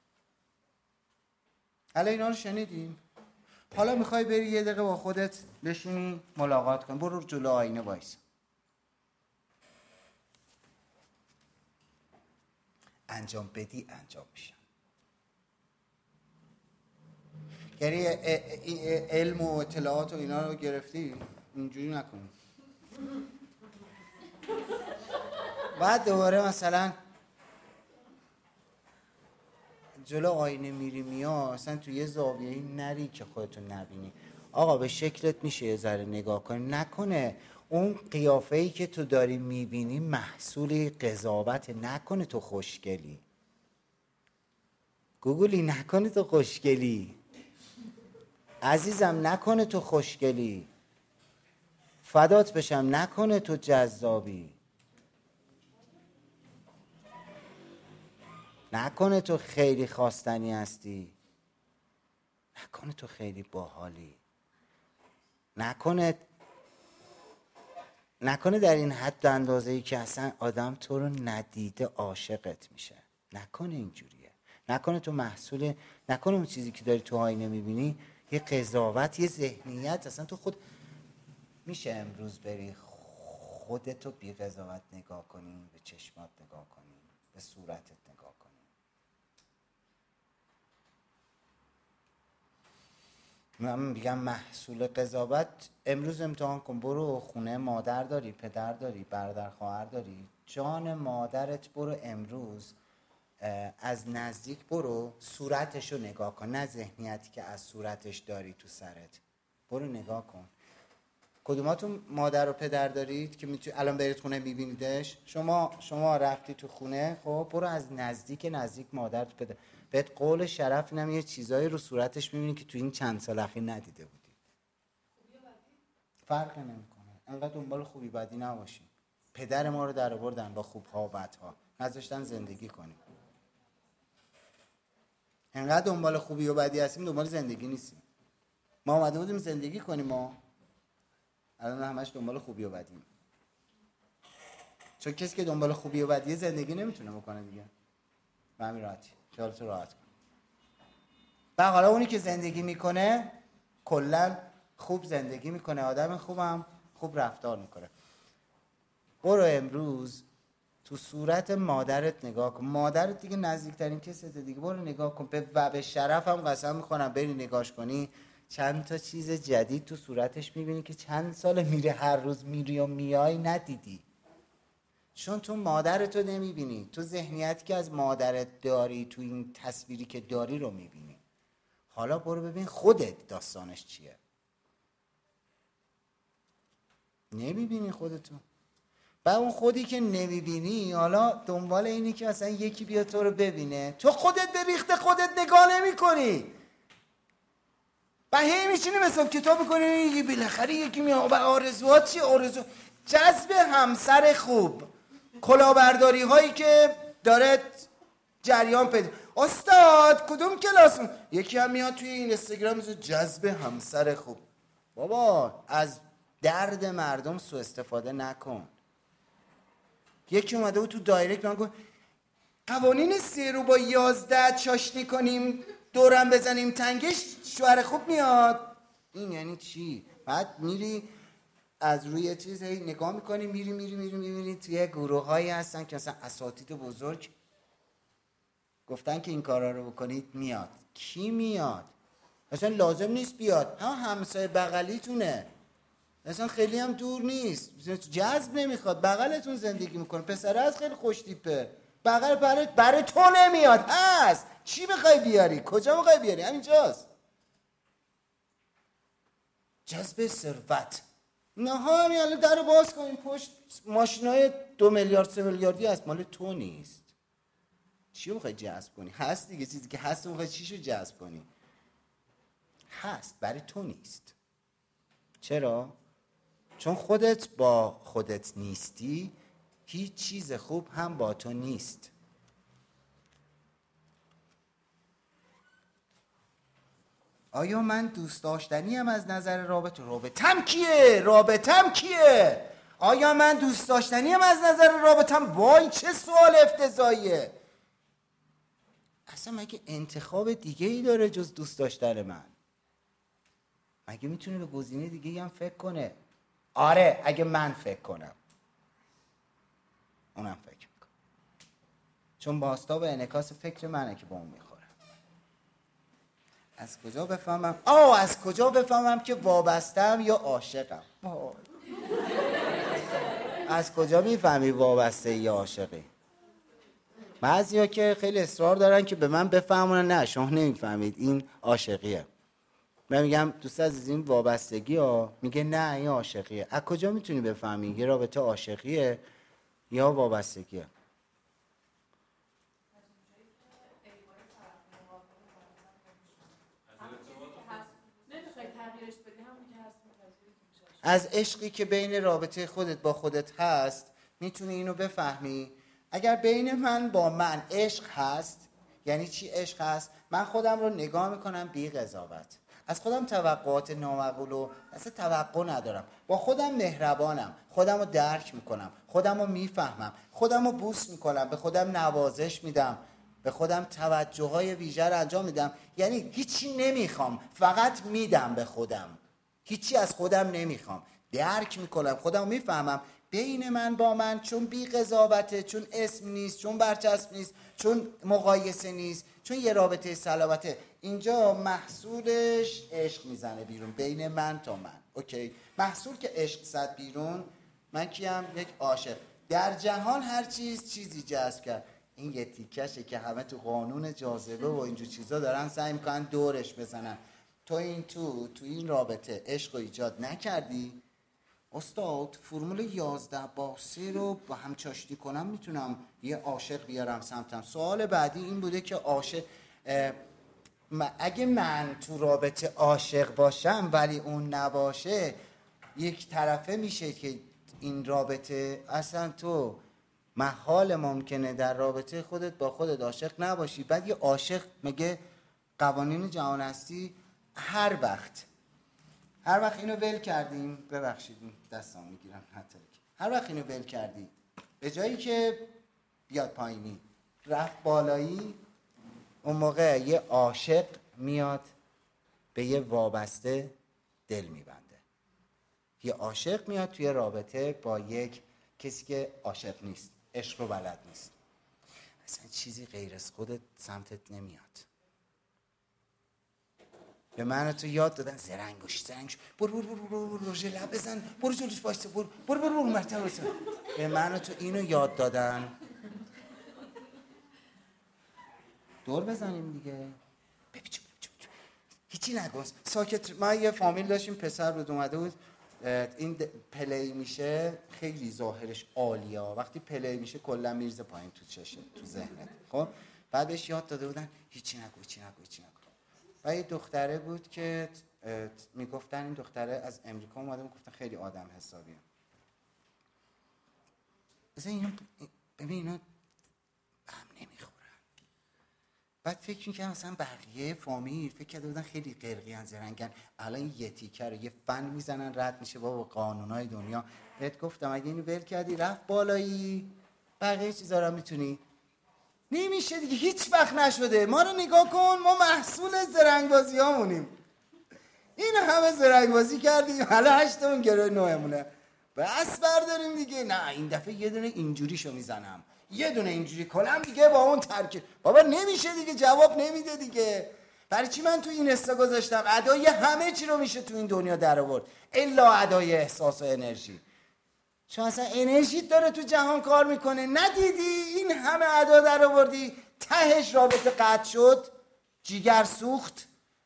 حالا اینا رو شنیدیم. حالا میخوای بری یه دقیقه با خودت بشینی ملاقات کن. برو جلو آینه وایس. انجام بدی انجام میشن. یعنی علم و اطلاعات و اینا رو گرفتی اینجوری نکنی. بعد دوباره مثلا جلو آینه میری میاد، اصلا تو یه زاویه‌ای نری که خودتو نبینی. آقا به شکلت میشه یه ذره نگاه کنی. نکنه اون قیافه‌ای که تو داری میبینی محصول قضاوت. نکنه تو خوشگلی. گوگلی نکنه تو خوشگلی. عزیزم نکنه تو خوشگلی. فدات بشم نکنه تو جذابی. نکنه تو خیلی خواستنی هستی. نکنه تو خیلی باحالی. نکنه در این حد اندازه‌ای که اصلا آدم تو رو ندیده عاشقت میشه. نکنه اینجوریه. نکنه تو محصول، نکنه اون چیزی که داری تو آینه میبینی یه قضاوت، یه ذهنیت. اصلا تو خود میشه امروز بری خودتو بی قضاوت نگاه کنی، به چشمات نگاه کنی، به صورتت نگاه کنی. من میگم محصول قضاوت. امروز امتحان کن. برو خونه مادر داری، پدر داری، برادر خواهر داری، جان مادرت برو امروز از نزدیک برو صورتشو نگاه کن، نه ذهنیتی که از صورتش داری تو سرت. برو نگاه کن. کدوماتون مادر و پدر دارید که الان برید خونه میبینیدش؟ شما رفتی تو خونه، خب برو از نزدیک مادر تو پدر. بهت قول شرف اینم یه چیزایی رو صورتش میبینی که تو این چند سال اخیر ندیده بودی. فرقی نمیکنه. انقدر دنبال خوبی بدی نباشی. پدر ما رو در آوردن با خوبها و بدها، نذاشتن زندگی کنیم. انقدر دنبال خوبی و بدی هستیم، دنبال زندگی نیستیم. ما اومده بودیم زندگی کنیم، ما الان همش دنبال خوبی و بدیم. چون کسی که دنبال خوبی و بدی زندگی نمیتونه بکنه دیگه. به همین راحتی. خیالتو راحت کن. و حالا اونی که زندگی میکنه کلا خوب زندگی میکنه، آدم خوبم خوب رفتار میکنه. برو امروز تو صورت مادرت نگاه کن. مادرت دیگه نزدیکترین کسیه دیگه. برو نگاه کن. به شرفم قسم میخورم بری نگاش کنی، چند تا چیز جدید تو صورتش میبینی که چند سال میره هر روز میری و میای ندیدی. چون تو مادرتو نمیبینی. تو ذهنیتی که از مادرت داری، تو این تصویری که داری رو میبینی. حالا برو ببین خودت داستانش چیه. نمیبینی خودتو. و اون خودی که نمیبینی حالا دنبال اینی که اصلا یکی بیا تو رو ببینه. تو خودت به ریخت خودت نگاه نمی کنی و هی میشینی مثل کتاب میکنی بالاخره یکی میاد. و آرزوات چی؟ آرزو جذب همسر خوب، کلاهبرداری هایی که داره جریان پیدا. استاد کدوم کلاس؟ یکی هم میاد توی این اینستاگرام میذاره جذب همسر خوب. بابا از درد مردم سوء استفاده نکن. یکی اومده بود تو دایرکت من گفت قوانین 3 رو با 11 چاشنی کنیم دورم بزنیم تنگش شوهر خوب میاد. این یعنی چی؟ بعد میری از روی چیز نگاه میکنی، میری توی گروه هایی هستن که مثلا اساتید بزرگ گفتن که این کارا رو بکنید میاد. کی میاد؟ اصلا لازم نیست بیاد. همسایه بغلیتونه، اصلا خیلی هم دور نیست، جذب نمیخواد، بغلتون زندگی میکنه، پسره از خیلی خوش تیپه، بغل برای تو نمیاد. هست چی بخوای بیاری؟ کجا بخوای بیاری؟ همینجاست. جذب ثروت. نه همین الان درو باز کنیم پشت ماشینای 2 میلیارد 3 میلیاردی هست، مال تو نیست. چی بخوای جذب کنی؟ هست دیگه، چیزی که هست بخوای چیشو جذب کنی؟ هست برای تو نیست. چرا؟ چون خودت با خودت نیستی، هیچ چیز خوب هم با تو نیست. آیا من دوست داشتنی ام از نظر رابطم کیه؟ آیا من دوست داشتنی ام از نظر رابطم؟ وای چه سوال افتضاحیه. اصلا مگه انتخاب دیگه ای داره جز دوست داشتن من؟ مگه میتونه به گزینه دیگه هم فکر کنه؟ آره اگه من فکر کنم اونم فکر میکنه، چون باستا به انعکاس فکر منه که با اون میخوره. از کجا بفهمم که وابسته‌ام یا عاشقم؟ از کجا میفهمی وابسته یا عاشقی؟ بعضیا که خیلی اصرار دارن که به من بفهمونن نه شما نمیفهمید این عاشقیه. من میگم دوست عزیز این وابستگی ها، میگه نه این عاشقیه. از کجا میتونی بفهمی یه رابطه عاشقیه یا وابستگیه؟ از عشقی که بین رابطه خودت با خودت هست میتونی اینو بفهمی. اگر بین من با من عشق هست، یعنی چی عشق هست؟ من خودم رو نگاه میکنم بی قضاوت، از خودم توقعات نامعقول و اصلا توقع ندارم، با خودم مهربانم، خودم رو درک میکنم، خودم رو میفهمم، خودم رو بوس میکنم، به خودم نوازش میدم، به خودم توجه های ویژه رو انجام میدم. یعنی هیچی نمیخوام، فقط میدم به خودم، هیچی از خودم نمیخوام، درک میکنم، خودم میفهمم. بین من با من چون بی قضاوته، چون اسم نیست، چون برچسب نیست، چون مقایسه نیست، چون یه رابطه سلامته، اینجا محصولش عشق میزنه بیرون بین من تا من. اوکی، محصول که عشق زد بیرون، من کیم؟ یک عاشق. در جهان هر چیزی جذب کرد. این یه تیکشه که همه تو قانون جاذبه و اینجور چیزا دارن سعی میکنن دورش بزنن. تو این رابطه عشق رو ایجاد نکردی. استاد فرمول 11/3 رو با هم چاشنی کنم میتونم یه عاشق بیارم سمتم. سوال بعدی این بوده که عاشق، اگه من تو رابطه عاشق باشم ولی اون نباشه، یک طرفه میشه که این رابطه اصلا تو محال ممکنه در رابطه خودت با خودت عاشق نباشی. بعد یه عاشق، مگه قوانین جهان هستی هر وقت اینو ول کردیم، ببخشید دستام میگیرم حتی، هر وقت اینو ول کردی به جایی که بیاد پایینی رفت بالایی، اون موقع یه عاشق میاد به یه وابسته دل میبنده. یه عاشق میاد توی رابطه با یک کسی که عاشق نیست، عشق رو بلد نیست، اصلا چیزی غیر از خودت سمتت نمیاد. به من تو یاد دادن زرنگوش برو لب بزن، برو جلوش وایسا، برو مرتبه بزن. به من تو اینو یاد دادن. دور بزنیم دیگه، بپیچو هیچی نگو، ساکت. ما یه فامیل داشتیم، پسر بود اومده بود، این پلی میشه خیلی ظاهرش عالیه، وقتی پلی میشه کلا میرزه پایین تو چشه، تو ذهنت. خب بعد بهش یاد داده بودن هیچی نگو. و یه دختره بود که میگفتن این دختره از امریکا اومده، میگفتن خیلی آدم حسابیه. مثلا اینا ببین اینا هم نمیخورن. بعد فکر میکنم مثلا بقیه فامیل فکر کرده بودن خیلی قرقیان زرنگن، الان یه تیکه رو یه فن میزنن رد میشه با قانونای دنیا. بهت گفتم اگه اینو ول کردی رفت بالایی، بقیه چیزا رو میتونی. نمیشه دیگه، هیچ وقت نشده. ما رو نگاه کن، ما محصول زرنگبازی هامونیم. این همه زرنگبازی کردیم، حالا 8 اون گروه 9 مونه. بس برداریم دیگه. نه این دفعه یه دونه اینجوریشو میزنم، یه دونه اینجوری کنم دیگه با اون ترکیب. بابا نمیشه دیگه، جواب نمیده دیگه. برای چی من تو این استا گذاشتم؟ ادای همه چی رو میشه تو این دنیا در آورد الا ادای احساس و انرژی. چون اصلا انرژی داره تو جهان کار میکنه. ندیدی این همه ادا در آوردی، تهش رابطه قطع شد، جیگر سوخت.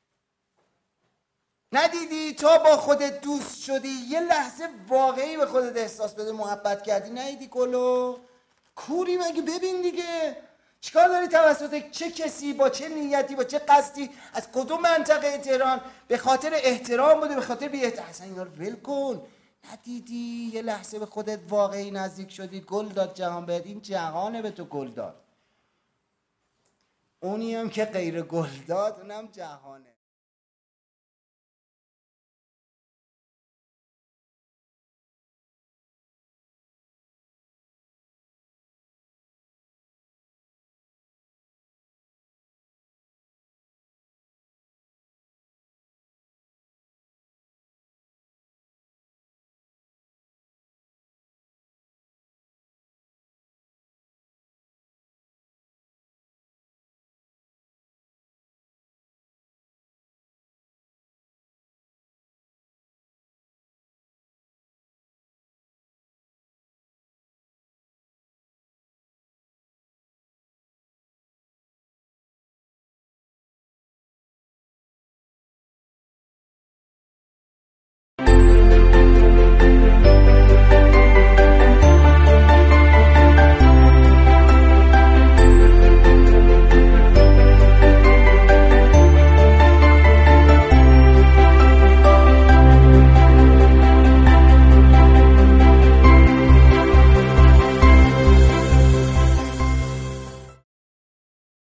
ندیدی تا با خودت دوست شدی یه لحظه واقعی به خودت احساس بده، محبت کردی. ندیدی کلو کوری مگه؟ ببین دیگه چیکار داری توسط چه کسی، با چه نیتی، با چه قصدی، از کدوم منطقه تهران، به خاطر احترام بوده، به خاطر بی احترام. اصلا اینا رو ول کن. ندیدی یه لحظه به خودت واقعی نزدیک شدی، گل داد جهان بهت. این جهانه به تو گل داد. اونی هم که غیر گل داد اونم جهانه.